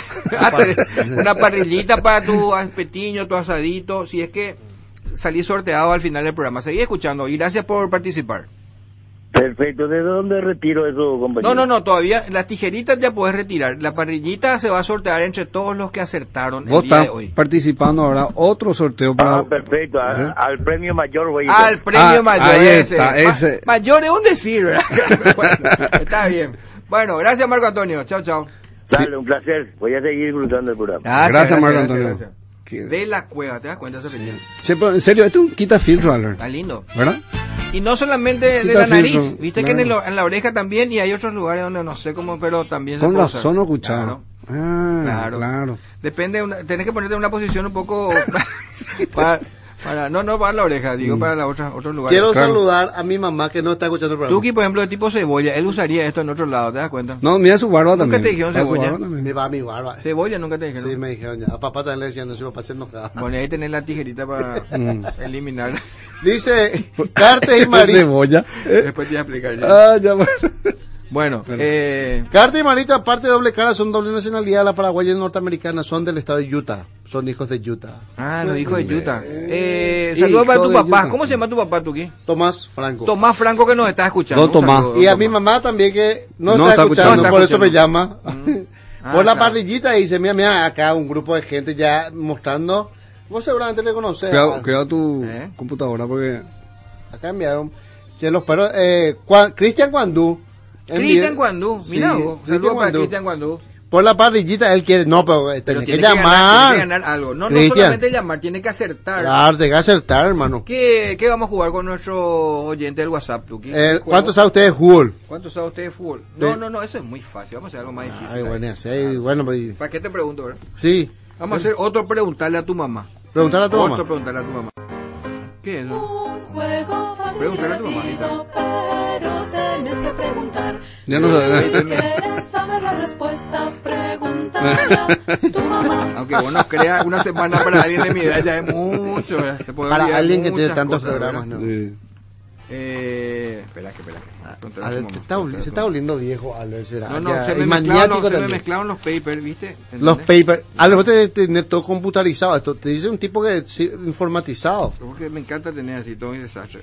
Una parrillita para tu petiño, tu asadito. Si es que salí sorteado al final del programa. Seguí escuchando y gracias por participar. Perfecto, ¿de dónde retiro eso, compañero? No, no, no, todavía las tijeritas ya puedes retirar. La parrillita se va a sortear entre todos los que acertaron Vos el día de estás hoy. participando ahora otro sorteo para... Ah, perfecto, a- Ajá. al premio mayor, güey. Al premio Ah, mayor ahí ese. está, Ma- ese. mayor es un decir, ¿verdad? Bueno, está bien. Bueno, gracias Marco Antonio. Chao, chao. Dale, un placer. Voy a seguir disfrutando el programa. Gracias, Marco Antonio. gracias. De la cueva, ¿te das cuenta de ese apellido? Che, pero en serio, esto es un quitafiltro, Albert. Está lindo. ¿Verdad? Y no solamente de Quita la nariz, filtro, viste claro. que en, el- en la oreja también, y hay otros lugares donde no sé cómo, pero también se Con puede razón no usar. escuchaba. Claro. Ah, Claro. claro. Depende, una, tenés que ponerte en una posición un poco para, para- no, no para la oreja, digo Mm. para la otra, otros lugares. Quiero Claro. saludar a mi mamá que no está escuchando el programa. Tuki, por ejemplo, de tipo cebolla, él usaría esto en otro lado, ¿te das cuenta? No, mira su barba Nunca también. te dijeron Ah, su cebolla. barba también. Me va mi barba. Cebolla nunca te dijeron. Sí, me dijeron ya. A papá también le decían, no sé, papá se enojaba. Bueno, ahí tenés la tijerita para Mm. eliminar. Dice, Cartes y Marita. Cebolla. Después te voy a explicar ya. Ah, ya, bueno. Bueno, eh, Cartes y Marita, aparte de doble cara, son doble nacionalidad. La paraguaya y norteamericana son del estado de Utah. Son hijos de Utah. ah, los hijos de Utah. Eh, Hijo saludos para tu de papá. Utah. ¿Cómo se llama tu papá, Tuki? Tomás Franco. Tomás Franco, que nos está escuchando. Don Un Tomás. saludo, Y a don mi Tomás. mamá también que no, No está, está escuchando, escuchando. por No eso está me llama. Ah, por la claro. parrillita y dice, mira, mira, acá un grupo de gente ya mostrando. Vos seguramente le conocés. Cuidado, Ah, cuidado tu ¿Eh? computadora porque... Acá enviaron. Che, los perros, eh, Juan- Cristian Guandú. Cristian Guandú. Mira, Sí, vos, Cristian saludos para Guandú. Cristian Guandú. Por la parrillita él quiere, no, pero eh, Pero tenés tiene que que, llamar. ganar, tiene que ganar algo. No, no Cristian. solamente llamar, tiene que acertar. Claro, tenés que acertar, hermano. ¿Qué, ¿Qué vamos a jugar con nuestro oyente del WhatsApp, Tuki? Eh, ¿Qué juego? ¿Cuánto sabe usted de fútbol? ¿Cuánto sabe usted de fútbol? No, Sí. no, no, eso es muy fácil. Vamos a hacer algo más difícil. Ay, ahí. bueno, sí, bueno, pues, ¿Para qué te pregunto, verdad? sí. Vamos a hacer otro preguntarle a tu mamá. Preguntarle a tu otro mamá. preguntarle a tu mamá. ¿Qué es eso? Juego fácil Pregúntale a tu mamá, divertido, pero tenés que preguntar. Ya no Si sabe. quieres saber la respuesta, pregúntale a tu mamá. Aunque vos no creas, una semana para alguien de mi edad ya es mucho, ¿verdad? Te puede Para olvidar alguien que tiene muchas tantos cosas, programas, ¿verdad? ¿no? Sí. Eh, espera, que espera. que- preguntarle a A tu ver, mamá, se está, oli- preguntarle a se tu está mamá. oliendo viejo, Albert, será. No, no, Ya, se y me, mezclaron maniático los, se me también. mezclaron los papers, ¿viste? Los ¿Entendés? papers. Albert, vos tenés que tener todo computarizado. Esto te dice un tipo que sí, informatizado. Porque me encanta tener así todo un desastre.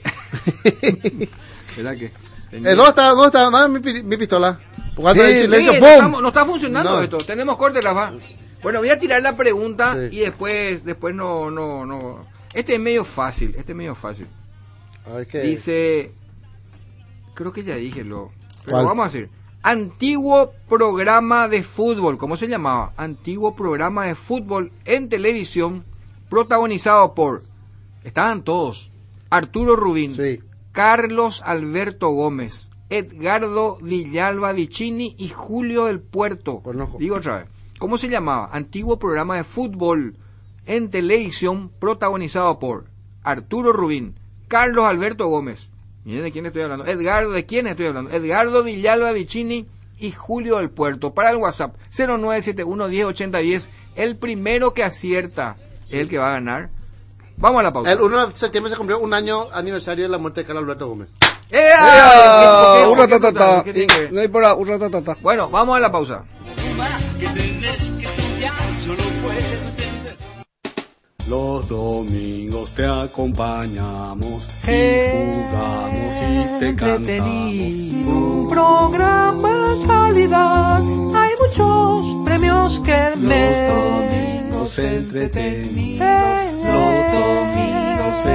¿Verdad que? Eh, ¿Dónde está? ¿Dónde está? Dame mi, pi- mi pistola. Cuando Sí, hay silencio, sí, ¡pum! no, estamos- no está funcionando No. esto. Tenemos corte, Rafa. Bueno, voy a tirar la pregunta Sí. y después, después no, no, no. Este es medio fácil. Este es medio fácil. A ver qué. Dice, creo que ya dije lo. Pero ¿Cuál? vamos a decir. Antiguo programa de fútbol. ¿Cómo se llamaba? Antiguo programa de fútbol en televisión protagonizado por. Estaban todos. Arturo Rubín. Sí. Carlos Alberto Gómez, Edgardo Villalba Vicini y Julio del Puerto. Conozco. Digo otra vez. ¿Cómo se llamaba? Antiguo programa de fútbol en televisión protagonizado por Arturo Rubín, Carlos Alberto Gómez. Miren de quién estoy hablando. Edgardo, ¿de quién estoy hablando? Edgardo Villalba Vicini y Julio del Puerto. Para el WhatsApp cero nueve siete uno, diez, ochenta, diez. El primero que acierta es el que va a ganar. Vamos a la pausa. El uno de septiembre se cumplió un año aniversario de la muerte de Carlos Alberto Gómez. ¡Ea! ¡Ea! ¿Qué- Un qué- qué- ratatata. qué tiene que ver? No hay por ahí, un ratatata. Bueno, vamos a la pausa. Que tenés que estudiar, yo lo puedo entender. Los domingos te acompañamos Eh, y jugamos y te cantamos. Un programa de calidad, hay muchos premios que Los domingos entretenidos, los domingos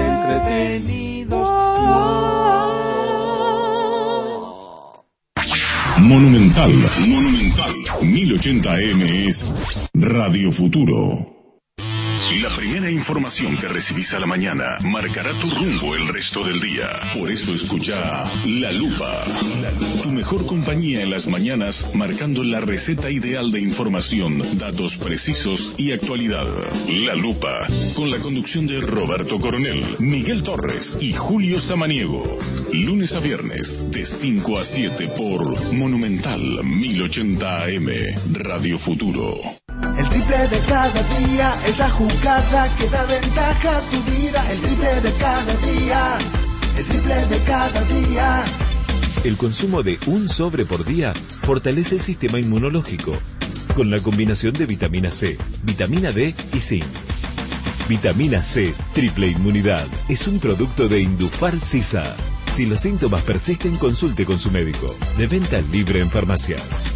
entretenidos. Monumental, Monumental, mil ochenta M es Radio Futuro. La primera información que recibís a la mañana marcará tu rumbo el resto del día. Por eso escucha La Lupa. Tu mejor compañía en las mañanas, marcando la receta ideal de información, datos precisos y actualidad. La Lupa, con la conducción de Roberto Coronel, Miguel Torres y Julio Samaniego. Lunes a viernes, de cinco a siete por Monumental mil ochenta A M, Radio Futuro. El triple de cada día es la jugada que da ventaja a tu vida. El triple de cada día, el triple de cada día. El consumo de un sobre por día fortalece el sistema inmunológico con la combinación de vitamina C, vitamina D y zinc. Vitamina C, triple inmunidad, es un producto de Indufar Sisa. Si los síntomas persisten, consulte con su médico. De venta libre en farmacias.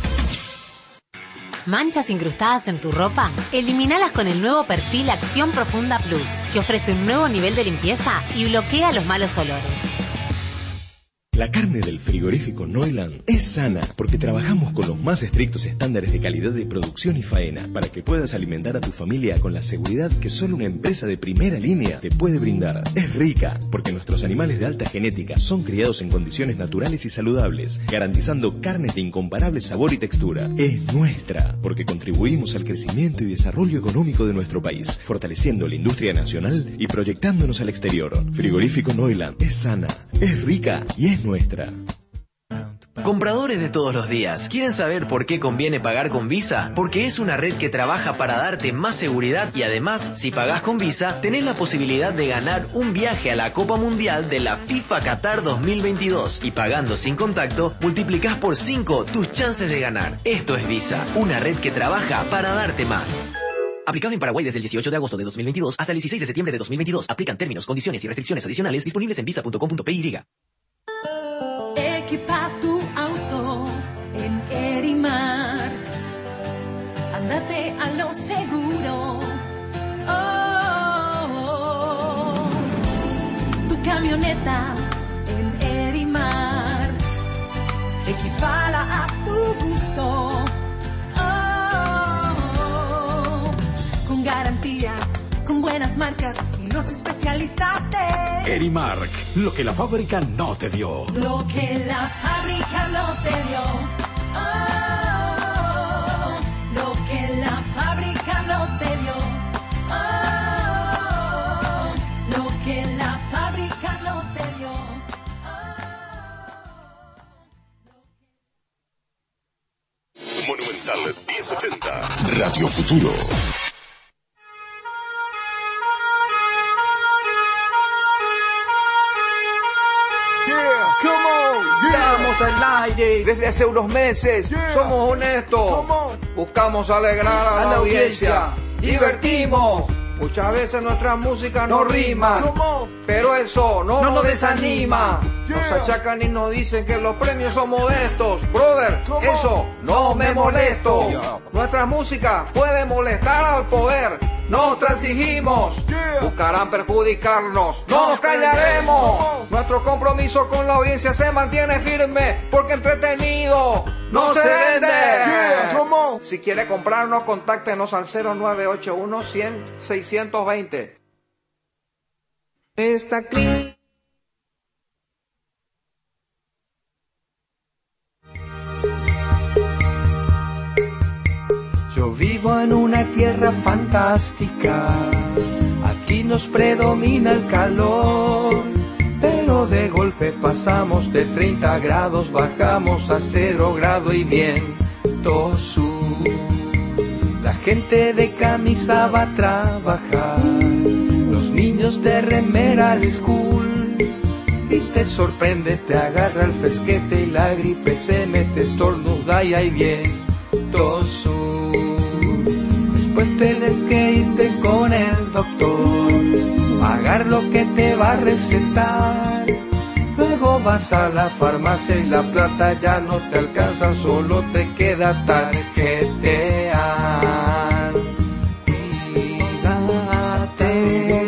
¿Manchas incrustadas en tu ropa? Eliminalas con el nuevo Persil Acción Profunda Plus, que ofrece un nuevo nivel de limpieza y bloquea los malos olores. La carne del frigorífico Neuland es sana porque trabajamos con los más estrictos estándares de calidad de producción y faena para que puedas alimentar a tu familia con la seguridad que solo una empresa de primera línea te puede brindar. Es rica porque nuestros animales de alta genética son criados en condiciones naturales y saludables, garantizando carnes de incomparable sabor y textura. Es nuestra porque contribuimos al crecimiento y desarrollo económico de nuestro país, fortaleciendo la industria nacional y proyectándonos al exterior. Frigorífico Neuland es sana, es rica y es nuestra. Compradores de todos los días, ¿quieren saber por qué conviene pagar con Visa? Porque es una red que trabaja para darte más seguridad y además, si pagás con Visa, tenés la posibilidad de ganar un viaje a la Copa Mundial de la FIFA Qatar dos mil veintidós y pagando sin contacto, multiplicás por cinco tus chances de ganar. Esto es Visa, una red que trabaja para darte más. Aplicable en Paraguay desde el dieciocho de agosto de dos mil veintidós hasta el dieciséis de septiembre de dos mil veintidós. Aplican términos, condiciones y restricciones adicionales disponibles en visa punto com punto p y. Equipa tu auto en Erimar. Ándate a lo seguro. Oh, oh, oh. Tu camioneta en Erimar. Equipala a tu gusto. Oh, oh, oh. Con garantía, con buenas marcas y los especialistas de Erimark, lo que la fábrica no te dio. Lo que la fábrica no te dio. Oh, lo que la fábrica no te dio. Oh, lo que la fábrica no te dio. Monumental mil ochenta, Radio Futuro. Estamos al aire desde hace unos meses. Yeah. Somos honestos. Buscamos alegrar a, a la audiencia. audiencia. Divertimos. Muchas veces nuestra música no, no rima. ¿Cómo? Pero eso no, no nos desanima. Yeah. Nos achacan y nos dicen que los premios son modestos. Brother, ¿cómo? Eso no me molesto. Yeah. Nuestra música puede molestar al poder. Nos transigimos, yeah. Buscarán perjudicarnos, no nos callaremos. Nuestro compromiso con la audiencia se mantiene firme, porque entretenido no, no se vende. Yeah. ¿Cómo? Si quiere comprarnos, contáctenos al cero nueve ocho uno, cien, seiscientos veinte. Esta clínica. Yo vivo en una tierra fantástica, aquí nos predomina el calor, pero de golpe pasamos de treinta grados, bajamos a cero grado y viento sur. La gente de camisa va a trabajar, los niños de remera al school, y te sorprende, te agarra el fresquete y la gripe se mete, estornuda y hay viento sur. Pues tienes que irte con el doctor, pagar lo que te va a recetar. Luego vas a la farmacia y la plata ya no te alcanza, solo te queda tarjetear. Cuídate,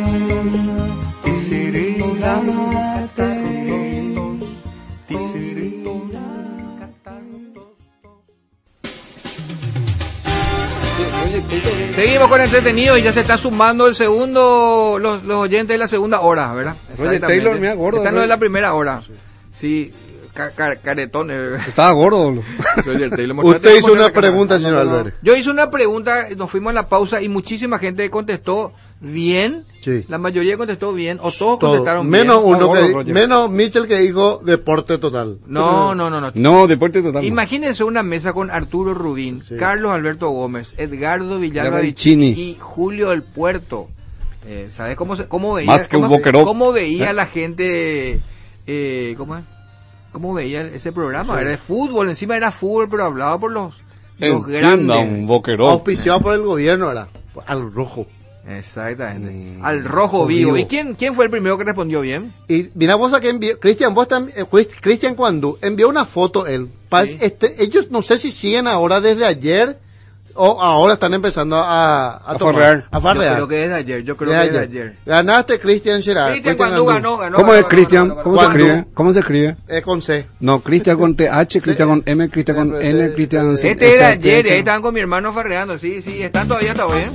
Seguimos con con entretenido y ya se está sumando el segundo, los, los oyentes de la segunda hora, ¿verdad? Roger Taylor, mira, gordo. Están los de la primera hora. Sí, ca, ca, caretones. Estaba gordo. Roger Taylor, usted hizo una pregunta, señor Albert. Yo hice una pregunta, nos fuimos a la pausa y muchísima gente contestó bien. Sí. La mayoría contestó bien, o todos Todo. contestaron menos bien. Uno que, Roger. Menos Mitchell que dijo deporte total. No, no, no, no. No, deporte total. Imagínense una mesa con Arturo Rubín, sí. Carlos Alberto Gómez, Edgardo Villalba Vicini y Julio del Puerto. Eh, ¿Sabes cómo, se, cómo veía, Más que cómo, un cómo veía la gente, eh, cómo es? ¿Cómo veía ese programa? Sí. Era de fútbol, encima era fútbol, pero hablaba por los, los grandes. Un boquerón. Auspiciado por el gobierno, era al rojo. Exactamente. Mm, Al rojo vivo. vivo. ¿Y quién quién fue el primero que respondió bien? Y mira vos a que envió, Cristian, vos también, eh, Cristian Cuandú envió una foto él. Sí. Este, ellos no sé si siguen ahora desde ayer o ahora están empezando a a, a farrear. A farrear. Yo creo que desde ayer, yo creo desde que ayer. desde ayer. Ganaste Cristian Gerard. Cristian Cuandú ganó, ganó. ¿Cómo ganó, es Cristian? ganó, ganó, ¿Cómo ganó. se escribe? ¿Cómo se escribe? Eh, con C. No, Cristian con T H, Cristian con M, Cristian con N, Cristian C. Este era ayer y ahí estaban con mi hermano farreando, sí, sí, están todavía hasta hoy, ¿eh?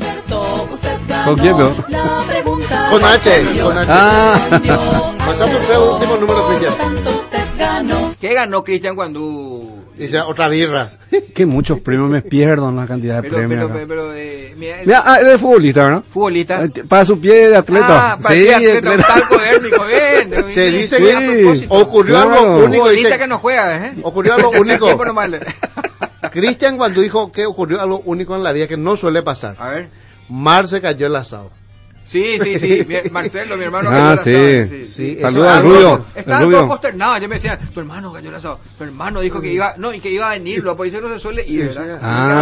¿Con quién, no? Con H, con H. Ah. Pasando el último número, Cristian. ¿Qué ganó Cristian Cuandú? Dice otra birra. Que muchos premios me pierdo en la cantidad de pero, premios. Pero, pero, pero, eh, mira, el... mira, ah, él es futbolista, ¿verdad? Futbolista. Para su pie de atleta. Ah, para sí, el pie de atleta, un talco dérmico, bien. Se dice sí, que a propósito, ocurrió claro. algo único. Futbolista Dice, que no juega, ¿eh? Ocurrió algo único. Cristian cuando dijo que ocurrió algo único en la vida que no suele pasar. A ver. Mar se cayó el asado. Sí, sí, sí, Marcelo, mi hermano ah, cayó el asado. Sí, sí, sí. Saludos al Rubio. Estaban todos consternados, yo me decía, tu hermano cayó el asado, tu hermano dijo que iba, no, y que iba a venir, lo pues no se suele ir, ¿verdad?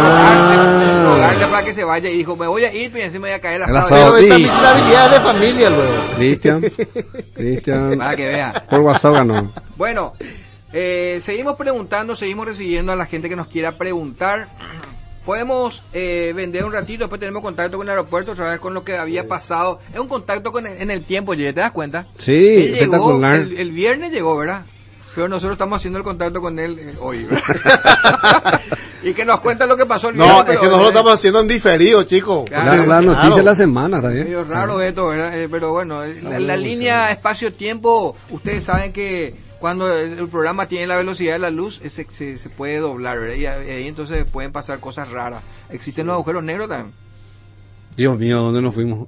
Ah. Rogarle para que se vaya y dijo, me voy a ir, pero encima voy a caer el asado. El asado pero esa miserabilidad es de familia luego. Cristian, Cristian. Para que vea. Por WhatsApp ganó. Bueno, eh, seguimos preguntando, seguimos recibiendo a la gente que nos quiera preguntar. Podemos eh, vender un ratito, después tenemos contacto con el aeropuerto, otra vez con lo que había pasado. Es un contacto con el, en el tiempo, ¿te das cuenta? Sí, él llegó, el, el viernes llegó, ¿verdad? Pero nosotros estamos haciendo el contacto con él eh, hoy, ¿verdad? Y que nos cuenta lo que pasó el viernes. No, es que nosotros lo estamos haciendo en diferido, chicos. Claro, la, la noticia claro. de la semana también. Es raro esto, ¿verdad? Eh, pero bueno, la, la línea espacio-tiempo, ustedes saben que cuando el programa tiene la velocidad de la luz, se, se, se puede doblar, ¿verdad? Y ahí entonces pueden pasar cosas raras. ¿Existen los agujeros negros también? Dios mío, ¿dónde nos fuimos?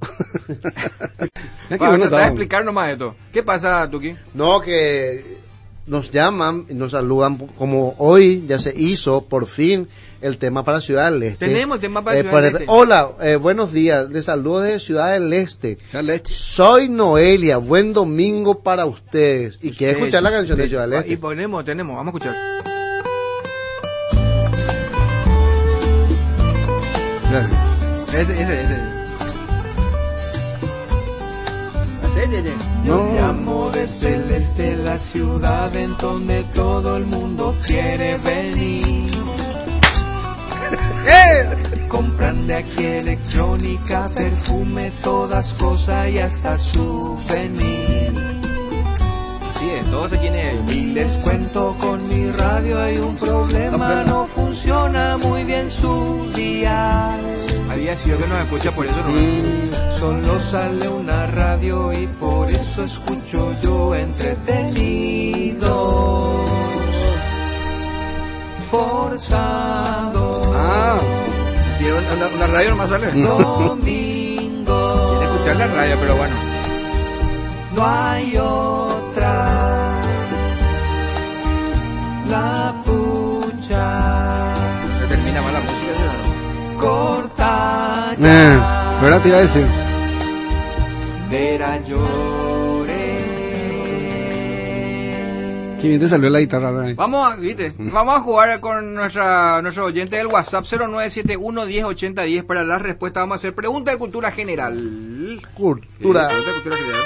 Para tratar de explicar nomás esto. ¿Qué pasa, Tuki? No, que nos llaman y nos saludan, como hoy ya se hizo, por fin, el tema para Ciudad del Este. Tenemos el tema para eh, Ciudad del Este. Hola, eh, buenos días, les saludo desde Ciudad del Este. Soy Noelia, buen domingo para ustedes. Y quiere escuchar la canción de Ciudad del Este. Y ponemos, tenemos, vamos a escuchar. Ese, ese, ese. Yo llamo de Celeste, la ciudad en donde todo el mundo quiere venir. ¡Eh! Compran de aquí electrónica, perfume, todas cosas y hasta souvenir. Sí, todo se tiene. Y les cuento, con mi radio hay un problema, no funciona muy bien su día. Había sido que nos escucha, por eso no. Mm, solo sale una radio y por eso escucho yo entretenido. Forzado. Ah, una, una radio nomás sale. Domingo. Quiere escuchar la radio, pero bueno. No hay otra. La pucha. Se termina mal la música, ¿no? Corta. Eh, ¿verdad te iba a decir? Vera lloré. Qué bien te salió la guitarra, ¿verdad? Vamos a, ¿viste? Vamos a jugar con nuestra nuestro oyente del WhatsApp cero nueve siete uno, diez, ochenta, diez para la respuesta. Vamos a hacer pregunta de cultura general. Cultura. Sí, pregunta de cultura general.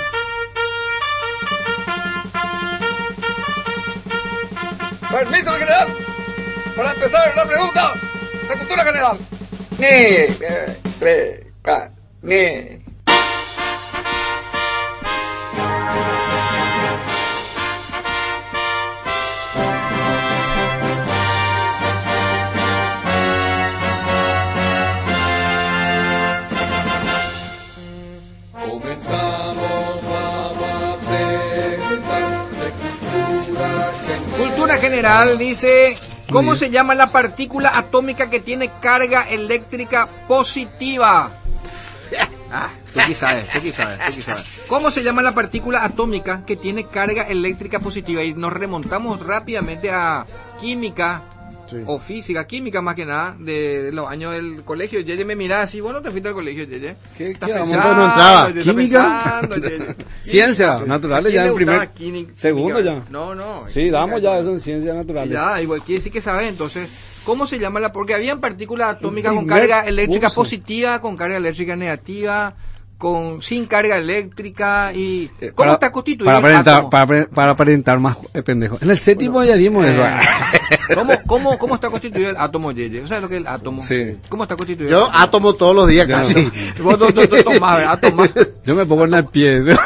Permiso, general, para empezar la pregunta de cultura general. Ni, re, pa, ni. general dice, ¿cómo se llama la partícula atómica que tiene carga eléctrica positiva? Ah, tú sí sabes, tú sí sabes, tú sí sabes. ¿Cómo se llama la partícula atómica que tiene carga eléctrica positiva? Y nos remontamos rápidamente a química, sí, o física, química más que nada, de los años del colegio. Yeye me miraba así, vos no te fuiste al colegio, Yeye. ¿Qué, ¿Estás qué pensando? no entraba? ¿Estás ¿Química? pensando, Yeye? Ciencia, Sí. naturales ¿A quién ya le en primer... gustaba química? Segundo ya. No, no. Sí, química, damos ya no. eso en ciencias naturales. Ya, igual quiere decir que sabes, entonces, ¿cómo se llama la? Porque habían partículas atómicas El con primer carga eléctrica uso. positiva, con carga eléctrica negativa, con sin carga eléctrica y ¿cómo Para- está constituido para el aparentar, átomo? para, apre- para aparentar más eh, pendejo. En el séptimo ya dimos eso. Eh, ¿Cómo, cómo, ¿Cómo está constituido el átomo, Yeye? ¿Sabes lo que es el átomo? Sí. ¿Cómo está constituido? Yo átomo todos los días Ya, casi. Vos no, no, no tomás, ¿verdad? Tomás. Yo me pongo en el pie. ¿sí?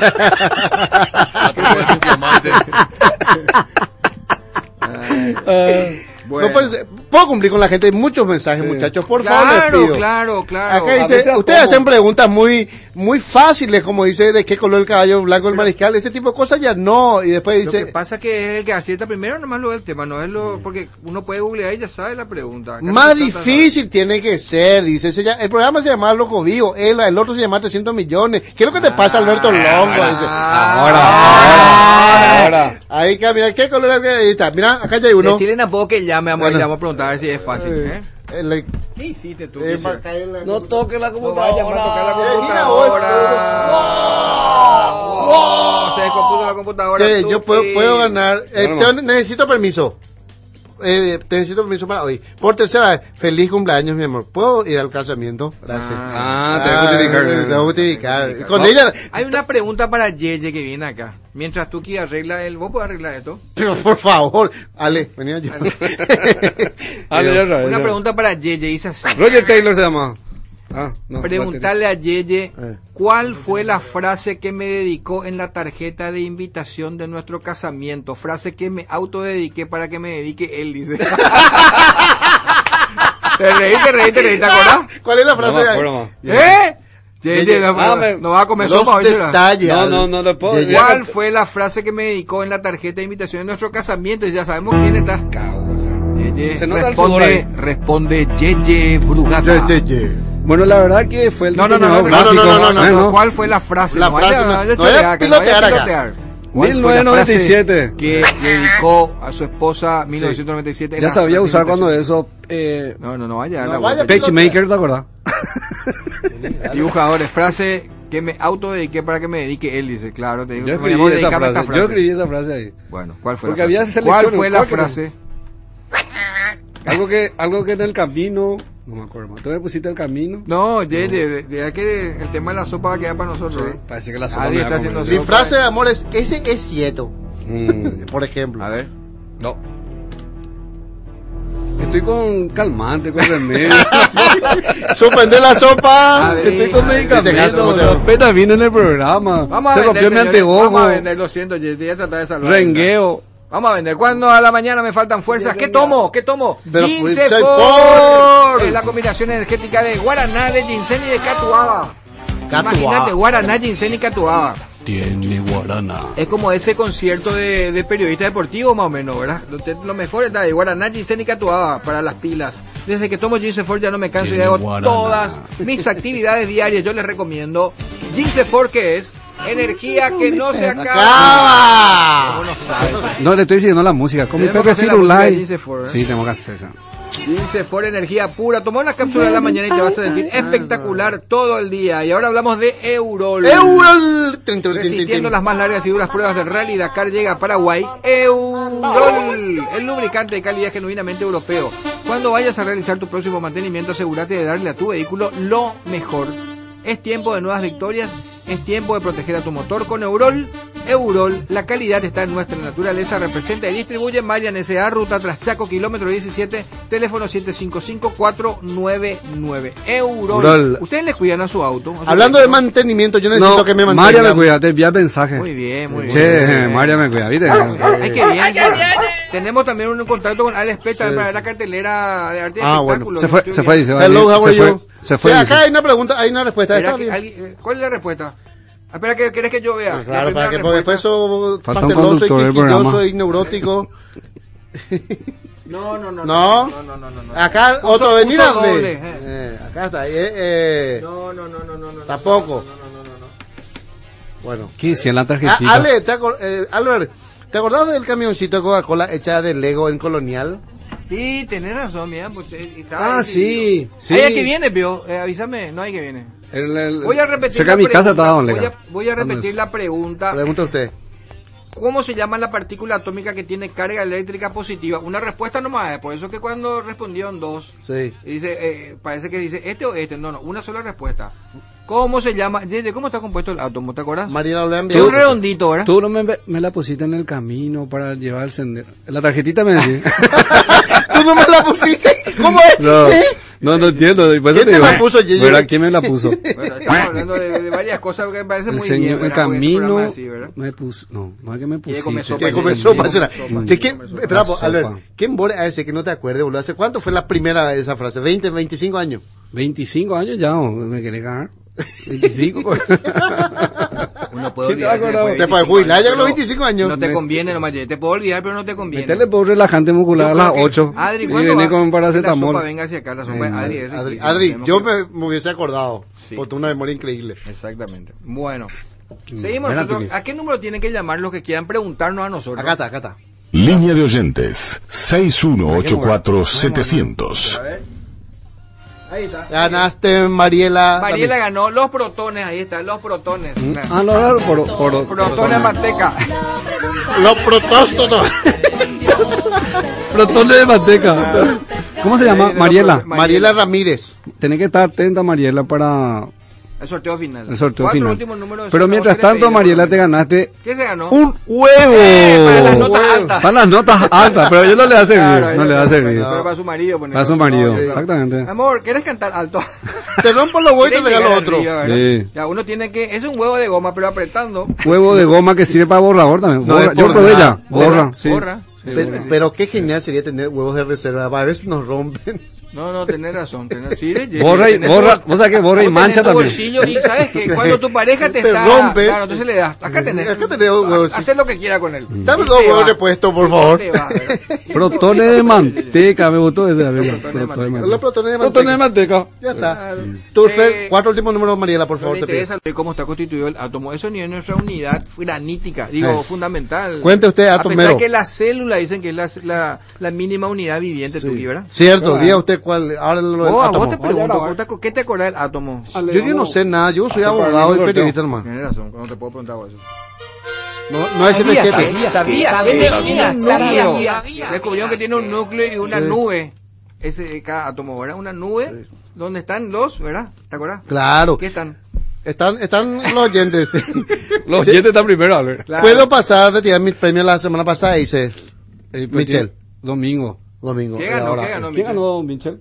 Ay, bueno. No, pues, puedo cumplir con la gente. Muchos mensajes, Sí. muchachos. Por favor, les Claro, pido. claro, claro. Acá A dice, veces ustedes como- hacen preguntas muy muy fáciles, como dice, de qué color el caballo blanco del mariscal. Ese tipo de cosas ya no. Y después Lo que dice, pasa que es el que acierta primero, nomás lo del tema, no es lo, porque uno puede googlear y ya sabe la pregunta. Acá más no se trata de difícil tiene que ser. Dice, ese ya- el programa se llama Loco Vivo. El, el otro se llama trescientos millones. ¿Qué es lo que te pasa, Alberto Longo? Dice. Ahora, ahora, ahora. Ahí, que, mira, ¿qué color es el que ahí está? Mira, acá ya hay uno. Decirle a poco que llame, amor, y Bueno. le vamos a preguntar a ver si es fácil. ¿eh? El- ¿Qué hiciste tú? eh, Cristian? para caer en la- No toque la No vayas a tocar la computadora. computadora. ¡Wow! Se descompuso la computadora. Sí, yo puedo, Tuki. puedo ganar. Eh, Bueno. te- necesito permiso. Eh, te necesito permiso para hoy. Por tercera vez, feliz cumpleaños, mi amor. ¿Puedo ir al casamiento? Gracias. Ah, te voy a justificar. eh, te voy a justificar. Con No. ella, Hay una pregunta para Yeye que viene acá. Mientras tú que arregla el... ¿Vos podés arreglar esto? pero por favor, Ale, venía yo. Ale, ya sabes, Una ya. pregunta para Yeye, dice así. Roger Taylor se llama. Ah, no. Preguntarle a Yeye Eh. cuál fue la frase que me dedicó en la tarjeta de invitación de nuestro casamiento. Frase que me autodediqué para que me dedique él, dice. Te reíste, reíste, reíste, ¿te acordás? ¿Cuál es la No frase? me acuerdo más. ¿Eh? Yeye, Yeye, no, ah, me- no va a comer Los sopa hoy, será. detalles. No, no, no le puedo. Yeye. ¿Cuál fue la frase que me dedicó en la tarjeta de invitación de nuestro casamiento? Y ya sabemos quién está. Yeye, Se nota el sudor responde, ahí. responde Yeye Brugata. Ye, ye, ye. Bueno, la verdad que fue el No, no, no, no, diseñador no, gráfico. no, no, no, Ah, no. ¿Cuál fue la frase? La frase vaya, no- vaya a no era chorear, que no vaya a pilotear acá. pilotear. ¿Cuál mil fue la novecientos noventa y frase siete. que dedicó a su esposa mil novecientos noventa y siete? en Ya la sabía usar cuando presentación? eso. Eh, No, no, no vaya. No la vaya. vuelta. Pagemaker, ¿te acordás? Dibujadores, frase que me autodediqué para que me dedique él, dice. Claro, te digo. Yo me escribí llamó, esa dedícame frase. esta Yo escribí esa frase ahí. Bueno, ¿cuál fue Porque la había frase? selección, ¿Cuál fue la ¿cuál que no? frase? Algo que, algo que en el camino. No me acuerdo más. ¿Tú me pusiste el camino? No, Ye, de, de, de que el tema de la sopa va a quedar para nosotros. ¿eh? Parece que la sopa Nadie me está va a haciendo comer. Mi sopa. frase de amor es, ese es cierto. Mm, Por ejemplo. A ver. no. Estoy con calmante, con remedio. Suspender la sopa. A ver, Estoy con a ver, medicamentos. Apenas vine en el programa. Vamos a Se vender, rompió mi señores. anteojo. Vamos a vender, lo siento, Ye, voy a tratar de salvar. Rengueo. Vamos a vender. Cuando a la mañana me faltan fuerzas, ¿qué tomo? ¿Qué tomo? Pero, Ginseng pues, Ford. Es la combinación energética de guaraná, de ginseng y de catuaba. Imagínate, guaraná, ginseng y catuaba. Tiene guarana. Es como ese concierto de, de periodista deportivo, más o menos, ¿verdad? Lo, te- lo mejor está de guaraná, ginseng y catuaba para las pilas. Desde que tomo Ginseng Ford ya no me canso y Tiene hago guaraná. todas mis actividades diarias. Yo les recomiendo Ginseng Ford, que es energía que no se acaba. ¡Acaba! ¿Cómo no sabes? No, le estoy diciendo la música. Con mi Tenemos Pepe que hacer la música de Firulai. Ginseng Ford, ¿eh? Sí, tenemos que hacer eso. Ginseng Ford, energía pura. Toma una cápsula de la mañana y te vas a sentir espectacular todo el día. Y ahora hablamos de Eurol. Eurol. Tin, tin, tin, tin, Resistiendo tin. las más largas y duras pruebas del Rally Dakar, llega a Paraguay Eurol, el lubricante de calidad genuinamente europeo. Cuando vayas a realizar tu próximo mantenimiento, asegúrate de darle a tu vehículo lo mejor. Es tiempo de nuevas victorias, es tiempo de proteger a tu motor con Eurol. Eurol, la calidad está en nuestra naturaleza, representa y distribuye Marian S A, ruta tras Chaco, kilómetro diecisiete, teléfono siete cinco cinco cuatro nueve nueve. Eurol. Eurol. ¿Ustedes les cuidan a su auto? ¿A su Hablando de vehículo? mantenimiento, yo necesito No, que me María mantengan. me cuida, te envía mensaje. Muy bien, muy bien. Che, María me cuida, ¿viste? Ay, qué bien. Tenemos también un contacto con Alex Pech también para la cartelera de arte y Ah, espectáculos. Se fue, se fue, dice. Hello, how se are fue, you? se fue, Sí, dice. acá hay una pregunta, hay una respuesta. Mira Está que bien. alguien- eh, ¿Cuál es la respuesta? Espera, que ¿querés que yo vea? La Claro, primera para que porque después respuesta. sos Falta un pasteloso y conductor del quisquilloso programa. y neurótico. No, no, no. ¿No? No, no, no, no, no. Acá Puso- otro, puso mira, doble, ve. eh. Eh, acá está. Eh, eh, No, no, no, no, no, no. tampoco. No, no, no, no, no. Bueno. ¿Qué decía en la tarjetita? Ah, Ale, ¿te acor- eh, Albert, ¿te acordás del camioncito de Coca-Cola hecha de Lego en Colonial? Sí, tenés razón, mira, pues eh, estaba Ah, ahí, sí, sí. Ahí hay que viene, Pio, eh, avísame, no hay que viene. El- el- Voy a repetir cerca la de mi casa pregunta, estaba Don voy Lega. a, voy a repetir la pregunta. Pregunta usted. ¿Cómo se llama la partícula atómica que tiene carga eléctrica positiva? Una respuesta nomás, eh, por eso que cuando respondieron dos, Sí. y dice, eh, parece que dice este o este, no, no, una sola respuesta. ¿Cómo se llama? Desde ¿cómo está compuesto el átomo? ¿Te acuerdas? Mariela lo Es envió. un redondito, ¿verdad? Tú no me, me la pusiste en el camino para llevar al sendero. La tarjetita me decía. ¿Tú no me la pusiste? ¿Cómo es? No, ¿Eh? no, no entiendo. y por eso ¿Quién te digo, la puso, Gigi? ¿verdad? ¿Quién me la puso? Bueno, estamos hablando de, de varias cosas que me parece El muy señor, bien. el ¿verdad? Porque este camino programa es así, ¿verdad? me puso. No, no es que me Quiere pusiste. comer sopa, Que comenzó Comer a hacer. sopa. Che, ¿qué- espera, Sopa. Albert, ¿quién bore a ese que no te acuerdes, boludo? ¿Hace cuánto fue la primera vez esa frase? ¿veinte, veinticinco años? veinticinco años ya, ¿o? me querés ganar. veinticinco. Uno puede Sí, te olvidarse vas a después de Te puedes veinticinco jubilar ya años, a los pero veinticinco años. No te Me- conviene nomás, te puedo olvidar, pero no te conviene. Métele por relajante muscular a Yo las creo que- ocho. Adri, y ¿cuándo viene va? con un La sopa paracetamol. venga hacia acá, la sopa de Adri es Adri, riquísima, Adri, tenemos yo que- me, me hubiese acordado. Sí, porque sí. una memoria increíble. Exactamente. Bueno, Mm, seguimos ven a nosotros. tu- ¿A qué número tienen que llamar los que quieran preguntarnos a nosotros? Acá está, acá está. Línea de oyentes seis uno ocho cuatro setecientos. A ver. Ahí está. Ganaste, Mariela. Mariela ganó los protones, ahí está, los protones. Ah, no, no, por, por, Protones de manteca. Los protóstonos. Protones de manteca. ¿Cómo se llama? Mariela. Mariela Ramírez. Tenés que estar atenta, Mariela, para El sorteo final. el sorteo Cuatro final. últimos números de Pero sorteo, mientras ¿qué le tanto, pedimos? Mariela, te ganaste ¿Qué se ganó? un huevo. Eh, para las notas altas. Para las notas altas, pero a ella no le va a servir. Claro, no ella le va a no, servir. pero para su marido. pues, Para su no, marido, no, exactamente. Amor, ¿quieres cantar alto? Te rompo los huevos y te Quieres regalo llegar otro. arriba, ¿verdad? Sí. Ya, uno tiene que... Es un huevo de goma, pero apretando. Huevo de goma que sirve para borrador también. No Borra. es Yo por probé nada. ya. Borra. sí. Borra. Sí, Pero, borra, sí. pero qué genial sería tener huevos de reserva. A veces nos rompen. No, no, tenés razón. Tenés, sí, de- Borra y- tenés borra, tu- vos sabés que borra y vos tenés mancha tu también. bolsillo y sabes que cuando tu pareja te, Te está... rompe. Claro, entonces le das. Acá tenés. Acá tenés dos huevos. Hacer lo que quiera con él. Dame Y dos te huevos va. de puesto, por favor. Te va, ¿verdad? Protones de manteca, me gustó ese. Los protones de manteca. Los protones de Protones de manteca. manteca. Ya está. Claro. Tú, Eh, Fer, cuatro últimos números, Mariela, por No favor, me te pido. interesa cómo está constituido el átomo. Eso ni es nuestra unidad granítica, digo, Eh. fundamental. Cuente usted, A atomero. pesar que la célula dicen que es la, la, la mínima unidad viviente, Sí. Tuki, ¿verdad? Cierto, Claro. diga usted cuál. Ahora lo del Vos, a átomo. vos te pregunto, ¿vos te- ¿qué te acordás del átomo? Yo, yo no sé nada, yo soy Ah, para abogado mí y no lo periodista tengo. nomás. Tienes razón, no te puedo preguntar vos eso. No, no es setenta y siete. Sabía, sabía, Sabía, tiene un sabía, núcleo. sabía. Descubrieron que tiene un núcleo y una Sí. nube. Ese cada átomo, ¿verdad? Una nube donde están los, ¿verdad? ¿Te acuerdas? Claro. ¿Qué están? Están, están los oyentes. Los oyentes están primero, a ver. Claro. Puedo pasar, retirar mis premios la semana pasada, dice Eh, pues, Michel. Domingo. Domingo. ¿Qué eh, ganó? ahora. ¿Qué ganó, ¿Quién Michel? ganó, Michel?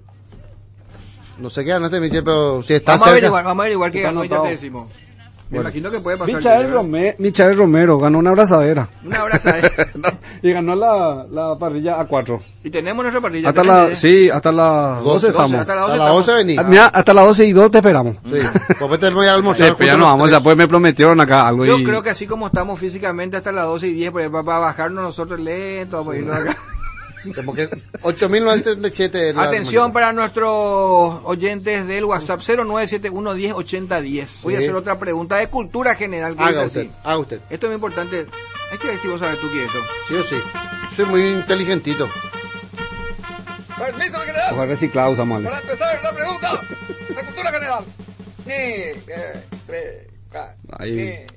No sé qué ganaste, Michel, pero si está Vamos a cerca. averiguar, vamos a averiguar qué Está ganó y ya anotado. te decimos. Me Bueno. imagino que puede pasar. Michael, ¿verdad? Rome- Michael Romero ganó una abrazadera. Una abrazadera. Y ganó la, la parrilla a cuatro. Y tenemos nuestra parrilla. Hasta tenés, la, ¿eh? sí, hasta las doce doce, estamos. hasta las A doce las estamos. once vení. Ah, mira, hasta las doce y dos te esperamos. Sí. Después te voy a Sí, almorzar. pero ya junto no a los vamos, tres. ya pues me prometieron acá algo. Yo y... creo que así como estamos físicamente hasta las doce y diez, pues, para bajarnos nosotros lento, vamos a irnos acá. Como que ocho mil novecientos treinta y siete. la- Atención para nuestros oyentes del WhatsApp cero nueve siete uno diez ochenta diez. Voy a Sí. hacer otra pregunta de cultura general que Haga dice usted, así. haga usted. Esto es muy importante. Hay que ver si vos sabes tú qué es esto. Sí o sí. Soy muy inteligentito. Permiso, mi general. Ojalá reciclado, usamos. Para empezar la pregunta de cultura general. Ni, eh, re, ca, Ahí. ni.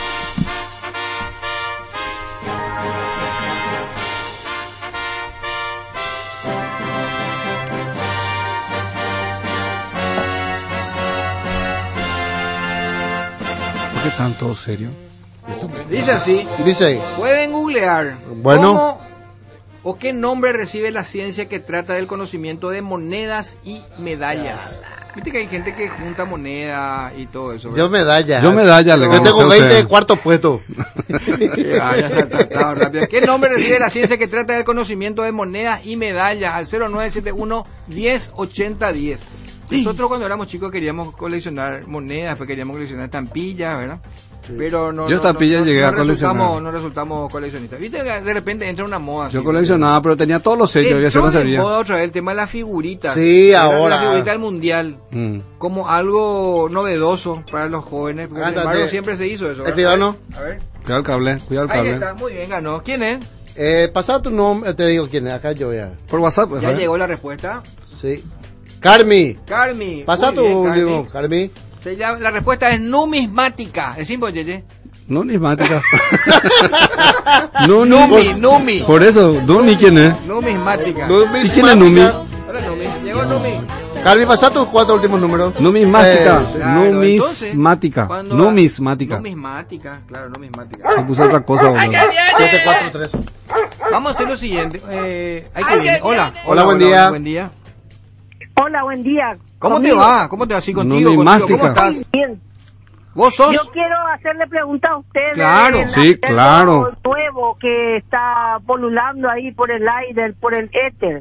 ¿Por qué están todos serios? Dice así. Dice, Pueden googlear. Bueno. ¿Cómo o qué nombre recibe la ciencia que trata del conocimiento de monedas y medallas? Viste que hay gente que junta moneda y todo eso. yo medalla. Yo medalla le Yo gano, tengo o sea, veinte usted. de cuarto puesto. Que vaya, se ha tratado rápido. ¿Qué nombre recibe la ciencia que trata del conocimiento de monedas y medallas? Al cero nueve siete uno diez ochenta diez. Nosotros cuando éramos chicos queríamos coleccionar monedas, pues queríamos coleccionar estampillas, ¿verdad? Pero no, Yo no, tapilla no, llegué no a coleccionar. resultamos, no resultamos coleccionistas. Viste que de repente entra una moda. Yo así, coleccionaba, pero tenía todos los sellos y eso no entró de servía. moda otra vez el tema de las figuritas. Sí, Era ahora. La figurita del mundial. Mm. Como algo novedoso para los jóvenes. Porque sin Ándate. embargo siempre se hizo eso. ¿verdad? Escribano. A ver. Cuidado el cable, cuidado el Ahí cable. está, muy bien, ganó. ¿Quién es? Eh, pasado tu nombre, te digo quién es. Acá yo voy a. Por WhatsApp, pues, Ya ¿sabes? llegó la respuesta. Sí. Carmi. Carmi. Pasa muy tu bien, Carmi. último, Carmi. Se llama- la respuesta es numismática. ¿Decimos, Yeye? Numismática. Numi, Numi, Numi. Por eso, Numi, ¿quién es? Numismática. ¿Y quién es Numi? Hola, Numi. Llegó Numi. Carmi, pasa tus cuatro últimos números. Numismática. Eh, Claro, Numismática. Cuando- Numismática. Numismática, claro, numismática. Se puso otra cosa, boludo. siete cuatro tres. Vamos a hacer lo siguiente. Eh, hay que viene. Hola, Hola, buen día. Buen día. Hola, buen día. ¿Cómo Conmigo. te va? ¿Cómo te va así contigo? Numismática. contigo? ¿Cómo estás? Bien. ¿Vos sos? Yo quiero hacerle pregunta a ustedes. Claro. del Sí, acervo claro. nuevo que está polulando ahí por el aire, por el éter.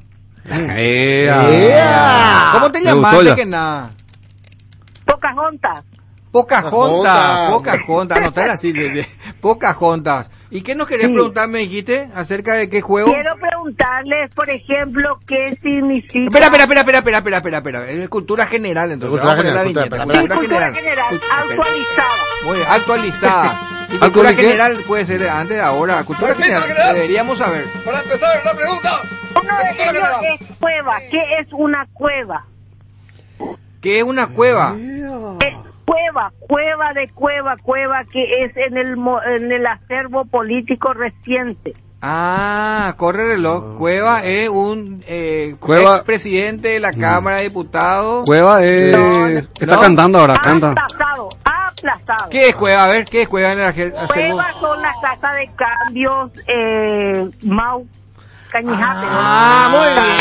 Ea. ¿Cómo te Me llamaste gustó ya. que nada? Pocahontas. Pocahontas, Pocahontas, anotar así, de, de- Pocahontas. ¿Y qué nos querés preguntar, me dijiste, acerca de qué juego? Quiero preguntarles, por ejemplo, qué significa... Espera, espera, espera, espera, espera, espera, espera, espera. Es cultura general, entonces. Cultura Vamos a poner la general, viñeta. cultura- Cultura, Sí, cultura general. general, actualizada. Muy bien, actualizada. Y ¿Algo cultura de qué? general puede ser de antes de ahora. Cultura Permiso, general. general. Deberíamos saber. Para empezar, la pregunta. Uno de Cultura ellos general. es cueva. ¿Qué es una cueva? ¿Qué es una cueva? Eh, cueva, cueva de cueva, cueva que es en el mo- en el acervo político reciente. Ah, corre reloj. Cueva es un eh, Cueva- expresidente de la Cámara de Diputados. Cueva es... Está No. cantando ahora, canta. Aplazado, aplazado. ¿Qué es cueva? A ver, ¿qué es cueva en el acer- acervo? Cuevas son las casas de cambios, eh, Mau, Cañijape. Ah,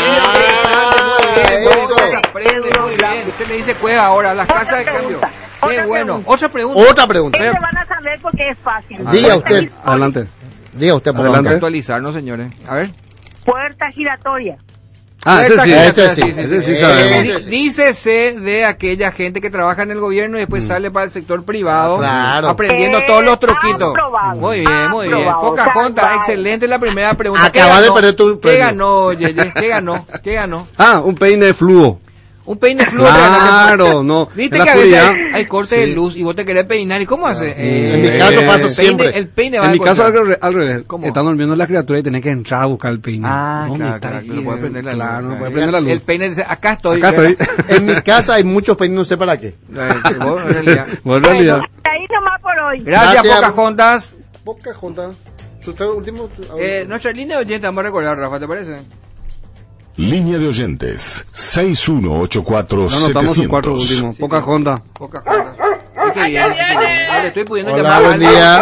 muy bien, interesante, muy bien. Eso. Muy bien, se aprende, muy bien. Usted me dice cueva ahora, las Otra casas de cambio. pregunta, Qué otra bueno. pregunta. Otra pregunta. Otra pregunta. Ustedes van a saber porque es fácil. Diga usted. Adelante. Diga usted, por Hay que Adelante. favor. actualizarnos, señores. A ver. Puerta giratoria. Ah, ese sí. Ese sí. Ese sí Eh, sabemos. di- Dícese de aquella gente que trabaja en el gobierno y después sale para el sector privado. Claro. Aprendiendo Eh, todos los truquitos. aprobado. Muy bien, muy bien. Aprobado. Pocahontas, Salvado. excelente la primera pregunta. ¿Qué Acabas de ganó? perder tu ¿Qué premio. ganó, Yeye? ¿Qué ganó? ¿Qué ganó? Ah, un peine fluo. Un peine fluo. Claro, no. Viste En la que a veces oscuridad. hay, hay corte Sí. de luz y vos te querés peinar. ¿Y cómo haces? Eh, En mi caso eh, pasa el peine- siempre. El peine va En a mi caso al, encontrar. re- al revés. ¿Cómo? Están durmiendo las criaturas y tenés que entrar a buscar el peine. Ah, ¿Dónde claro, está claro, ahí? no puede prender la luz. Claro, no puede Claro. prender la luz. El peine dice, acá estoy. Acá estoy. En mi casa hay muchos peines, no sé para qué. Eh, vos, en realidad. Bueno, en realidad. Ahí nomás por hoy. Gracias, Gracias. Pocahontas. Pocahontas. ¿Tus tres últimos? Eh, nuestra línea de oyentes vamos a recordar, Rafa, ¿te parece? Línea de oyentes seis uno ocho cuatro No anotamos sus cuatro setecientos. últimos. Pocahontas. Pocahontas. Ay, qué bien. Vale, estoy pudiendo Hola, llamar. buen a alguien. día.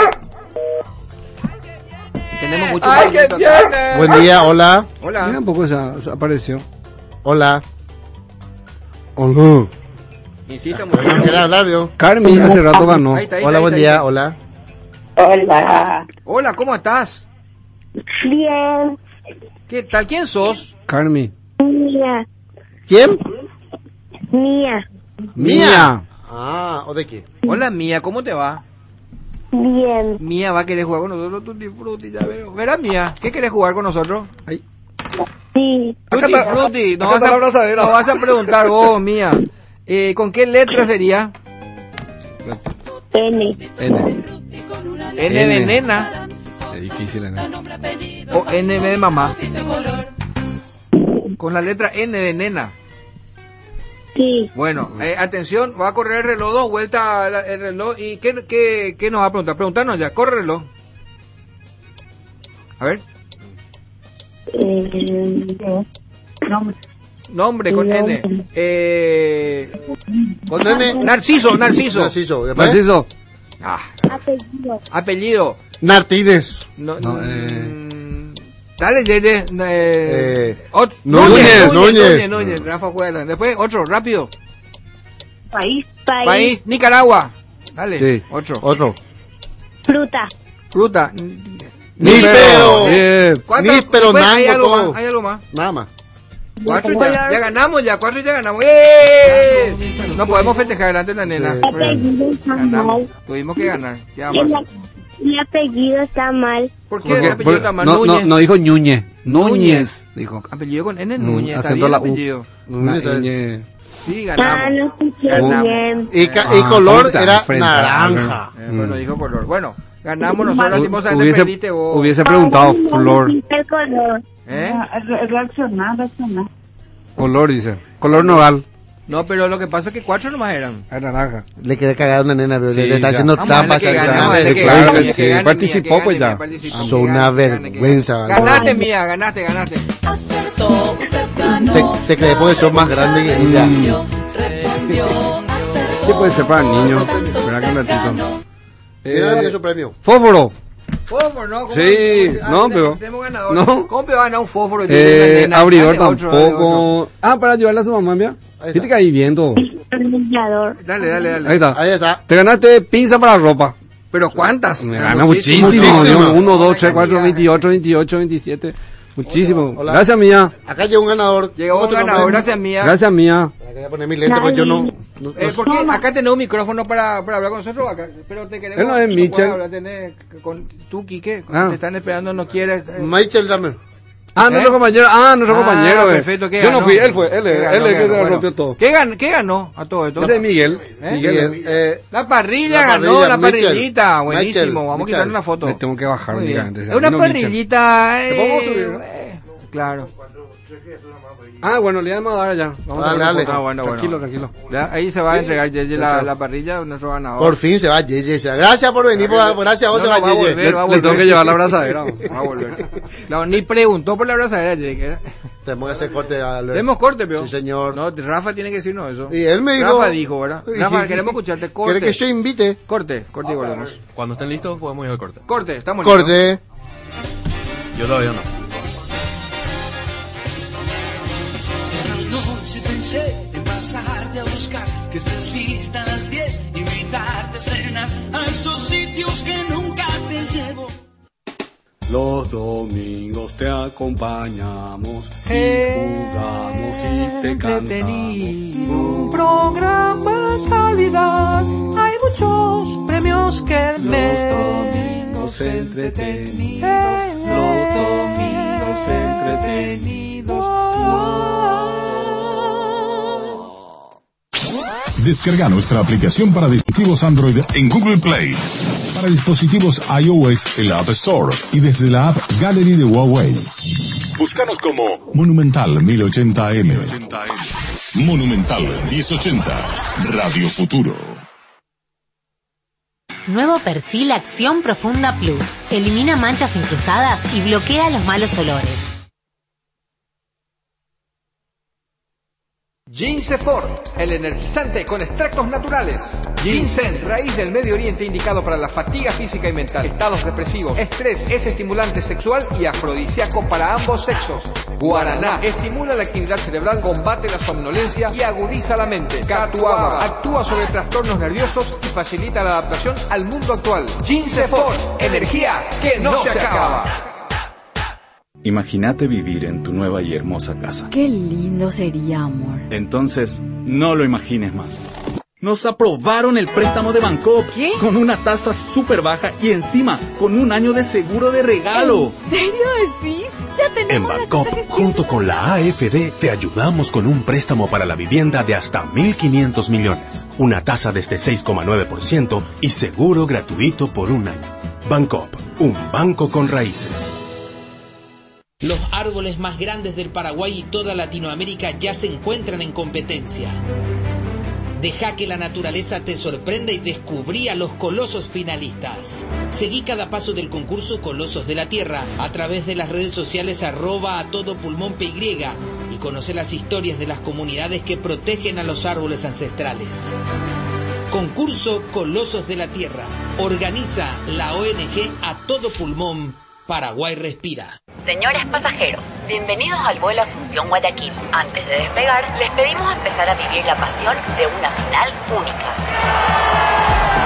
Tenemos muchos Ay, qué movimientos acá. tiene. Buen día, hola. Hola. Mira un poco esa, esa apareció. Hola. Hola. Insista muy bien. ¿Quiere hablar yo? Carmi hace rato ganó. Ahí está, ahí Hola, está, buen ahí día, está. hola. Hola. Hola, ¿cómo estás? Bien. ¿Qué tal? ¿Quién sos? Carmi. Mía. ¿Quién? Mía. Mía. Ah, ¿o de qué? Hola, Mía, ¿cómo te va? Bien. Mía va a querer jugar con nosotros, Tutti Frutti, ya veo. Verás, Mía, ¿qué querés jugar con nosotros? Ay. Sí. Tutti Acá está- Frutti, nos acá vas, está la a, abrazadera. nos vas a preguntar vos, Mía. Eh, ¿Con qué letra sería? N. N. N de N. nena Es difícil, N. o N de mamá. Con la letra N de nena. Sí. Bueno, eh, atención, va a correr el reloj, dos vueltas la- el reloj. ¿Y qué, qué, qué nos va a preguntar? Preguntarnos ya, corre el reloj. A ver, Eh, nombre. nombre con N. Eh, ¿Con N? Narciso, Narciso. Narciso. ¿después? Narciso. Ah, Apellido. apellido. Martínez. No, No, mm, eh. Dale, Yeye. Eh, Eh, ot- Núñez, Núñez, Núñez. Núñez, Núñez. Rafa juega. Después, otro, rápido. País. País. País, Nicaragua. Dale, Sí. otro. Otro. Fruta. Fruta. Níspero. Bien. ¿Cuántas- Níspero, después hay nango, algo todo. más, hay algo más. Nada más. Cuatro ya, ya ganamos, ya cuatro ya ganamos. ¡Eh! No podemos festejar delante de la nena. Ganamos. Tuvimos que ganar. Ya vamos. Mi apellido está mal. ¿Por qué el apellido está mal? No, no, no dijo Núñez. Núñez, Núñez. dijo. Apellido con N, Núñez. Mm, Está acento bien la el U. apellido. Una ñ. Sí, Ah, ganamos. no escuché Ganamos. bien. Y, ca- y Ah, color ahorita, era frente, naranja. Eh, bueno, dijo color. Bueno, ganamos nosotros. Lastimosamente Hubiese, perdiste vos. hubiese preguntado Flor. El color. ¿Eh? Reaccionar, reaccionar. Color, dice. Color nogal. No, pero lo que pasa es que cuatro nomás eran. Es naranja. Le quedé cagada a una nena, pero Sí, le está ya. haciendo Vamos a darle trampas. que al gane, programa vamos a darle de que claro gane, que mía, sí. que gane, Participó, mía, que pues, gane, ya. mía, participó, Son que una gane, que gane, que vergüenza. gane. Ganaste, mía, ganaste, ganaste. Acertó, usted ganó. Te, te crees porque sos más grande que ella. Respondió, acertó. ¿Qué puede ser para niños? Espera que un ratito. Mira, Eh, tiene su premio. Fósforo. Fósforo, ¿no? ¿Cómo Sí, que- ah, no, tenemos- pero- tenemos ganador. no. ¿Cómo me va a ganar un fósforo? Yo Eh, soy una nena. abridor Dale otro, dale tampoco. Ah, para ayudarle a su mamá, mira. Fíjate que ahí viendo. otro. Dale, dale, dale. Ahí está. Ahí está. Te ganaste pinza para ropa. ¿Pero cuántas? Me Ah, gana muchísimo. muchísimo. uno, dos, tres, cuatro, veintiocho, veintiocho, veintisiete. Muchísimo. Hola. Gracias, mía. Acá llegó un ganador. Llegó ¿Cómo un te ganador, nombras? gracias, mía. Gracias, mía. Acá voy a poner mi lente, pues yo no. no- Eh, no- porque acá tenemos un micrófono para, para hablar con nosotros acá, pero te queremos. Él no es puedes Mitchell. hablar, tenés con tú, Quique, Ah. te están esperando, no quieres. eh. Michael Dahmer. Ah, ¿Eh? nuestro compañero. Ah, nuestro Ah, compañero. eh. perfecto, ¿qué Yo no ganó? fui, él fue. Él ¿Qué es ganó, él es qué el que ganó? se Bueno, rompió todo. ¿Qué, gan- ¿Qué ganó a todo esto? Ese es Miguel. ¿Eh? Miguel. Miguel, eh, La parrilla La ganó, parrilla, la Mitchell. parrillita, buenísimo. Mitchell, Vamos a Mitchell. quitarle una foto. Me tengo que bajar Muy bien. únicamente. Es una Vino Mitchell. parrillita. ¿Te podemos Eh, subir? eh, claro. Ah, bueno, le vamos a dar ya. Vamos a Dale, hacer una dale. foto. Ah, bueno, tranquilo, bueno. tranquilo. Ya, ahí se va a entregar Yeye la, está. la parrilla, nuestro ganador. Por fin se va Yeye. se va. Gracias por venir. por- Gracias a vos No, se no, va va a Yeye. volver, Le, va a le tengo volver. que llevar la abrazadera. Va a volver. No, ni preguntó por la abrazadera, Yeye, que era. Tenemos que hacer corte. Albert. Tenemos corte, pero. Sí, señor. No, Rafa tiene que decirnos eso. Y él me dijo. Rafa dijo, ¿verdad? Y- Rafa, queremos escucharte. Corte. ¿Quiere que yo invite? Corte, corte y volvemos. Cuando estén listos, podemos ir al corte. Corte, estamos listos. Corte. Yo todavía no. Esta noche pensé en pasarte a buscar, que estés lista a las diez, invitarte a cenar a esos sitios que nunca te llevo. Los domingos te acompañamos y jugamos y te cantamos. Un programa calidad, hay muchos premios que Los ver. domingos entretenidos, los domingos entretenidos. Descarga nuestra aplicación para dispositivos Android en Google Play. Para dispositivos iOS en la App Store y desde la App Gallery de Huawei. Búscanos como Monumental mil ochenta eme. Monumental mil ochenta. Radio Futuro. Nuevo Persil Acción Profunda Plus. Elimina manchas incrustadas y bloquea los malos olores. Ginsefort, el energizante con extractos naturales. Ginseng, raíz del Medio Oriente, indicado para la fatiga física y mental, estados depresivos, estrés, es estimulante sexual y afrodisíaco para ambos sexos. Guaraná, estimula la actividad cerebral, combate la somnolencia y agudiza la mente. Catuaba, actúa sobre trastornos nerviosos y facilita la adaptación al mundo actual. Ginsefort, energía que no se acaba. Imagínate vivir en tu nueva y hermosa casa. Qué lindo sería, amor. Entonces, no lo imagines más. Nos aprobaron el préstamo de Bancoop. ¿Qué? Con una tasa súper baja y encima con un año de seguro de regalo. ¿En serio decís? Ya tenemos En la Bancoop, casa que junto con la A F D, te ayudamos con un préstamo para la vivienda de hasta mil quinientos millones, una tasa desde seis coma nueve por ciento y seguro gratuito por un año. Bancoop, un banco con raíces. Los árboles más grandes del Paraguay y toda Latinoamérica ya se encuentran en competencia. Deja que la naturaleza te sorprenda y descubrí a los colosos finalistas. Seguí cada paso del concurso Colosos de la Tierra a través de las redes sociales arroba a todo pulmón P Y y conoce las historias de las comunidades que protegen a los árboles ancestrales. Concurso Colosos de la Tierra. Organiza la O N G A Todo Pulmón. Paraguay respira. Señores pasajeros, bienvenidos al vuelo Asunción-Guayaquil. Antes de despegar, les pedimos empezar a vivir la pasión de una final única.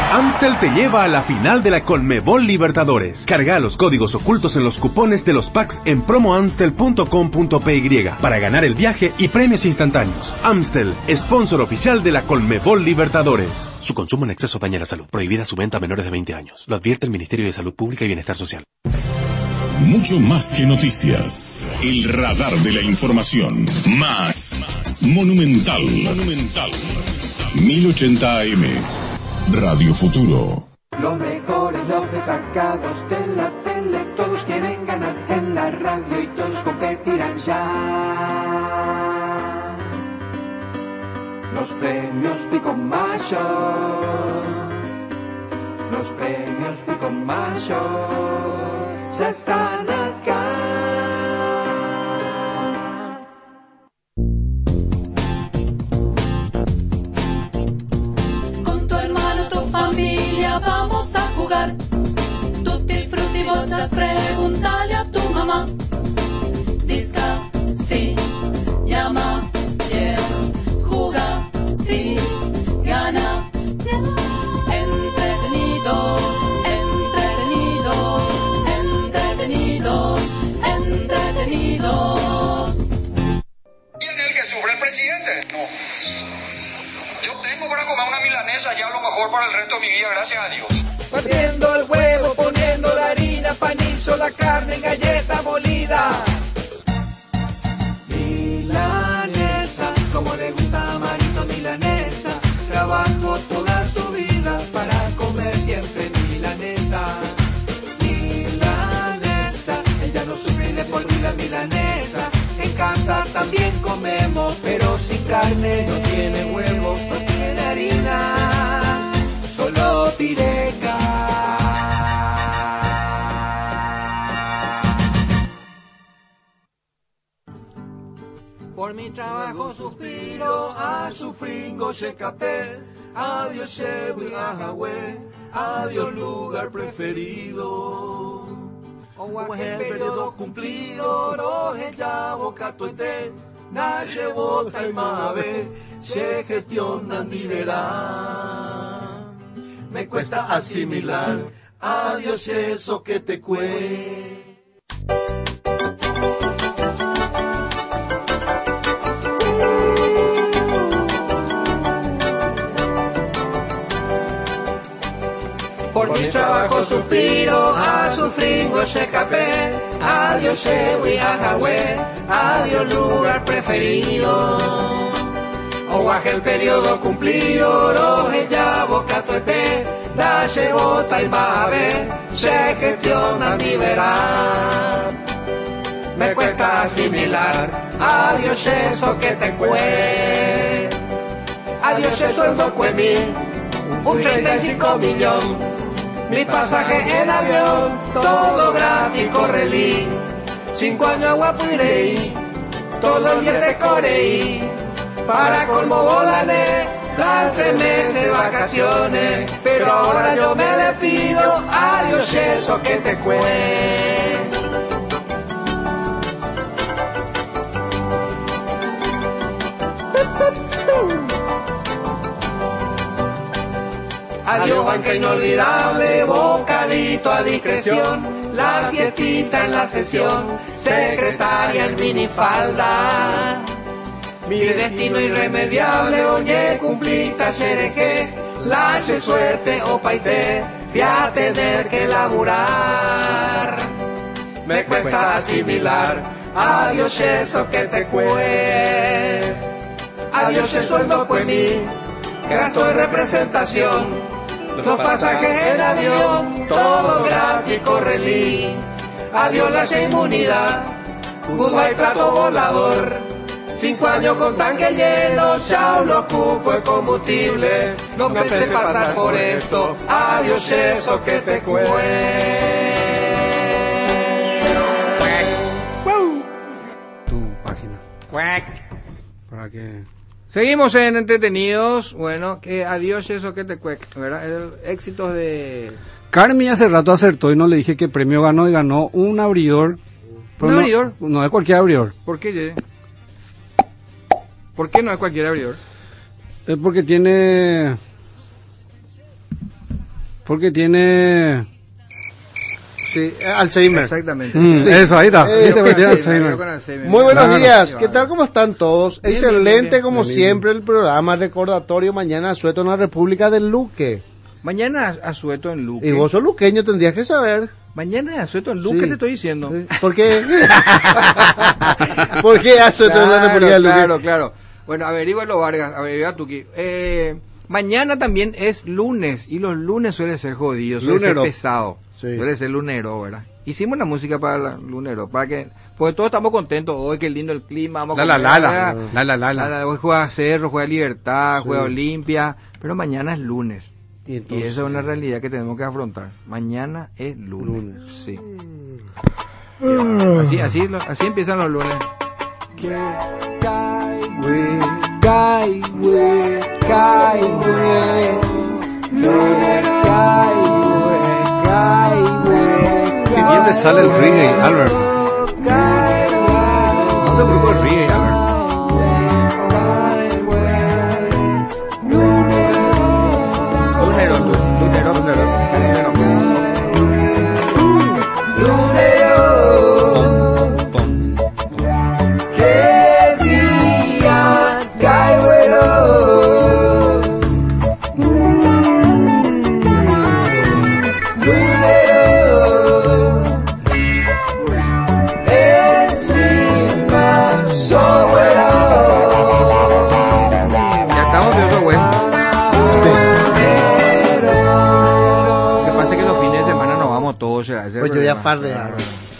Amstel te lleva a la final de la Conmebol Libertadores. Carga los códigos ocultos en los cupones de los packs en promo amstel punto com punto p y para ganar el viaje y premios instantáneos. Amstel, sponsor oficial de la Conmebol Libertadores. Su consumo en exceso daña la salud. Prohibida su venta a menores de veinte años. Lo advierte el Ministerio de Salud Pública y Bienestar Social. Mucho más que noticias. El radar de la información. Más. más. Monumental. Monumental. mil ochenta A M. Radio Futuro. Los mejores, los destacados de la tele, todos quieren ganar en la radio y todos competirán ya. Los premios Pico Mayo. Los premios Pico Mayo ya están acá. Con tu hermano, tu familia, vamos a jugar. Tutti frutti bochas, pregúntale a tu mamá. Disca, sí, llama, yeah, juega, sí, gana, yeah. Entretenidos, entretenidos, entretenidos, entretenidos. ¿Quién es el que sufre, el presidente? No. Yo tengo para comer una milanesa ya lo mejor para el resto de mi vida, gracias a Dios. Partiendo el huevo, poniendo la harina, panizo, la carne en galleta molida. Milanesa, como le gusta a Marito milanesa. Trabajo toda su vida para comer siempre milanesa. Milanesa, ella no sufre de por vida milanesa. En casa también comemos, pero sin carne. No tiene huevo, no tiene harina, solo pireca. Por mi trabajo suspiro, a sufringo se capé. Adiós Chewy, ajahue, adiós lugar preferido. O es el periodo cumplido, roje ya boca tuete. Nace bota y mabe, se gestionan diverá. Me cuesta asimilar, adiós eso que te cue. Por mi trabajo suspiro, a sufringo se escapé. Adiós Chewy, ajahue, adiós lugar preferido. O baje el periodo cumplido, roje ya boca tuete. Dache bota y mabe, se gestiona mi verá. Me cuesta asimilar, adiós eso que te cue. Adiós el sueldo cuemí, un treinta y cinco millón. Mi pasaje en avión, todo gratis, correlí. Cinco años guapuireí, todo el día te coreí. Para colmo volané, dar tres meses de vacaciones. Pero ahora yo me despido, adiós eso que te cue. Adiós banca inolvidable, bocadito a discreción, la siestita en la sesión, secretaria en minifalda. Mi destino irremediable, oye, cumplita xereje, la che suerte o paité, voy a tener que laburar. Me cuesta asimilar, adiós eso que te cue. Adiós el sueldo pues mi, gasto de representación. Los pasajes en avión, todo gratis, correlí. Adiós la inmunidad, goodbye plato volador. Cinco años con tanque lleno, chao los cupos de combustible. No pensé pasar por esto, adiós eso que te cue. Tu página. Para que... Seguimos en Entretenidos. Bueno, que adiós eso que te cuec, ¿verdad? El, éxitos de... Carmi hace rato acertó y no le dije qué premio ganó y ganó un abridor. ¿Un no, abridor? No es cualquier abridor. ¿Por qué, Ye? ¿Por qué no es cualquier abridor? Es porque tiene Porque tiene... Sí, Alzheimer. Exactamente. Mm, Sí. Eso, ahí está. Eh, Viste, porque tiene Alzheimer, Alzheimer. yo con Alzheimer. Muy buenos Claro. días, ¿qué tal? ¿Cómo están todos? Bien, Excelente bien, bien. como Bien, siempre el programa recordatorio mañana Asueto en la República del Luque. Mañana Asueto en Luque. Y vos sos luqueño, tendrías que saber. Mañana es Asueto en Luque, Sí. te estoy diciendo. Sí. ¿Por qué? ¿Por qué Asueto en la República del Luque? Claro, claro. Bueno, averígualo, Vargas, averigua tú aquí. Eh, mañana también es lunes, y los lunes suele ser jodidos, suele Lunero. ser pesado. Sí. Suele ser lunero, ¿verdad? Hicimos la música para la lunero, para que... Porque todos estamos contentos hoy, qué lindo el clima, vamos a La, la, comer, la, ¿verdad? la, la, la, la. La, la, hoy juega Cerro, juega Libertad, Sí. juega Olimpia, pero mañana es lunes. Y, Y entonces, esa es una realidad que tenemos que afrontar. Mañana es lunes. Lunes. Sí. Así, así, lo- así empiezan los lunes. Qué bien te sale el reggae, Albert. No sé un grupo de reggae, Albert. Lunero, tú, lunero, lunero, lunero. Ya estamos de otro web. Lo que pasa es que los fines de semana nos vamos todos. ¿será? Ese es el Pues yo voy a problema. farrear.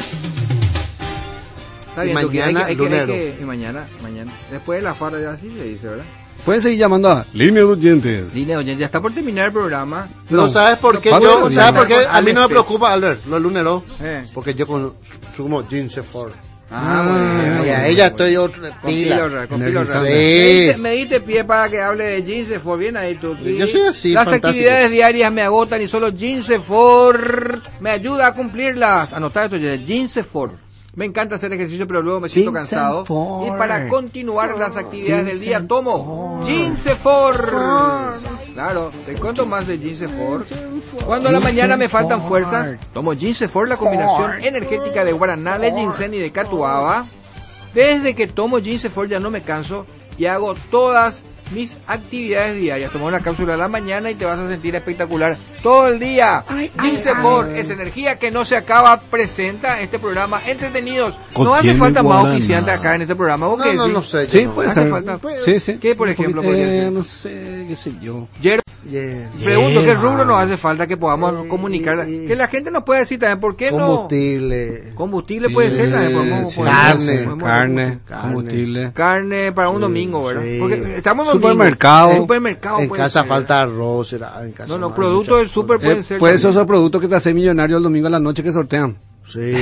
Está Y bien, Tuki, hay, que- mañana, hay que, hay lunero. que, y mañana, mañana. Después de la farra ya así se dice, ¿verdad? Pueden seguir llamando a Línea de Oyentes. Dile, oye, ya está por terminar el programa. No, ¿sabes por qué? No, Yo, vamos a ¿sabes por qué? contactar A mí con no me Alex preocupa, Albert, los luneros. Eh. Porque yo consumo Jeans Ford. Ah, bueno. Y a ella estoy otro Con pila. pila, con pila. Sí. Me diste, me diste pie para que hable de Ginsefor. Bien ahí, tú. Yo soy así, Las fantástico. actividades diarias me agotan y solo Ginsefor me ayuda a cumplirlas. Anotad esto ya, Ginsefor. Me encanta hacer ejercicio, pero luego me siento cansado. Ginsefor. Y para continuar las actividades del día, tomo Ginsefor. Claro, te cuento más de Ginsefor. Cuando a la mañana me faltan fuerzas, tomo Ginsefor, la combinación energética de guaraná, de ginseng y de catuaba. Desde que tomo Ginsefor ya no me canso y hago todas mis actividades diarias. Toma una cápsula a la mañana y te vas a sentir espectacular todo el día. Ginsefor es energía que no se acaba. Presenta este programa Entretenidos. No hace Contiene falta más guaraná. auspiciante acá en este programa. ¿Vos No, qué no, decís? no sé. yo Sí, no. puede Hace ser. falta. Sí, sí. ¿Qué, por Un ejemplo, poquito, podría eh, ser? No sé, qué sé yo. Yer- Yeah. Pregunto, ¿qué Yeah. rubro nos hace falta que podamos comunicar? Que la gente nos pueda decir también, ¿por qué no? Combustible. Combustible puede ser también. podemos- Sí, podemos- carne, podemos- Carne, Carne. combustible. Carne para un domingo, ¿verdad? sí. Porque estamos en domingo. Supermercado. En supermercado En puede casa ser. falta arroz. será, En casa No, no, hay productos muchas del súper cosas. pueden Eh, ser. Puede ser también. esos productos que te hacen millonario el domingo a la noche que sortean. Sí.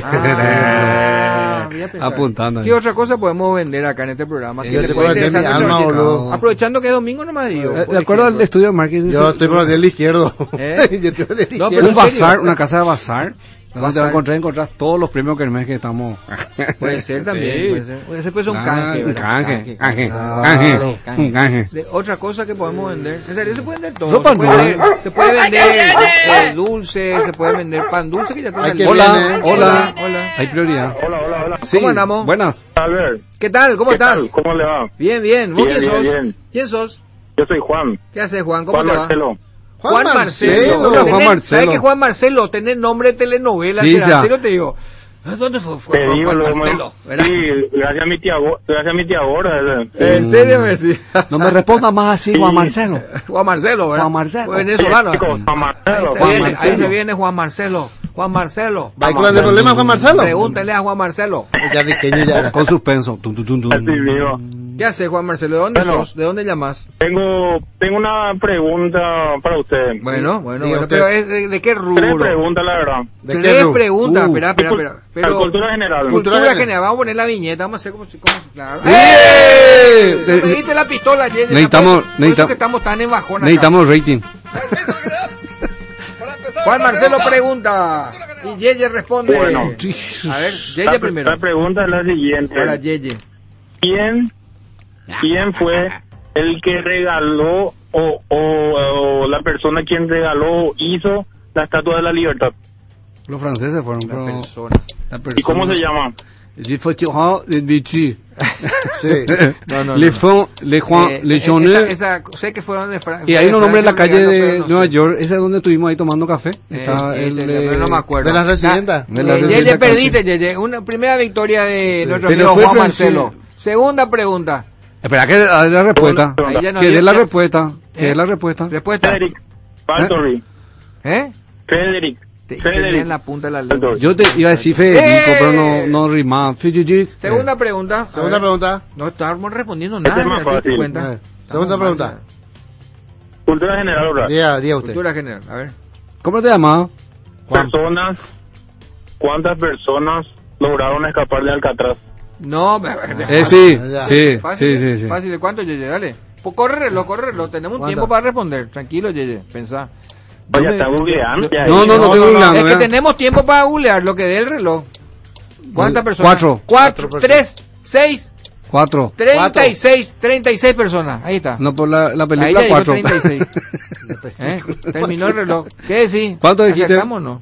Ah, voy a pensar. Apuntando ahí. ¿Qué otra cosa podemos vender acá en este programa? Yo Que le te puede puedo vender interesar mi a nuestra alma, audiencia? boludo. Aprovechando que es domingo nomás digo. Eh, por de acuerdo ejemplo. al estudio de marketing. Yo estoy por el izquierdo. ¿Eh? Yo estoy por el No, izquierdo. pero un en bazar, serio. una casa de bazar. Donde te vas a Bazar. encontrar, encontrás todos los premios que el mes que estamos. Puede ser también. Sí. Puede ser. Ese puede ser un Ah, canje, un ¿verdad? canje, canje, Claro, canje, canje. un canje. De otra cosa que podemos vender. En realidad se puede vender todo. Ropa se, puede nueva. vender, se puede vender eh, dulce, se puede vender pan dulce que ya está Ay, saliendo. qué Hola, bien, ¿eh? hola, hola. Hay prioridad. Hola, hola, hola. Sí, ¿Cómo andamos? Buenas. Albert, ¿Qué tal? ¿Cómo ¿qué estás? tal? ¿Cómo le va? Bien, bien. ¿Vos Bien, quién bien, sos? bien. ¿Quién sos? Yo soy Juan. ¿Qué haces, Juan? ¿Cómo Juan te Marcelo. va? Juan Marcelo. Hola, Juan Tenés- Marcelo. ¿Sabes que Juan Marcelo tiene nombre de telenovela? Sí, ¿Será? ya. ¿En serio te digo? ¿Dónde fue, fue Te Juan, digo, Juan lo Marcelo? ¿Verdad? Sí, gracias a mi tía, Go- gracias a mi tía Gora. ¿En serio me decís? No me responda más así, Juan Marcelo. Juan Marcelo, ¿verdad? Juan Marcelo. Venezolano. Sí, Juan Marcelo, Ahí se, Juan viene, Marcelo. ahí se viene Juan Marcelo. Juan Marcelo. ¿Va con el problema, Juan Marcelo? Pregúntale a Juan Marcelo. Ya riqueño ya era. Con suspenso. Tum, tum, tum, tum. Así mismo. ¿Qué haces, Juan Marcelo? ¿De dónde Bueno. sos? ¿De dónde llamas? Tengo, tengo una pregunta para usted. Bueno, bueno, Diga bueno. usted. Pero es de, de qué Tres rubro? preguntas, la verdad. ¿De qué Tres rubro? preguntas. Uh. Espera, espera, espera. Pero, Cultura general. Cultura Cultura general. general. Vamos a poner la viñeta. Vamos a hacer como si... Como, si- claro. ¡Eh! ¡Eh! Eh, Me diste la pistola, Jenny. necesitamos- Por eso- por eso necesitamos- que estamos tan en bajón acá. Necesitamos rating. Juan Marcelo pregunta. Y Yeye responde. Bueno. A ver, Yeye La, primero. la pregunta es la siguiente. Para Yeye. ¿Quién, quién fue el que regaló o, o, o la persona quien regaló o hizo la Estatua de la Libertad? Los franceses fueron, La pero... persona. La ¿Y cómo se llama? Les Forturins de Vichy. Sí. No, no, Les no. Fonds, Les Juan, Eh, Les esa, Jonneux. esa, sé que fueron de Francia. Y hay un nombre en la calle de Nueva York, esa es donde estuvimos ahí tomando café. Esa, Eh, el, este, eh, pero no me acuerdo. De la residenta. de la Eh, residenta Yeye, Casi. perdiste, Yeye. Una primera victoria de nuestro Pero amigo fue Juan Francia. Marcelo. Segunda pregunta. Espera, que dé la respuesta. Ahí ya no- Que dé ya- la ya- respuesta. Que ¿Eh? dé la respuesta. Respuesta. Frederick Valtori. ¿Eh? Frederick. Te, tenía Frederick. en la punta de la lengua. Yo te iba a decir Federico, ¡Eh! pero no, no rimaba. Federico. Segunda pregunta. Segunda A ver. pregunta. No estamos respondiendo Este nada. es más ya te das fácil. cuenta. Eh, Estamos Segunda mal, pregunta. Cultura general, ¿verdad? Diga, diga usted. Cultura general. A ver. ¿Cómo te llamabas? Juan. Personas. ¿Cuántas personas lograron escapar de Alcatraz? No, me, Eh, sí, Ya. sí, fácil, sí, sí, sí. Fácil. ¿De cuánto, Yeye? Dale. Pues corre reloj, corre reloj. Tenemos un ¿Cuánto? tiempo para responder. Tranquilo, Yeye. Pensá. Yo Oye, me- está googleando. ya, No, ya. no, no estoy googleando. Es que ¿verdad? tenemos tiempo para googlear lo que dé el reloj. ¿Cuántas personas? Cuatro. Cuatro. Cuatro Tres. Seis. Cuatro. Treinta y seis. Treinta y seis personas. Ahí está. No, por la, la Ahí película ya dijo cuatro. treinta y seis. ¿Eh? Terminó el reloj. ¿Qué decís? ¿Cuánto dijiste? ¿Acertamos o no?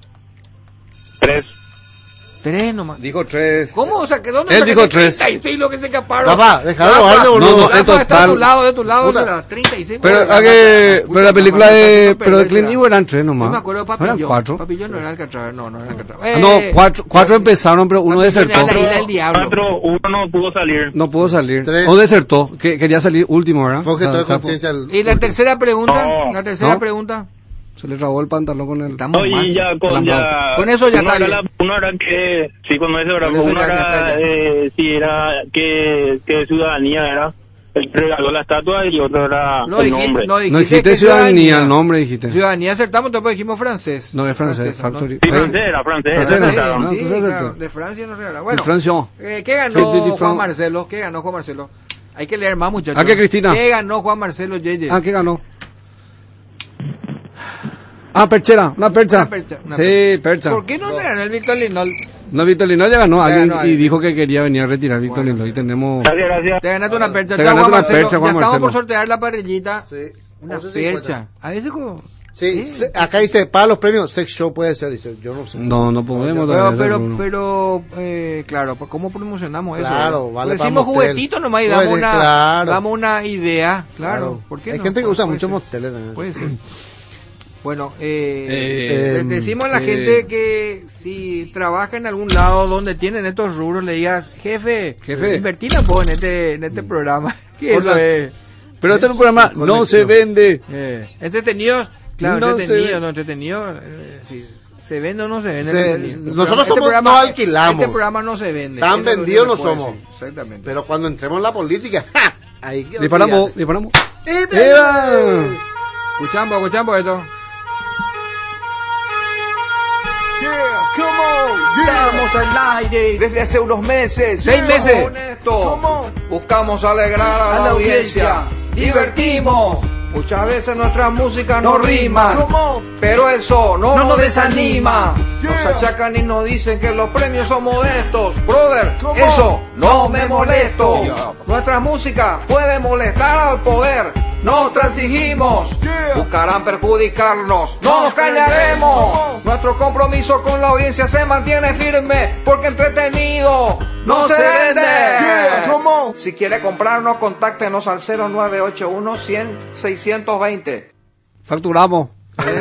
Tres. Tres nomás. Dijo tres. ¿Cómo? O sea, que ¿dónde Él sacaste dijo tres. treinta y seis lo que se escaparon? Rafa, deja de Rafa, robarle, boludo. No, no, Rafa en total. está a tu lado, de tu lado, Puta. de las treinta y seis. Pero, Bueno, ah, que, Rafa, pero la puta, película Rafa, de, está pero de haciendo Clint perder, Eastwood eran tres nomás. Yo me acuerdo de No eran Papillón. cuatro. Papillón no era Alcatraz, no, no era Alcatraz. Ah, no, Eh, cuatro, cuatro empezaron, pero uno Papillón era desertó. la isla del diablo. Cuatro, uno no pudo salir. No pudo salir. Tres. O desertó, que quería salir último, ¿verdad? Fue objeto O de sea, conciencia. el- Y la tercera pregunta, No. la tercera ¿No? pregunta. Se le trabó el pantalón con el... Estamos Oye, mal. ya con, ya, Con eso ya uno está era bien. la- uno era que, sí, con eso era, Con eso uno ya- ya está era, ya. eh, si era, que, que ciudadanía era, el que regaló la estatua y otro era No el dijiste, nombre. no dijiste, No dijiste que ciudadanía, el nombre dijiste. Ciudadanía acertamos, después dijimos francés. No, es francés, ¿no? Factory. Sí, francés era, francés, Francés, ese ¿no? acertaron. Ah, Sí, entonces claro, acertó. de Francia no regala. Bueno, De Francia. eh, ¿qué Freddy ganó Juan Fran- Marcelo? ¿Qué ganó Juan Marcelo? Hay que leer más, muchachos. ¿A qué, Cristina? ¿Qué ganó Juan Marcelo Yeye? Ah, ¿qué ganó? Ah, perchera, una percha. Una percha, una Sí, percha. ¿Por qué no le ganó el Víctor Linol? No, Víctor Lindol ya ganó, Ya alguien, ganó y alguien. dijo que quería venir a retirar Víctor Bueno. Lindol y tenemos... Gracias, gracias. Te ganaste una percha. Te Chao, ganaste Juan una Marcelo. percha, Juan ya estamos Marcelo. por sortear la parrillita. Sí. Una once cincuenta. percha. A veces como... Sí, se- acá dice, para los premios, sex show puede ser. Dice, yo no sé. No, no podemos. Pero, todavía, pero, Bruno. pero, eh, claro, pues ¿cómo promocionamos eso? Claro, eh? vale Pues para decimos motel. juguetito nomás y damos Puede, una, claro. damos una idea, claro. Claro. ¿Por qué Hay no? gente que usa Puede mucho ser. moteles también. Puede ser. Bueno, eh, Eh, les decimos a la eh, gente que si trabaja en algún lado donde tienen estos rubros, le digas, jefe, Jefe. invertir un poco en este, en este programa. ¿Qué Por eso las- es? Pero este es un programa no Conexión. se vende. Eh, entretenido, claro, No se entretenido, ve. no entretenido. eh, si ¿se vende o no se vende? Se- Entretenido. Este nosotros programa- somos- no alquilamos. Este programa no se vende. Tan Eso es lo vendidos que no les puedo somos. decir. Exactamente. Pero cuando entremos en la política, ¡ja! Ahí que Disparamos, olvídate. disparamos. ¡Eh, ¡Eva! Escuchamos, escuchamos esto. Estamos al aire desde hace unos meses. Seis meses. ¿Cómo? Buscamos alegrar a, la audiencia. Divertimos. Muchas veces nuestra música no, No rima. ¿Cómo? Pero eso no, No nos nos desanima. Yeah. Nos achacan y nos dicen que los premios son modestos. Brother, ¿Cómo? eso no me molesto. Yeah. Nuestra música puede molestar al poder. No transigimos. Yeah. Buscarán perjudicarnos. No nos callaremos. Nuestro compromiso con la audiencia se mantiene firme. Porque entretenido no, se vende. Yeah. ¿Cómo? Si quiere comprarnos, contáctenos al cero nueve ocho uno cien seiscientos veinte. Facturamos.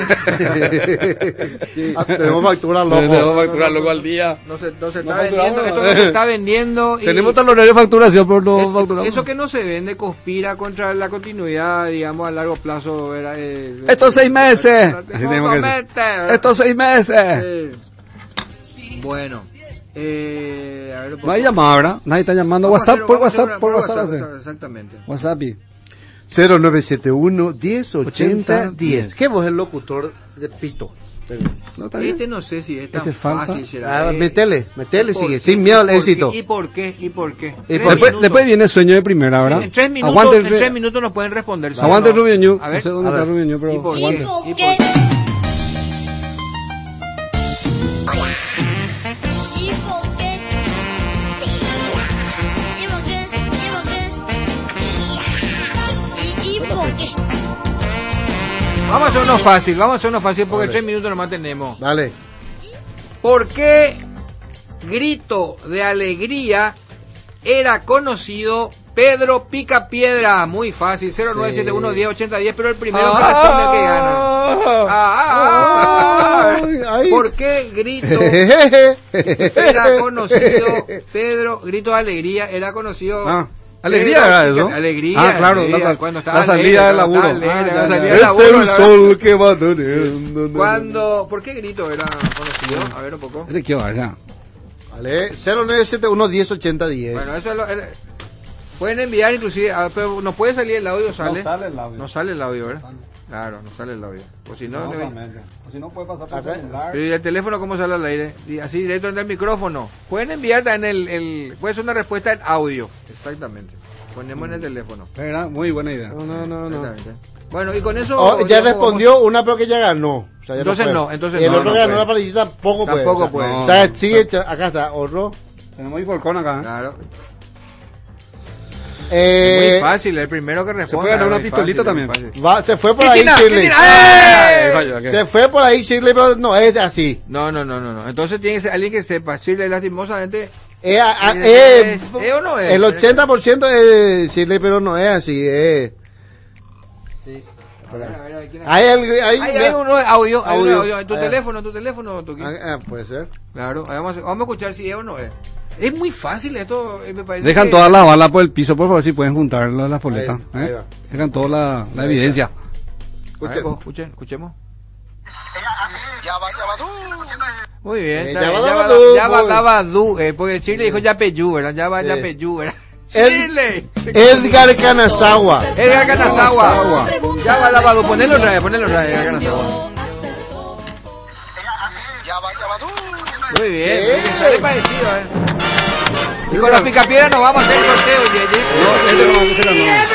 Ah, tenemos factura, loco. Tenemos factura, loco, al día. No se, no se No está vendiendo, facturamos. esto no se está vendiendo. y- Tenemos talonería de facturación, pero no es- facturamos. eso que no se vende conspira contra la continuidad, digamos, a largo plazo. Era, eh, Estos seis meses. Así Así tenemos que decir. decir. Estos seis meses. Bueno, eh, a ver, un No hay poco. llamada, ¿verdad? Nadie está llamando. Vamos a WhatsApp, hacer- por vamos a hacer WhatsApp, una- por por WhatsApp. WhatsApp, hace. exactamente. WhatsApp. y- cero nueve siete uno diez ochenta diez. diez. ¿Qué vos el locutor de pito? No, está bien. Este no sé si es tan Este falta. fácil. será. Ah, Eh, metele, metele, ¿por sigue, qué? sin miedo al ¿Y por qué? éxito. ¿Y por qué? ¿Y por qué? ¿Y Tres por- Después, minutos. después viene sueño de primera, ¿verdad? Sí, en tres minutos, Aguante, en el- tres minutos nos pueden responder. ¿sí o Aguante no? Rubio Ñu. A ver, No sé dónde a está ver. Rubio Ñu, ¿y pero por aguante. qué? ¿Y por qué? ¿Y por qué? Sí. ¿Y por qué? ¿Y por qué? ¿Y, y por qué? Vamos a hacer uno fácil, vamos a hacer uno fácil porque vale. tres minutos nomás tenemos. Dale. ¿Por qué grito de alegría era conocido Pedro Picapiedra? Muy fácil, cero nueve siete uno diez ochenta diez, pero el primero que responde es el que gana. Ah, ah, ah. Ay, ¿por qué grito era conocido Pedro, grito de alegría era conocido? Ah. Alegría era eso. Alegría. Ah, claro, alegría, la, cuando estaba la salida del laburo. Alegre, Ah, la ya, salida ya. del Es laburo, el la sol que va doliendo. Cuando, ¿por qué grito era conocido? A ver un poco. Este quiero ver, ya. Vale, cero nueve siete uno diez ochenta diez. Bueno, eso es lo, el, pueden enviar inclusive, a, pero no puede salir el audio, ¿sale? No sale el audio. No sale el audio, ¿verdad? Claro, no sale el audio. O si no, No, no o si no puede pasar por el celular. ¿y el teléfono cómo sale al aire? Y así directo en el micrófono. Pueden enviar también el, el, puede ser una respuesta en audio. Exactamente. Ponemos en el teléfono. Era muy buena idea. No, no, no, no. Bueno, y con eso... Oh, ya digamos, respondió vamos... una, pero que ya ganó. O sea, ya entonces no, no, entonces y el no, otro no que ganó puede. la partida tampoco puede. Tampoco o sea, puede. no, o sea, sigue, acá está, otro. Tenemos Iforcón acá. Claro. Eh, muy fácil, el primero que responde. Se puede ganar una pistolita fácil, también. Va, se fue por ahí Cristina, Shirley. Cristina, ¡eh! Se fue por ahí Shirley, pero no es así. No, no, no, no, no. Entonces tiene que ser alguien que sepa. Shirley lastimosamente... Eh, a, a, ¿Es, eh, es, ¿es o no es? El ochenta por ciento es Shirley, pero no es así. Eh. Sí. A ver, a ver, a ver, ¿quién es? Hay, hay, hay, hay, hay uno audio, hay audio. uno audio. En tu Ah, teléfono, en tu teléfono, Toki. Ah, ah, puede ser. Claro, vamos a, vamos a escuchar si es o no es. Es muy fácil esto, me parece. Dejan que... todas las balas por el piso, por favor, si pueden juntar las boletas. Ahí, ahí ¿eh? va. Dejan toda la, la evidencia. Escuchen, escuchen, escuchemos. Muy bien, Eh, está bien. Yabadabadú, Yabadabadú, eh, porque Chile dijo Yapeyú, ¿verdad? Yaba, Sí. Yapeyú, ¿verdad? Ed- Chile. Edgar Kanazawa. Edgar Kanazawa. Yabadabadú, ponelo otra vez, ponelo otra vez, Edgar Kanazawa. Muy bien, Eh. muy bien, sale parecido, eh. Y con los picapiedras nos vamos a hacer el sorteo, Yeye. No, este no, este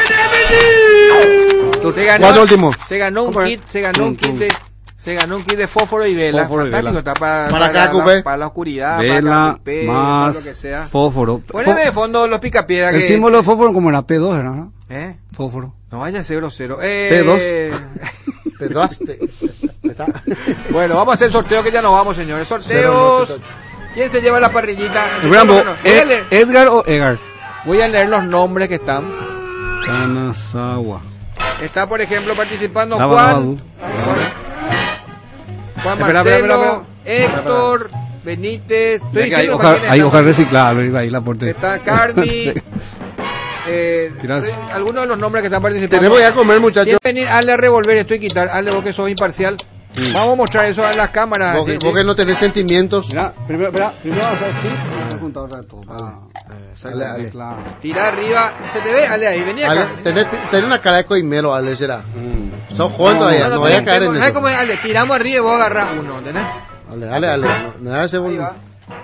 no. Se ganó, Cuatro últimos. se ganó un ¿Cómo es? kit, se ganó un Tum, kit de, se ganó un kit de fósforo y vela. Fósforo y Fantástico, vela. está para, Para para, cada la, cupé. para la oscuridad, para Vela, cada cupé, para más lo que sea. fósforo. Poneme de Fó- fondo los picapiedras El que... símbolo de fósforo como era P dos, ¿era? ¿no? ¿Eh? Fósforo. No vaya a ser grosero. Eh... P dos. Pedaste. Está. Bueno, vamos a hacer el sorteo que ya nos vamos, señores. Sorteos. ¿Quién se lleva la parrillita? El Rambo, Bueno, voy, a Ed- leer, Edgar o Egar. voy a leer los nombres que están. Kanazawa. Está, por ejemplo, participando Daba, Juan, daba, du. Juan, Juan Espera, espera, Marcelo, espera, Héctor, Benítez. Estoy Mira que hay diciendo hoja, quiénes hay están. hoja reciclable, ahí la aporte. Está Carmi. eh, Tiras. estoy- algunos de los nombres que están participando. Tenemos ya a comer, muchachos. ¿Quién venir? Hazle a revolver, estoy quitar. Hazle vos que sos imparcial. Vamos a mostrar eso en las cámaras. Vos, que- Yeye. vos que no tenés sentimientos. Mira, primero, espera, primero vamos a hacer así, vamos a juntar otra vez todo. Ah, Dale, dale. claro. Tira arriba. ¿Se te ve? Ale ahí, vení acá. Ale, tenés, tenés una cara de coimero, Ale, será. Mm. Sos joven todavía, no, vaya a caer en ¿Sabes eso. cómo es? Ale, tiramos arriba y vos agarrás uno, ¿entendés? Ale, ale, ale. No, no hagas Ahí segundo. va.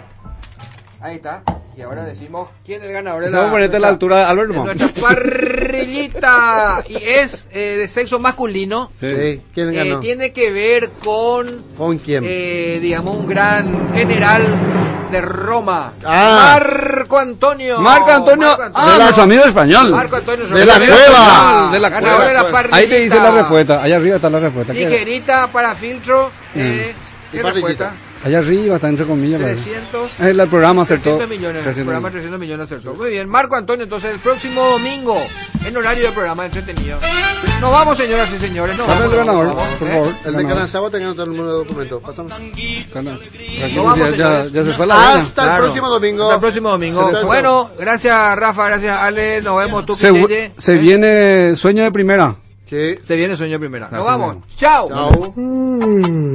Ahí está. Y ahora decimos quién es el ganador de Vamos a la, ponerte a la altura de Albert, de ¿no? nuestra parrillita. Y es eh, de sexo masculino. Sí, ¿quién Eh, ganó? tiene que ver con, ¿Con quién? eh, digamos, un gran general de Roma. Ah. Marco Antonio. Marco Antonio, Marco de la familia español. Marco Antonio. De la Antonio cueva. español, De la ganador cueva. de la parrillita. Ahí te dice la respuesta, allá arriba está la respuesta. ¿Qué? Tijerita para filtro. Eh, Y ¿Qué parrillita. respuesta? Allá arriba está entre comillas. la- trescientos. Es el programa acertó. trescientos millones. El trescientos programa millones. trescientos millones acertó. Muy bien. Marco Antonio, entonces el próximo domingo, en horario del programa entretenido. Nos vamos, señoras y señores. Nos Dame vamos. el ganador, nos vamos, por ¿eh? favor. El de Ganador. Kanazawa tenía otro número de documento. Pásame. Cana- Nos vamos, ya, ya, señores. ya se fue la vena. Hasta el Claro. próximo domingo. Hasta el próximo domingo. Se- Bueno, gracias Rafa, gracias Ale. Nos vemos. Tú, Se, Yeye. se ¿Eh? viene sueño de primera. Sí. Se viene sueño primera. Nos Gracias, vamos. hermano. Chao. Chao.